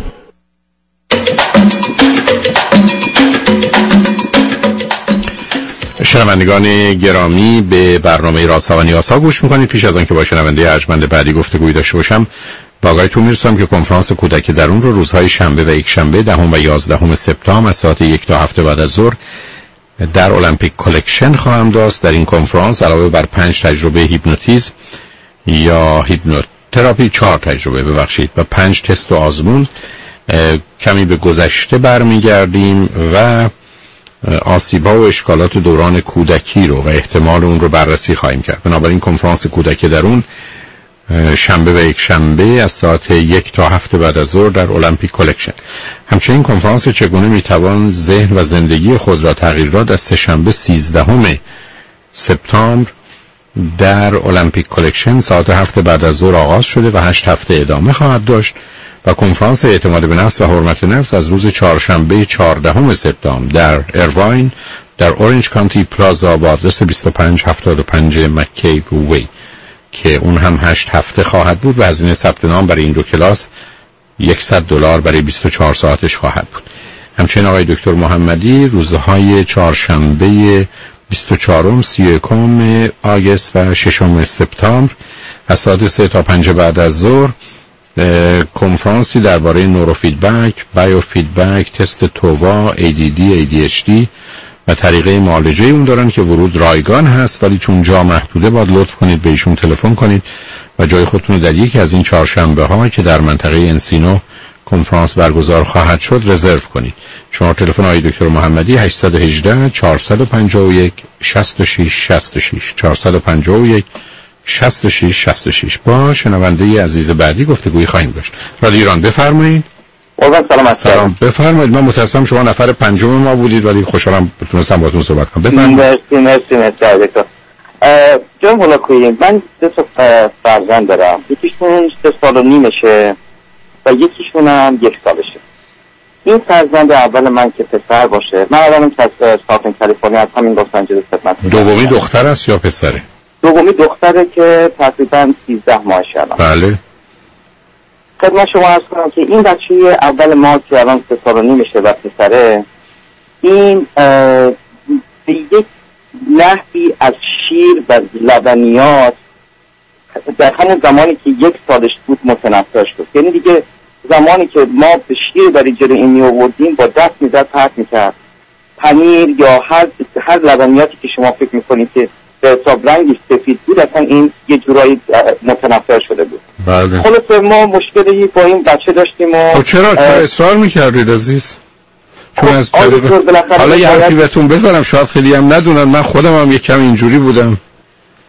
شنوندگان گرامی، به برنامه رازها و نیازها گوش میکنید. پیش از آن که با شنونده ارجمند بعدی گفتگوی داشته باشم، با آگاهیتون میرسم که کنفرانس کودک درون رو روزهای شنبه و یک شنبه دهم و یازدهم سپتامبر از ساعت یک تا هفت بعد از ظهر در المپیک کالکشن خواهم داشت. در این کنفرانس علاوه بر پنج تجربه هیپنوتیزم یا هیپنوتراپی، چهار تجربه ببخشید و پنج تست و آزمون، کمی به گذشته برمیگردیم و آسیب‌ها و اشکالات دوران کودکی رو و احتمال اون رو بررسی خواهیم کرد. بنابراین کنفرانس کودک درون شنبه و یک شنبه از ساعت یک تا هفت بعد از ظهر در المپیک کالکشن. همچنین کنفرانس چگونه میتوان ذهن و زندگی خود را تغییر داد از سه شنبه سیزدهم سپتامبر در المپیک کالکشن ساعت هفت بعد از ظهر آغاز شده و هشت هفته ادامه خواهد داشت. و کنفرانس اعتماد به نفس و حرمت نفس از روز چهارشنبه چهاردهم سپتامبر در ایرواین در اورنج کانتی پلازا با آدرس بیست و پنج هفتاد و پنج مکی وی که اون هم هشت هفته خواهد بود و هزینه ثبت نام برای این دو کلاس صد دلار برای بیست و چهار ساعتش خواهد بود. همچنین آقای دکتر محمدی روزهای چهارشنبه بیست و چهارم، سی و یکم آگوست و ششم سپتامبر از ساعت سه تا پنج بعد از ظهر کنفرانسی درباره نورو فیدبک، بایو فیدبک، تست تووا، ای دی دی، ای دی اچ دی و طریقه معالجه اون دارن که ورود رایگان هست، ولی چون جا محدوده باید لطف کنید به ایشون تلفن کنید و جای خودتون رو در یکی از این چهارشنبه ها که در منطقه انسینو کنفرانس برگزار خواهد شد رزرو کنید. شماره تلفن آقای دکتر محمدی هشت یک هشت چهار پنج یک شش شش شش شش چهار پنج یک شش شش شش شش. با شنونده عزیز بعدی گفتگویی خواهیم داشت. رادیو ایران بفرمایید. سلام سلام بفرمایید. من متاسفم شما نفر پنجم ما بودید ولی خوشحالم تونستم باهاتون صحبت کنم. بفرمایید. مرسی مرسی مرسی دکتر. جان هولاکویی، من دو تا فرزند دارم. یکیشون سه سال و نیمشه و یکیشون هم یک سالشه. این فرزند اول من که پسر باشه، من اولم که از ساوتن کالیفرنیا از همین لس آنجلس خدمت می‌کنم. دومی دختر است یا پسره؟ دومی دختره که تقریبا سیزده ماهشه الان. بله. خدمت شما عرض کنم که این بچه اول ما که الان سه سال و نیمشه و پسره، این به یک نحوی از شیر و لبنیات در همون زمانی که یک سالش بود متنفر شد. یعنی دیگه زمانی که ما به شیر برای جلو این می آوردیم با دست میزد پرت میکرد. پنیر یا هر هر لبنیاتی که شما فکر میکنید که به حساب رنگش سفید بود، اصلا این یه جورایی متنفر شده بود. بله. خلاصه ما مشکلی با این بچه داشتیم و خب چرا چرا اصرار میکردید عزیز؟ چون از حالا یه حرفی بهتون بزنم، شاید خیلی هم ندونن، من خودم هم یک کم اینجوری بودم.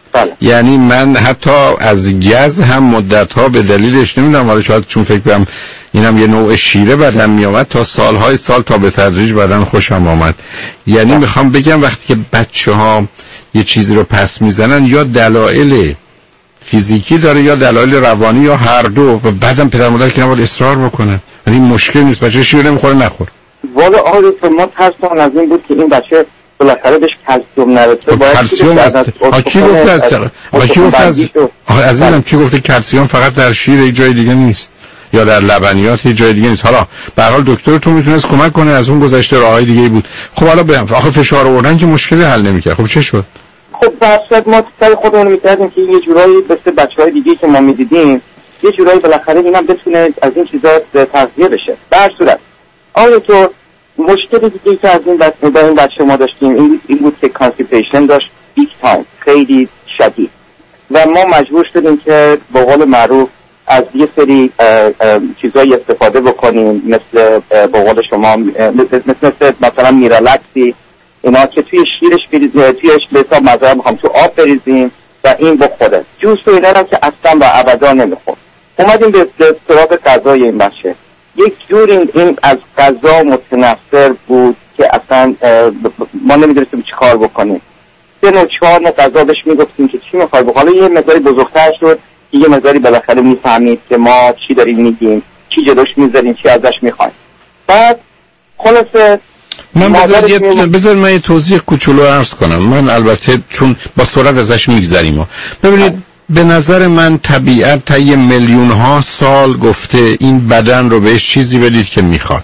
بله. یعنی من حتی از گز هم مدت‌ها به دلیلش نمیدونم، حالا شاید چون فکر کنم اینم یه نوع شیره بدن میامد تا سالهای سال تا به تدریج بدن خوشم آمد. یعنی میخوام بگم وقتی که بچه ها یه چیزی رو پس میزنن یا دلایل فیزیکی داره یا دلایل روانی یا هر دو، و بعدم پدر مادر که نباید اصرار بکنن. یعنی مشکل نیست، بچه شیر نمیخوره نخور. والا آقای دکتر ما ترسان از این بود که این بچه بالاخره بهش کلسیم نرسه. باید کلسیم از کی گفته از کی گفته از آخه عزیزم کی گفته کلسیم فقط در شیر یه جای دیگه نیست یا در لبنیات یه جای دیگه نیست. حالا به هر حال دکتر تو میتونست کمک کنه، از اون گذشته راههای دیگه بود. خب حالا بهم آخه فشار آوردن که مشکلی حل نمیکرد. خب چه شد؟ خب درصد ما سعی خودمون می‌کردیم که یه جورایی مثل بچه‌های دیگه که ما می‌دیدیم یه جورایی بالاخره اینم بتونه از این چیزا تغذیه بشه. به هر صورت آیا تو مشکل دیگه که از این بچه با این بچه ما داشتیم این این بود که کانستیپیشن داشت بیگ تایم، خیلی شدید، و ما مجبور شدیم که به قول معروف از یه سری چیزایی استفاده بکنیم، مثل به قول شما مثل مثل مثلا میرالکسی اینا که توی شیرش بریزیم، تویش به حساب مزرعه میخوام تو آب بریزیم و این بخوره. جوس و اینا هم که اصلا و ابدا نمیخور. اومدیم به سراغ غذای این بچه. یک جور این, این از غذا متنفر بود که اصلا ما نمیدونستیم چی کار بکنیم. سه نوع چهار نوع غذا بهش میگفتیم که چی میخوای بخور. حالا یه مقداری بزرگتر شد که یه مقداری بالاخره میفهمید که ما چی داریم میگیم، چی جلوش میذاریم، چی ازش میخوایم. بعد خلاصه من بذار, یه... بذار من یه توضیح کوچولو عرض کنم. من البته چون با سرعت ازش میگذریم. ببینید به نظر من طبیعت طی میلیون ها سال گفته این بدن رو بهش چیزی بدید که میخواد.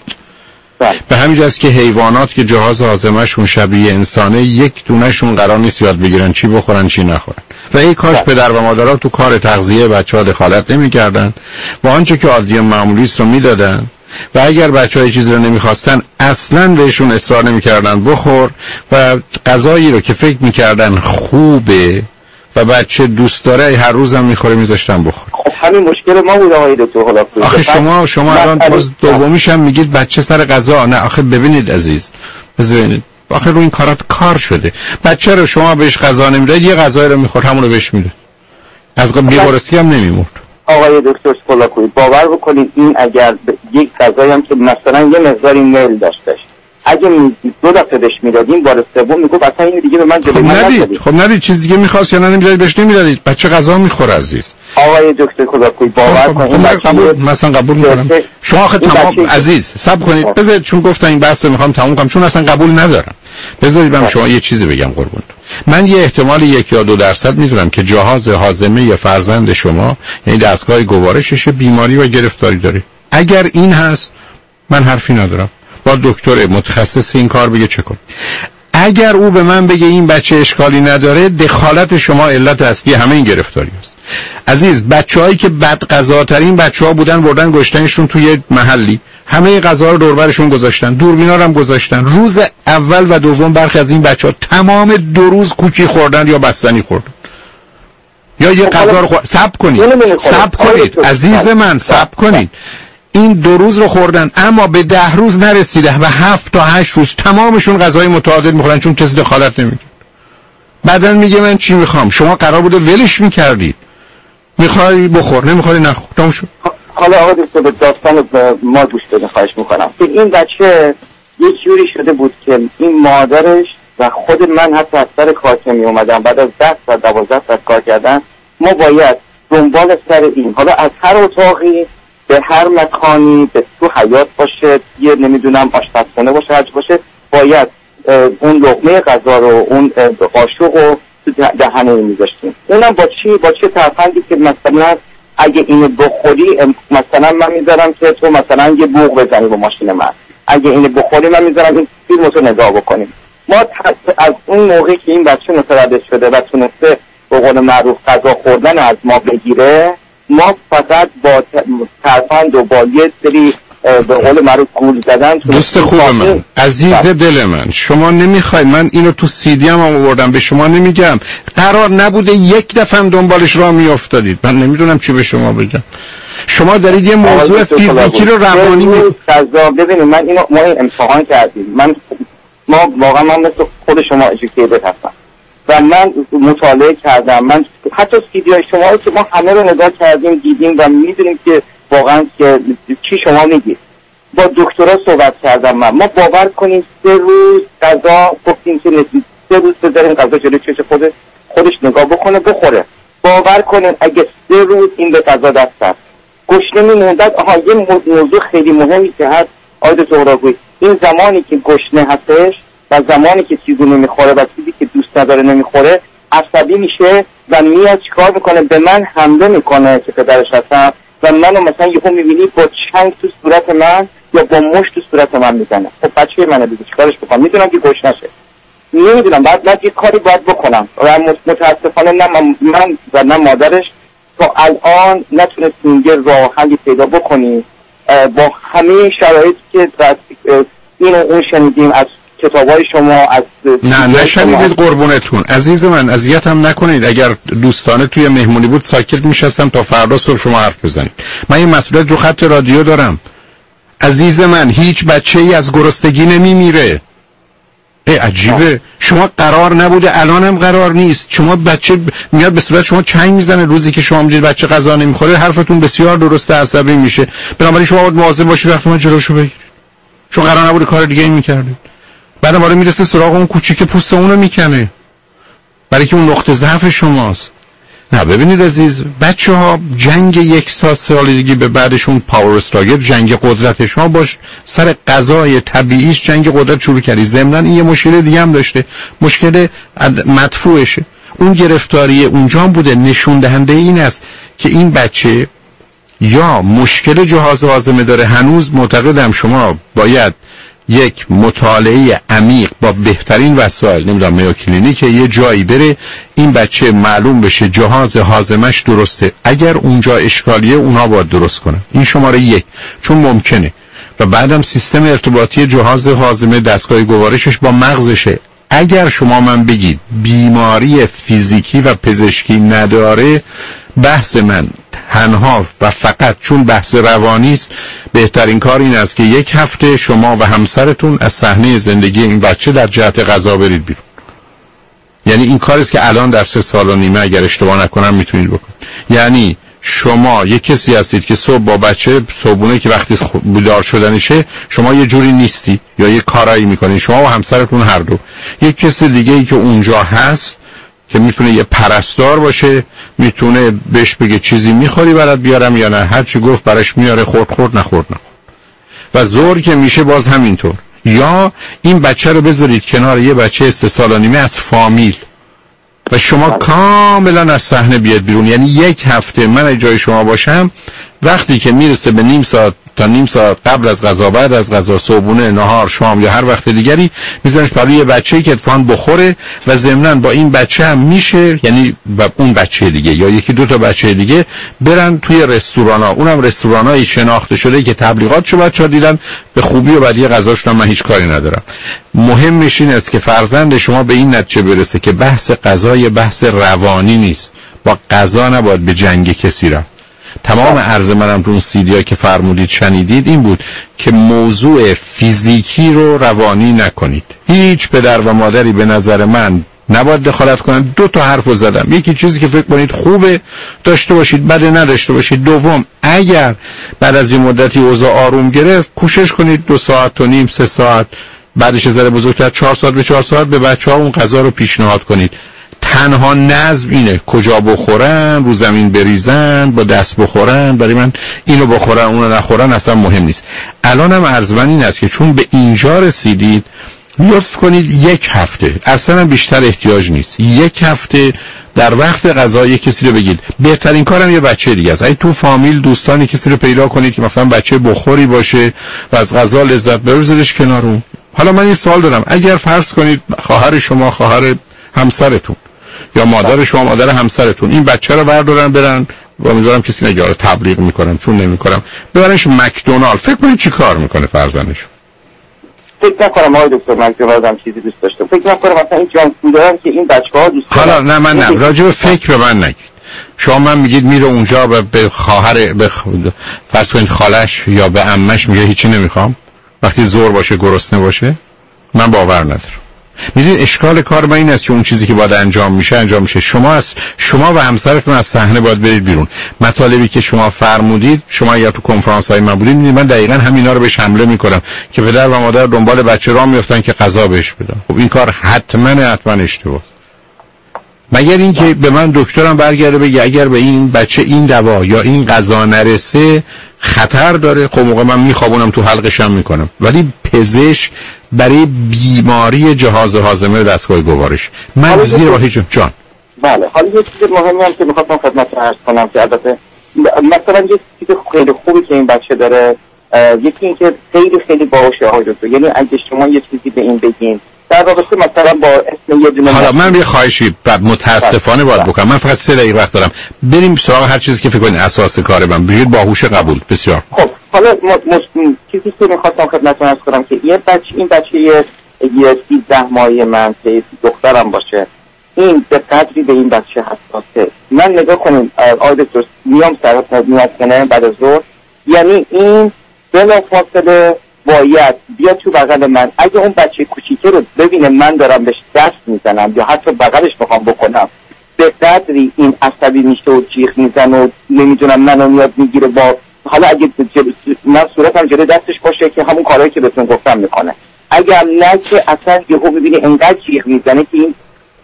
به همین جاست که حیوانات که جهاز هاضمه‌شون شبیه انسانه، یک دونه‌شون قرار نیست یاد بگیرن چی بخورن چی نخورن. و این کاش پدر و مادرها تو کار تغذیه بچه‌ها دخالت نمی‌کردن و آنچه که عادی معمولی است رو میدادن، و اگر بچه‌ها چیزی رو نمی‌خواستن اصلاً بهشون اصرار نمی‌کردن بخور، و غذایی رو که فکر می‌کردن خوبه و بچه دوست داره هر روزم می‌خوره می‌ذاشتن بخور. خب همین مشکل ما بود آقای دکتر. حالا آخه شما شما الان باز دومیش هم میگید بچه سر غذا. نه آخه ببینید عزیز، ببینید آخه رو این کارات کار شده. بچه رو شما بهش غذا نمیدید، یه غذایی رو می‌خورد همون رو بهش میده، از بی‌وارسی هم نمی‌مرد. آقای دکتر سپولاکوی باور بکنید این اگر یک غذایی هم که مثلا یه مقداری میل داشتش اگه دو دفعه بهش میدادیم بار سوم میگفت اصلا این دیگه به من جلوی من ندید. خب ندید چیز دیگه می‌خواست یا نمیدادید بهش نمیدادید. بچه غذا می‌خوره عزیز. آقای دکتر سپولاکوی باور کنید مثلا قبول می‌کنم شما آخه تمام عزیز صبر کنید بذارید، چون گفتن این بحث رو می‌خوام تموم کنم چون اصلا قبول ندارم. بذارید من شما یه چیزی بگم قربون. من یه احتمال یک یا دو درصد میدونم که جهاز هاضمه فرزند شما یعنی دستگاه گوارشش بیماری و گرفتاری داره. اگر این هست من حرفی ندارم، با دکتر متخصص این کار بگه چه کن. اگر او به من بگه این بچه اشکالی نداره، دخالت شما علت اصلی همه این گرفتاری است. عزیز بچه‌هایی که بد غذاترین بچه‌ها بودن بردن گشتنشون توی محلی، همه غذا رو دور برشون گذاشتن، دوربینا رو هم گذاشتن. روز اول و دوم برخی از این بچه‌ها تمام دو روز کوکی خوردن یا بستنی خوردن یا یه غذا رو خوردن. صبر کنید صبر کنید عزیز من صبر کنید. این دو روز رو خوردن اما به ده روز نرسیده و هفت تا هشت روز تمامشون غذای متعادل میخورن چون کسی دخالت نمیکنه. بعدن میگه من چی میخوام. شما قرار بوده ولش میکردید، میخوای بخور نمیخوای نخور تموم شد. حالا آقا دوست به داستان ما گوش بده خواهش میکنم. این بچه یک جوری شده بود که این مادرش و خود من حتی از سر کار که می اومدم بعد از ده ساعت دوازده ساعت کار کردن ما باید دنبال سر این، حالا از هر اتاقی به هر مکانی به تو حیات باشه، یه نمیدونم آشپزخونه باشه هرچی باشه، باید اون لقمه غذا رو اون قاشق رو تو دهنه میذاشتیم. اونم با چی با چه ترفندی که مثلا اگه اینو بخوری مثلا من میذارم که تو مثلا یه بوق بزنی با ماشین من، اگه اینو بخوری من میذارم این فیلمو تو نگاه بکنیم. ما از اون موقعی که این بچه متولد شده و تونسته به قول معروف غذا خوردن از ما بگیره، ما فقط با ترفند و با یه سری به قول معروف گول زدن. دوست خوب من عزیز دل من، شما نمیخوای من اینو تو سیدی هم آوردم به شما نمیگم، قرار نبوده یک دفعه هم دنبالش راه میافتادید. من نمیدونم چی به شما بگم. شما دارید یه موضوع فیزیکی رو روانی می غذا ببینید من اینو ما این امتحان کردیم. من ما واقعا من مثل خود شما ادوکیتد هستم. و من مطالعه کردم، من حتی سیدیای شما رو که ما همه رو نگاه کردیم دیدیم و میدونیم که واقعا که چی شما میگید. با دکترها صحبت کردم من، ما باور کنیم سه روز غذا گفتیم که سه روز بذاریم غذا جلوی چش خودش خودش نگاه بکنه بخوره. باور کنیم اگه سه روز این به غذا دست داد گشنه میموندد. آها یه موضوع خیلی مهمی که هست آقای زهراگوی، این زمانی که گشنه هستش و زمانی که چیزی نمیخوره و چیزی که دوست نداره نمیخوره عصبی میشه و میاد چیکار میکنه به من حمله میکنه که پدرش هستم و منو مثلا یهو میبینی با چنگ تو صورت من یا با مشت تو صورت من میزنه. خب بچه منه دیگه چیکارش بکنم؟ میدونم که گشنشه، نمیدونم بعد من یه کاری باید بکنم و متاسفانه نه من و نه مادرش تا الان نتونستیم یه راه حلی پیدا بکنیم با همه شرایطی که این و اون شنیدیم از کتابای شما از نه نشنیدید قربونتون عزیز من، اذیتم نکنید. اگر دوستانه توی مهمونی بود ساکت میشستم تا فردا صبح شما حرف بزنید. من این مسئولیت رو خط رادیو دارم عزیز من. هیچ بچه‌ای از گرسنگی نمیمیره. ای عجیبه، شما قرار نبوده الانم قرار نیست. شما بچه میاد به صورت شما چنگ میزنه روزی که شما میگید بچه غذا نمیخوره، حرفتون بسیار درسته، عصبی میشه. بنابراین شما باید مواظب باشید وقتی من جلوشو بگیرید. شما قرار نبوده کار دیگه ای میکردید. بعدم آره میرسه سراغ اون کوچیک پوست اونو میکنه برای که اون نقطه ضعف شماست. نه ببینید عزیز، بچه ها جنگ یک سال سال دیگه به بعدشون پاور استراگل، جنگ قدرت شما باش سر غذای طبیعیش جنگ قدرت شروع کردی. ضمن این یه مشکل دیگه هم داشته، مشکل مدفوعشه. اون گرفتاری اونجا بوده نشون دهنده این است که این بچه یا مشکل جهاز هاضمه داره. هنوز معتقدم شما باید یک مطالعه عمیق با بهترین وسایل، نمیدونم میو کلینیک یه جایی بره این بچه معلوم بشه جهاز هاضمش درسته. اگر اونجا اشکالیه اونها باید درست کنن. این شماره یک، چون ممکنه. و بعدم سیستم ارتباطی جهاز هاضمه دستگاه گوارشش با مغزشه. اگر شما من بگید بیماری فیزیکی و پزشکی نداره، بحث من تنها و فقط چون بحث روانی است، بهترین کار این است که یک هفته شما و همسرتون از صحنه زندگی این بچه در جهت غذا برید بیرون. یعنی این کاری است که الان در سه سال و نیمه اگر اشتباه نکنم میتونید بکنید. یعنی شما یک کسی هستید که صبح با بچه صبحونه که وقتی بیدار شدنشه شما یه جوری نیستی یا یه کارایی میکنید، شما و همسرتون هر دو. یک کسی دیگه ای که اونجا هست که میتونه یه پرستار باشه، میتونه بهش بگه چیزی میخوری برات بیارم یا نه، هرچی گفت براش میاره، خورد خورد نخورد نخورد. و زور که میشه باز همینطور. یا این بچه رو بذارید کنار یه بچه سه سال و نیمه از فامیل و شما کاملا از صحنه بیاد بیرون. یعنی یک هفته من جای شما باشم، وقتی که میرسه به نیم ساعت تا نیم ساعت قبل از غذا، بعد از غذا، صبحونه، نهار، شام یا هر وقت دیگری میذارنش برای یه بچه‌ای که اتفاقاً بخوره و ضمناً با این بچه هم میشه، یعنی با اون بچه دیگه یا یکی دو تا بچه دیگه برن توی رستورانا. اونم رستورانایی شناخته شده که تبلیغاتشو بچه‌ها دیدن به خوبی و بعدی غذاشون من هیچ کاری ندارم. مهمش این است که فرزند شما به این نتیجه برسه که بحث غذای بحث روانی نیست. با غذا نباید به جنگ کسی رفت. تمام عرض منم تو اون سیدیا که فرمودید شنیدید این بود که موضوع فیزیکی رو روانی نکنید. هیچ پدر و مادری به نظر من نباید دخالت کنن. دو تا حرفو زدم، یکی چیزی که فکر کنید خوبه داشته باشید، بده نداشته باشید. دوم، اگر بعد از این مدتی اوضاع آروم گرفت کوشش کنید دو ساعت و نیم سه ساعت بعدش ذره بزرگتر چهار ساعت به چهار ساعت به بچه‌ها اون غذا رو پیشنهاد کنید. تنها نظم اینه کجا بخورن، رو زمین بریزن، با دست بخورن. برای من اینو بخورن اونو نخورن اصلا مهم نیست. الانم عرض من این است که چون به اینجا رسیدید لطف کنید یک هفته، اصلا بیشتر احتیاج نیست، یک هفته در وقت غذا یک کسی رو بگید. بهترین کارم یه بچه دیگه است. اگه تو فامیل دوستانی کسی رو پیدا کنید که مثلا بچه بخوری باشه و از غذا لذت ببره بذارش کنار اون. حالا من این سوال دارم، اگر فرض کنید خواهر شما خواهر همسرتون یا مادر شما مادر همسرتون این بچه رو بردارن برن و امیدوارم کسی نگه تبلیغ میکنم چون نمیکنم ببرنش مکدونالد، فکر کنید چی کار میکنه فرزندشون؟ فکر نکنم آقای دکتر مکدونالد هم چیزی دوست داشته. فکر نکنم مثلا این جان فود دارن که این بچه‌ها دوست دارن. حالا نه من نه راجع به فکر به من نگید. شما من میگید میره اونجا و به خواهر به فرض کنید خالش یا به عمش میگه هیچی نمیخوام وقتی زور باشه گرسنه باشه، من باور ندارم. میدونید اشکال کار من این است که اون چیزی که باید انجام میشه انجام میشه. شما از شما و همسرتون از صحنه باید برید بیرون. مطالبی که شما فرمودید، شما اگر تو کنفرانس های من بودید، میدونید من دقیقاً همینا رو بهش حمله میکنم که پدر و مادر دنبال بچه راه میافتن که غذا بهش بدن. خب این کار حتما حتما اشتباهه. مگر اینکه به من دکترم برگرده بگه اگر به این بچه این دوا یا این غذا نرسه خطر داره، خب موقع من میخوابونم تو حلقشم میکنم. ولی پزشک برای بیماری جهاز هاضمه دستگاه گوارش من زیر با هیچ جان. بله، حالا یه چیز مهمی هم که میخواستم خدمتتون عرض کنم که البته مثلا یه چیز خیلی خوبی که این بچه داره، یکی این که خیلی خیلی باهوشه آقای دکتر. یعنی اگه شما یه چیزی به این بگین در رابطه مثلا با اسم یه دونه، حالا من یه خواهشی متاسفانه باید بکنم، من فقط سه دقیقه وقت دارم، بریم سراغ هر چیزی که فکر کنید اساس کار من بگید باهوش قبول. بسیار خب. حالا م... چیزی که میخواستم خدمتتون عرض کنم که یه بچه این بچه یه یه سیزده ماهی من که دخترم باشه، این به قدری به این بچه حساسه. من نگاه کنیم آقای دکتر میام سر میاد کنه بعد از ظهر، یعنی این بلافاصله باید بیا تو بغل من. اگه اون بچه کوچیکه رو ببینه من دارم بهش دست میزنم یا حتی بغلش میخوام بکنم، به قدری این عصبی میشه و جیغ میزنه و نمیدونم منو میاد میگیره. با حالا اگه من صورتم جلوی دستش باشه که همون کارهایی که بهتون گفتم میکنه، اگر نه که اصلا یهو میبینی انقدر جیغ میزنه که این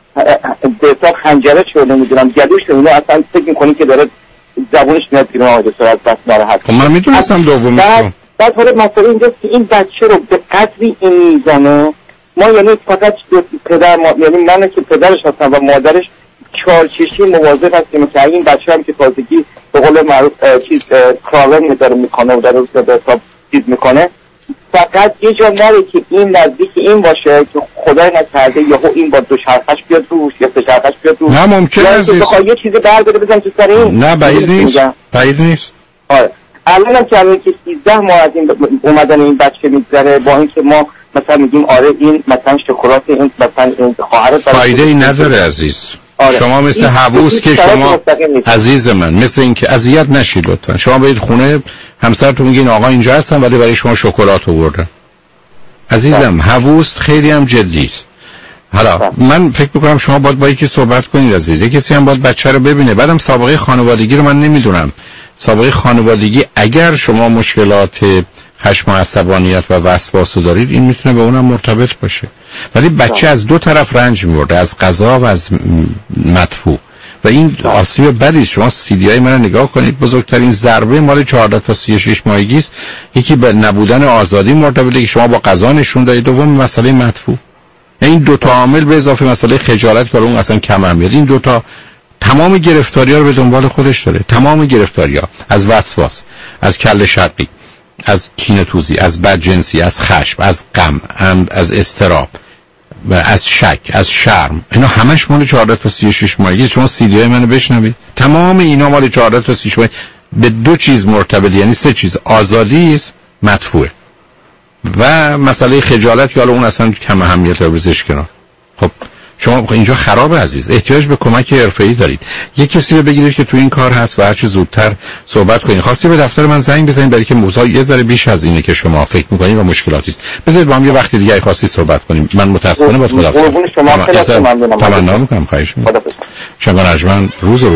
بهتا خنجره شو نمیدونم جلوش رو اینو اصلا فکر میکنی که داره زبونش میاد بیرون آقای دکتر از بس ناراحت. خب من میدونستم دومی بعد بعد حالا مسئله اینجاست که این بچه رو به قدری این میزنه، ما یعنی فقط پدر ما، یعنی من که پدرش هستم و مادرش چارچشی مواظب هستیم که این بچه هم که تازگی به قول معروف چیز کارن داره میکنه و در روز به حساب چیز میکنه، فقط یه جا نره که این نزدیک این باشه که خدای نکرده یهو این با دو شرخش بیاد روش یا سه شرخش بیاد روش. نه ممکنه عزیز، بخوای یه چیزی برداره بزن تو سر این. نه بعید نیست، بعید نیست. آره الان هم که الان که سیزده ماه از این اومدن این بچه میگذره، با اینکه ما مثلا میگیم آره این مثلا شکلات این مثلا این خواهر فایده ای نداره عزیز. آره. شما مثل حبوس که شما عزیز من مثل این که اذیت نشید لطفا. شما برید خونه همسرتون میگین آقا اینجا هستم ولی برای شما شکلات آوردن. عزیزم حبوس خیلی هم جدی است. حالا من فکر میکنم شما باید با یکی صحبت کنید عزیز. کسی هم باید بچه رو ببینه. بعدم سابقه خانوادگی رو من نمیدونم. سابقه خانوادگی اگر شما مشکلات خشم و عصبانیت و وسواس رو دارید این میتونه به اونم مرتبط باشه. ولی بچه از دو طرف رنج میبرده، از غذا و از مدفوع و این آسیب بدی. شما سیدی های من رو نگاه کنید، بزرگترین ضربه مال چهارده تا سی و شش ماهگی است. یکی به نبودن آزادی مرتبطه که شما با غذا نشون دادید، دوم مسئله مدفوع. این دو تا عامل به اضافه مسئله خجالت که اون اصلا کم اهمیت، این دو تا تمام گرفتاری‌ها رو به دنبال خودش داره. تمام گرفتاری‌ها، از وسواس، از کله شقی، از کینه‌توزی، از بدجنسی، از خشم، از غم، از اضطراب، از شک، از شرم، اینا همش مال چهارده تا سی و شش ماهگی. شما سیدی های منو بشنوید، تمام اینا مال چهارده تا سی و شش ماهگی به دو چیز مرتبط، یعنی سه چیز: آزادی است، مدفوعه و مسئله خجالت که حالا اون اصلا کم اهمیت رو بذارش کنار. خب شما اینجا خراب عزیز، احتیاج به کمک حرفه‌ای دارید. یک کسی رو بگیرید که تو این کار هست و هر چه زودتر صحبت کنید. خواستی به دفتر من زنگ بزنید برای که موضوع یه ذره بیش از اینه که شما فکر می‌کنید و مشکلاتی است. بذارید با هم یه وقتی دیگه خواستی صحبت کنیم. من متأسفانه با خدا تمنا می‌کنم. خواهش می‌کنم. شنگان ارجمند روز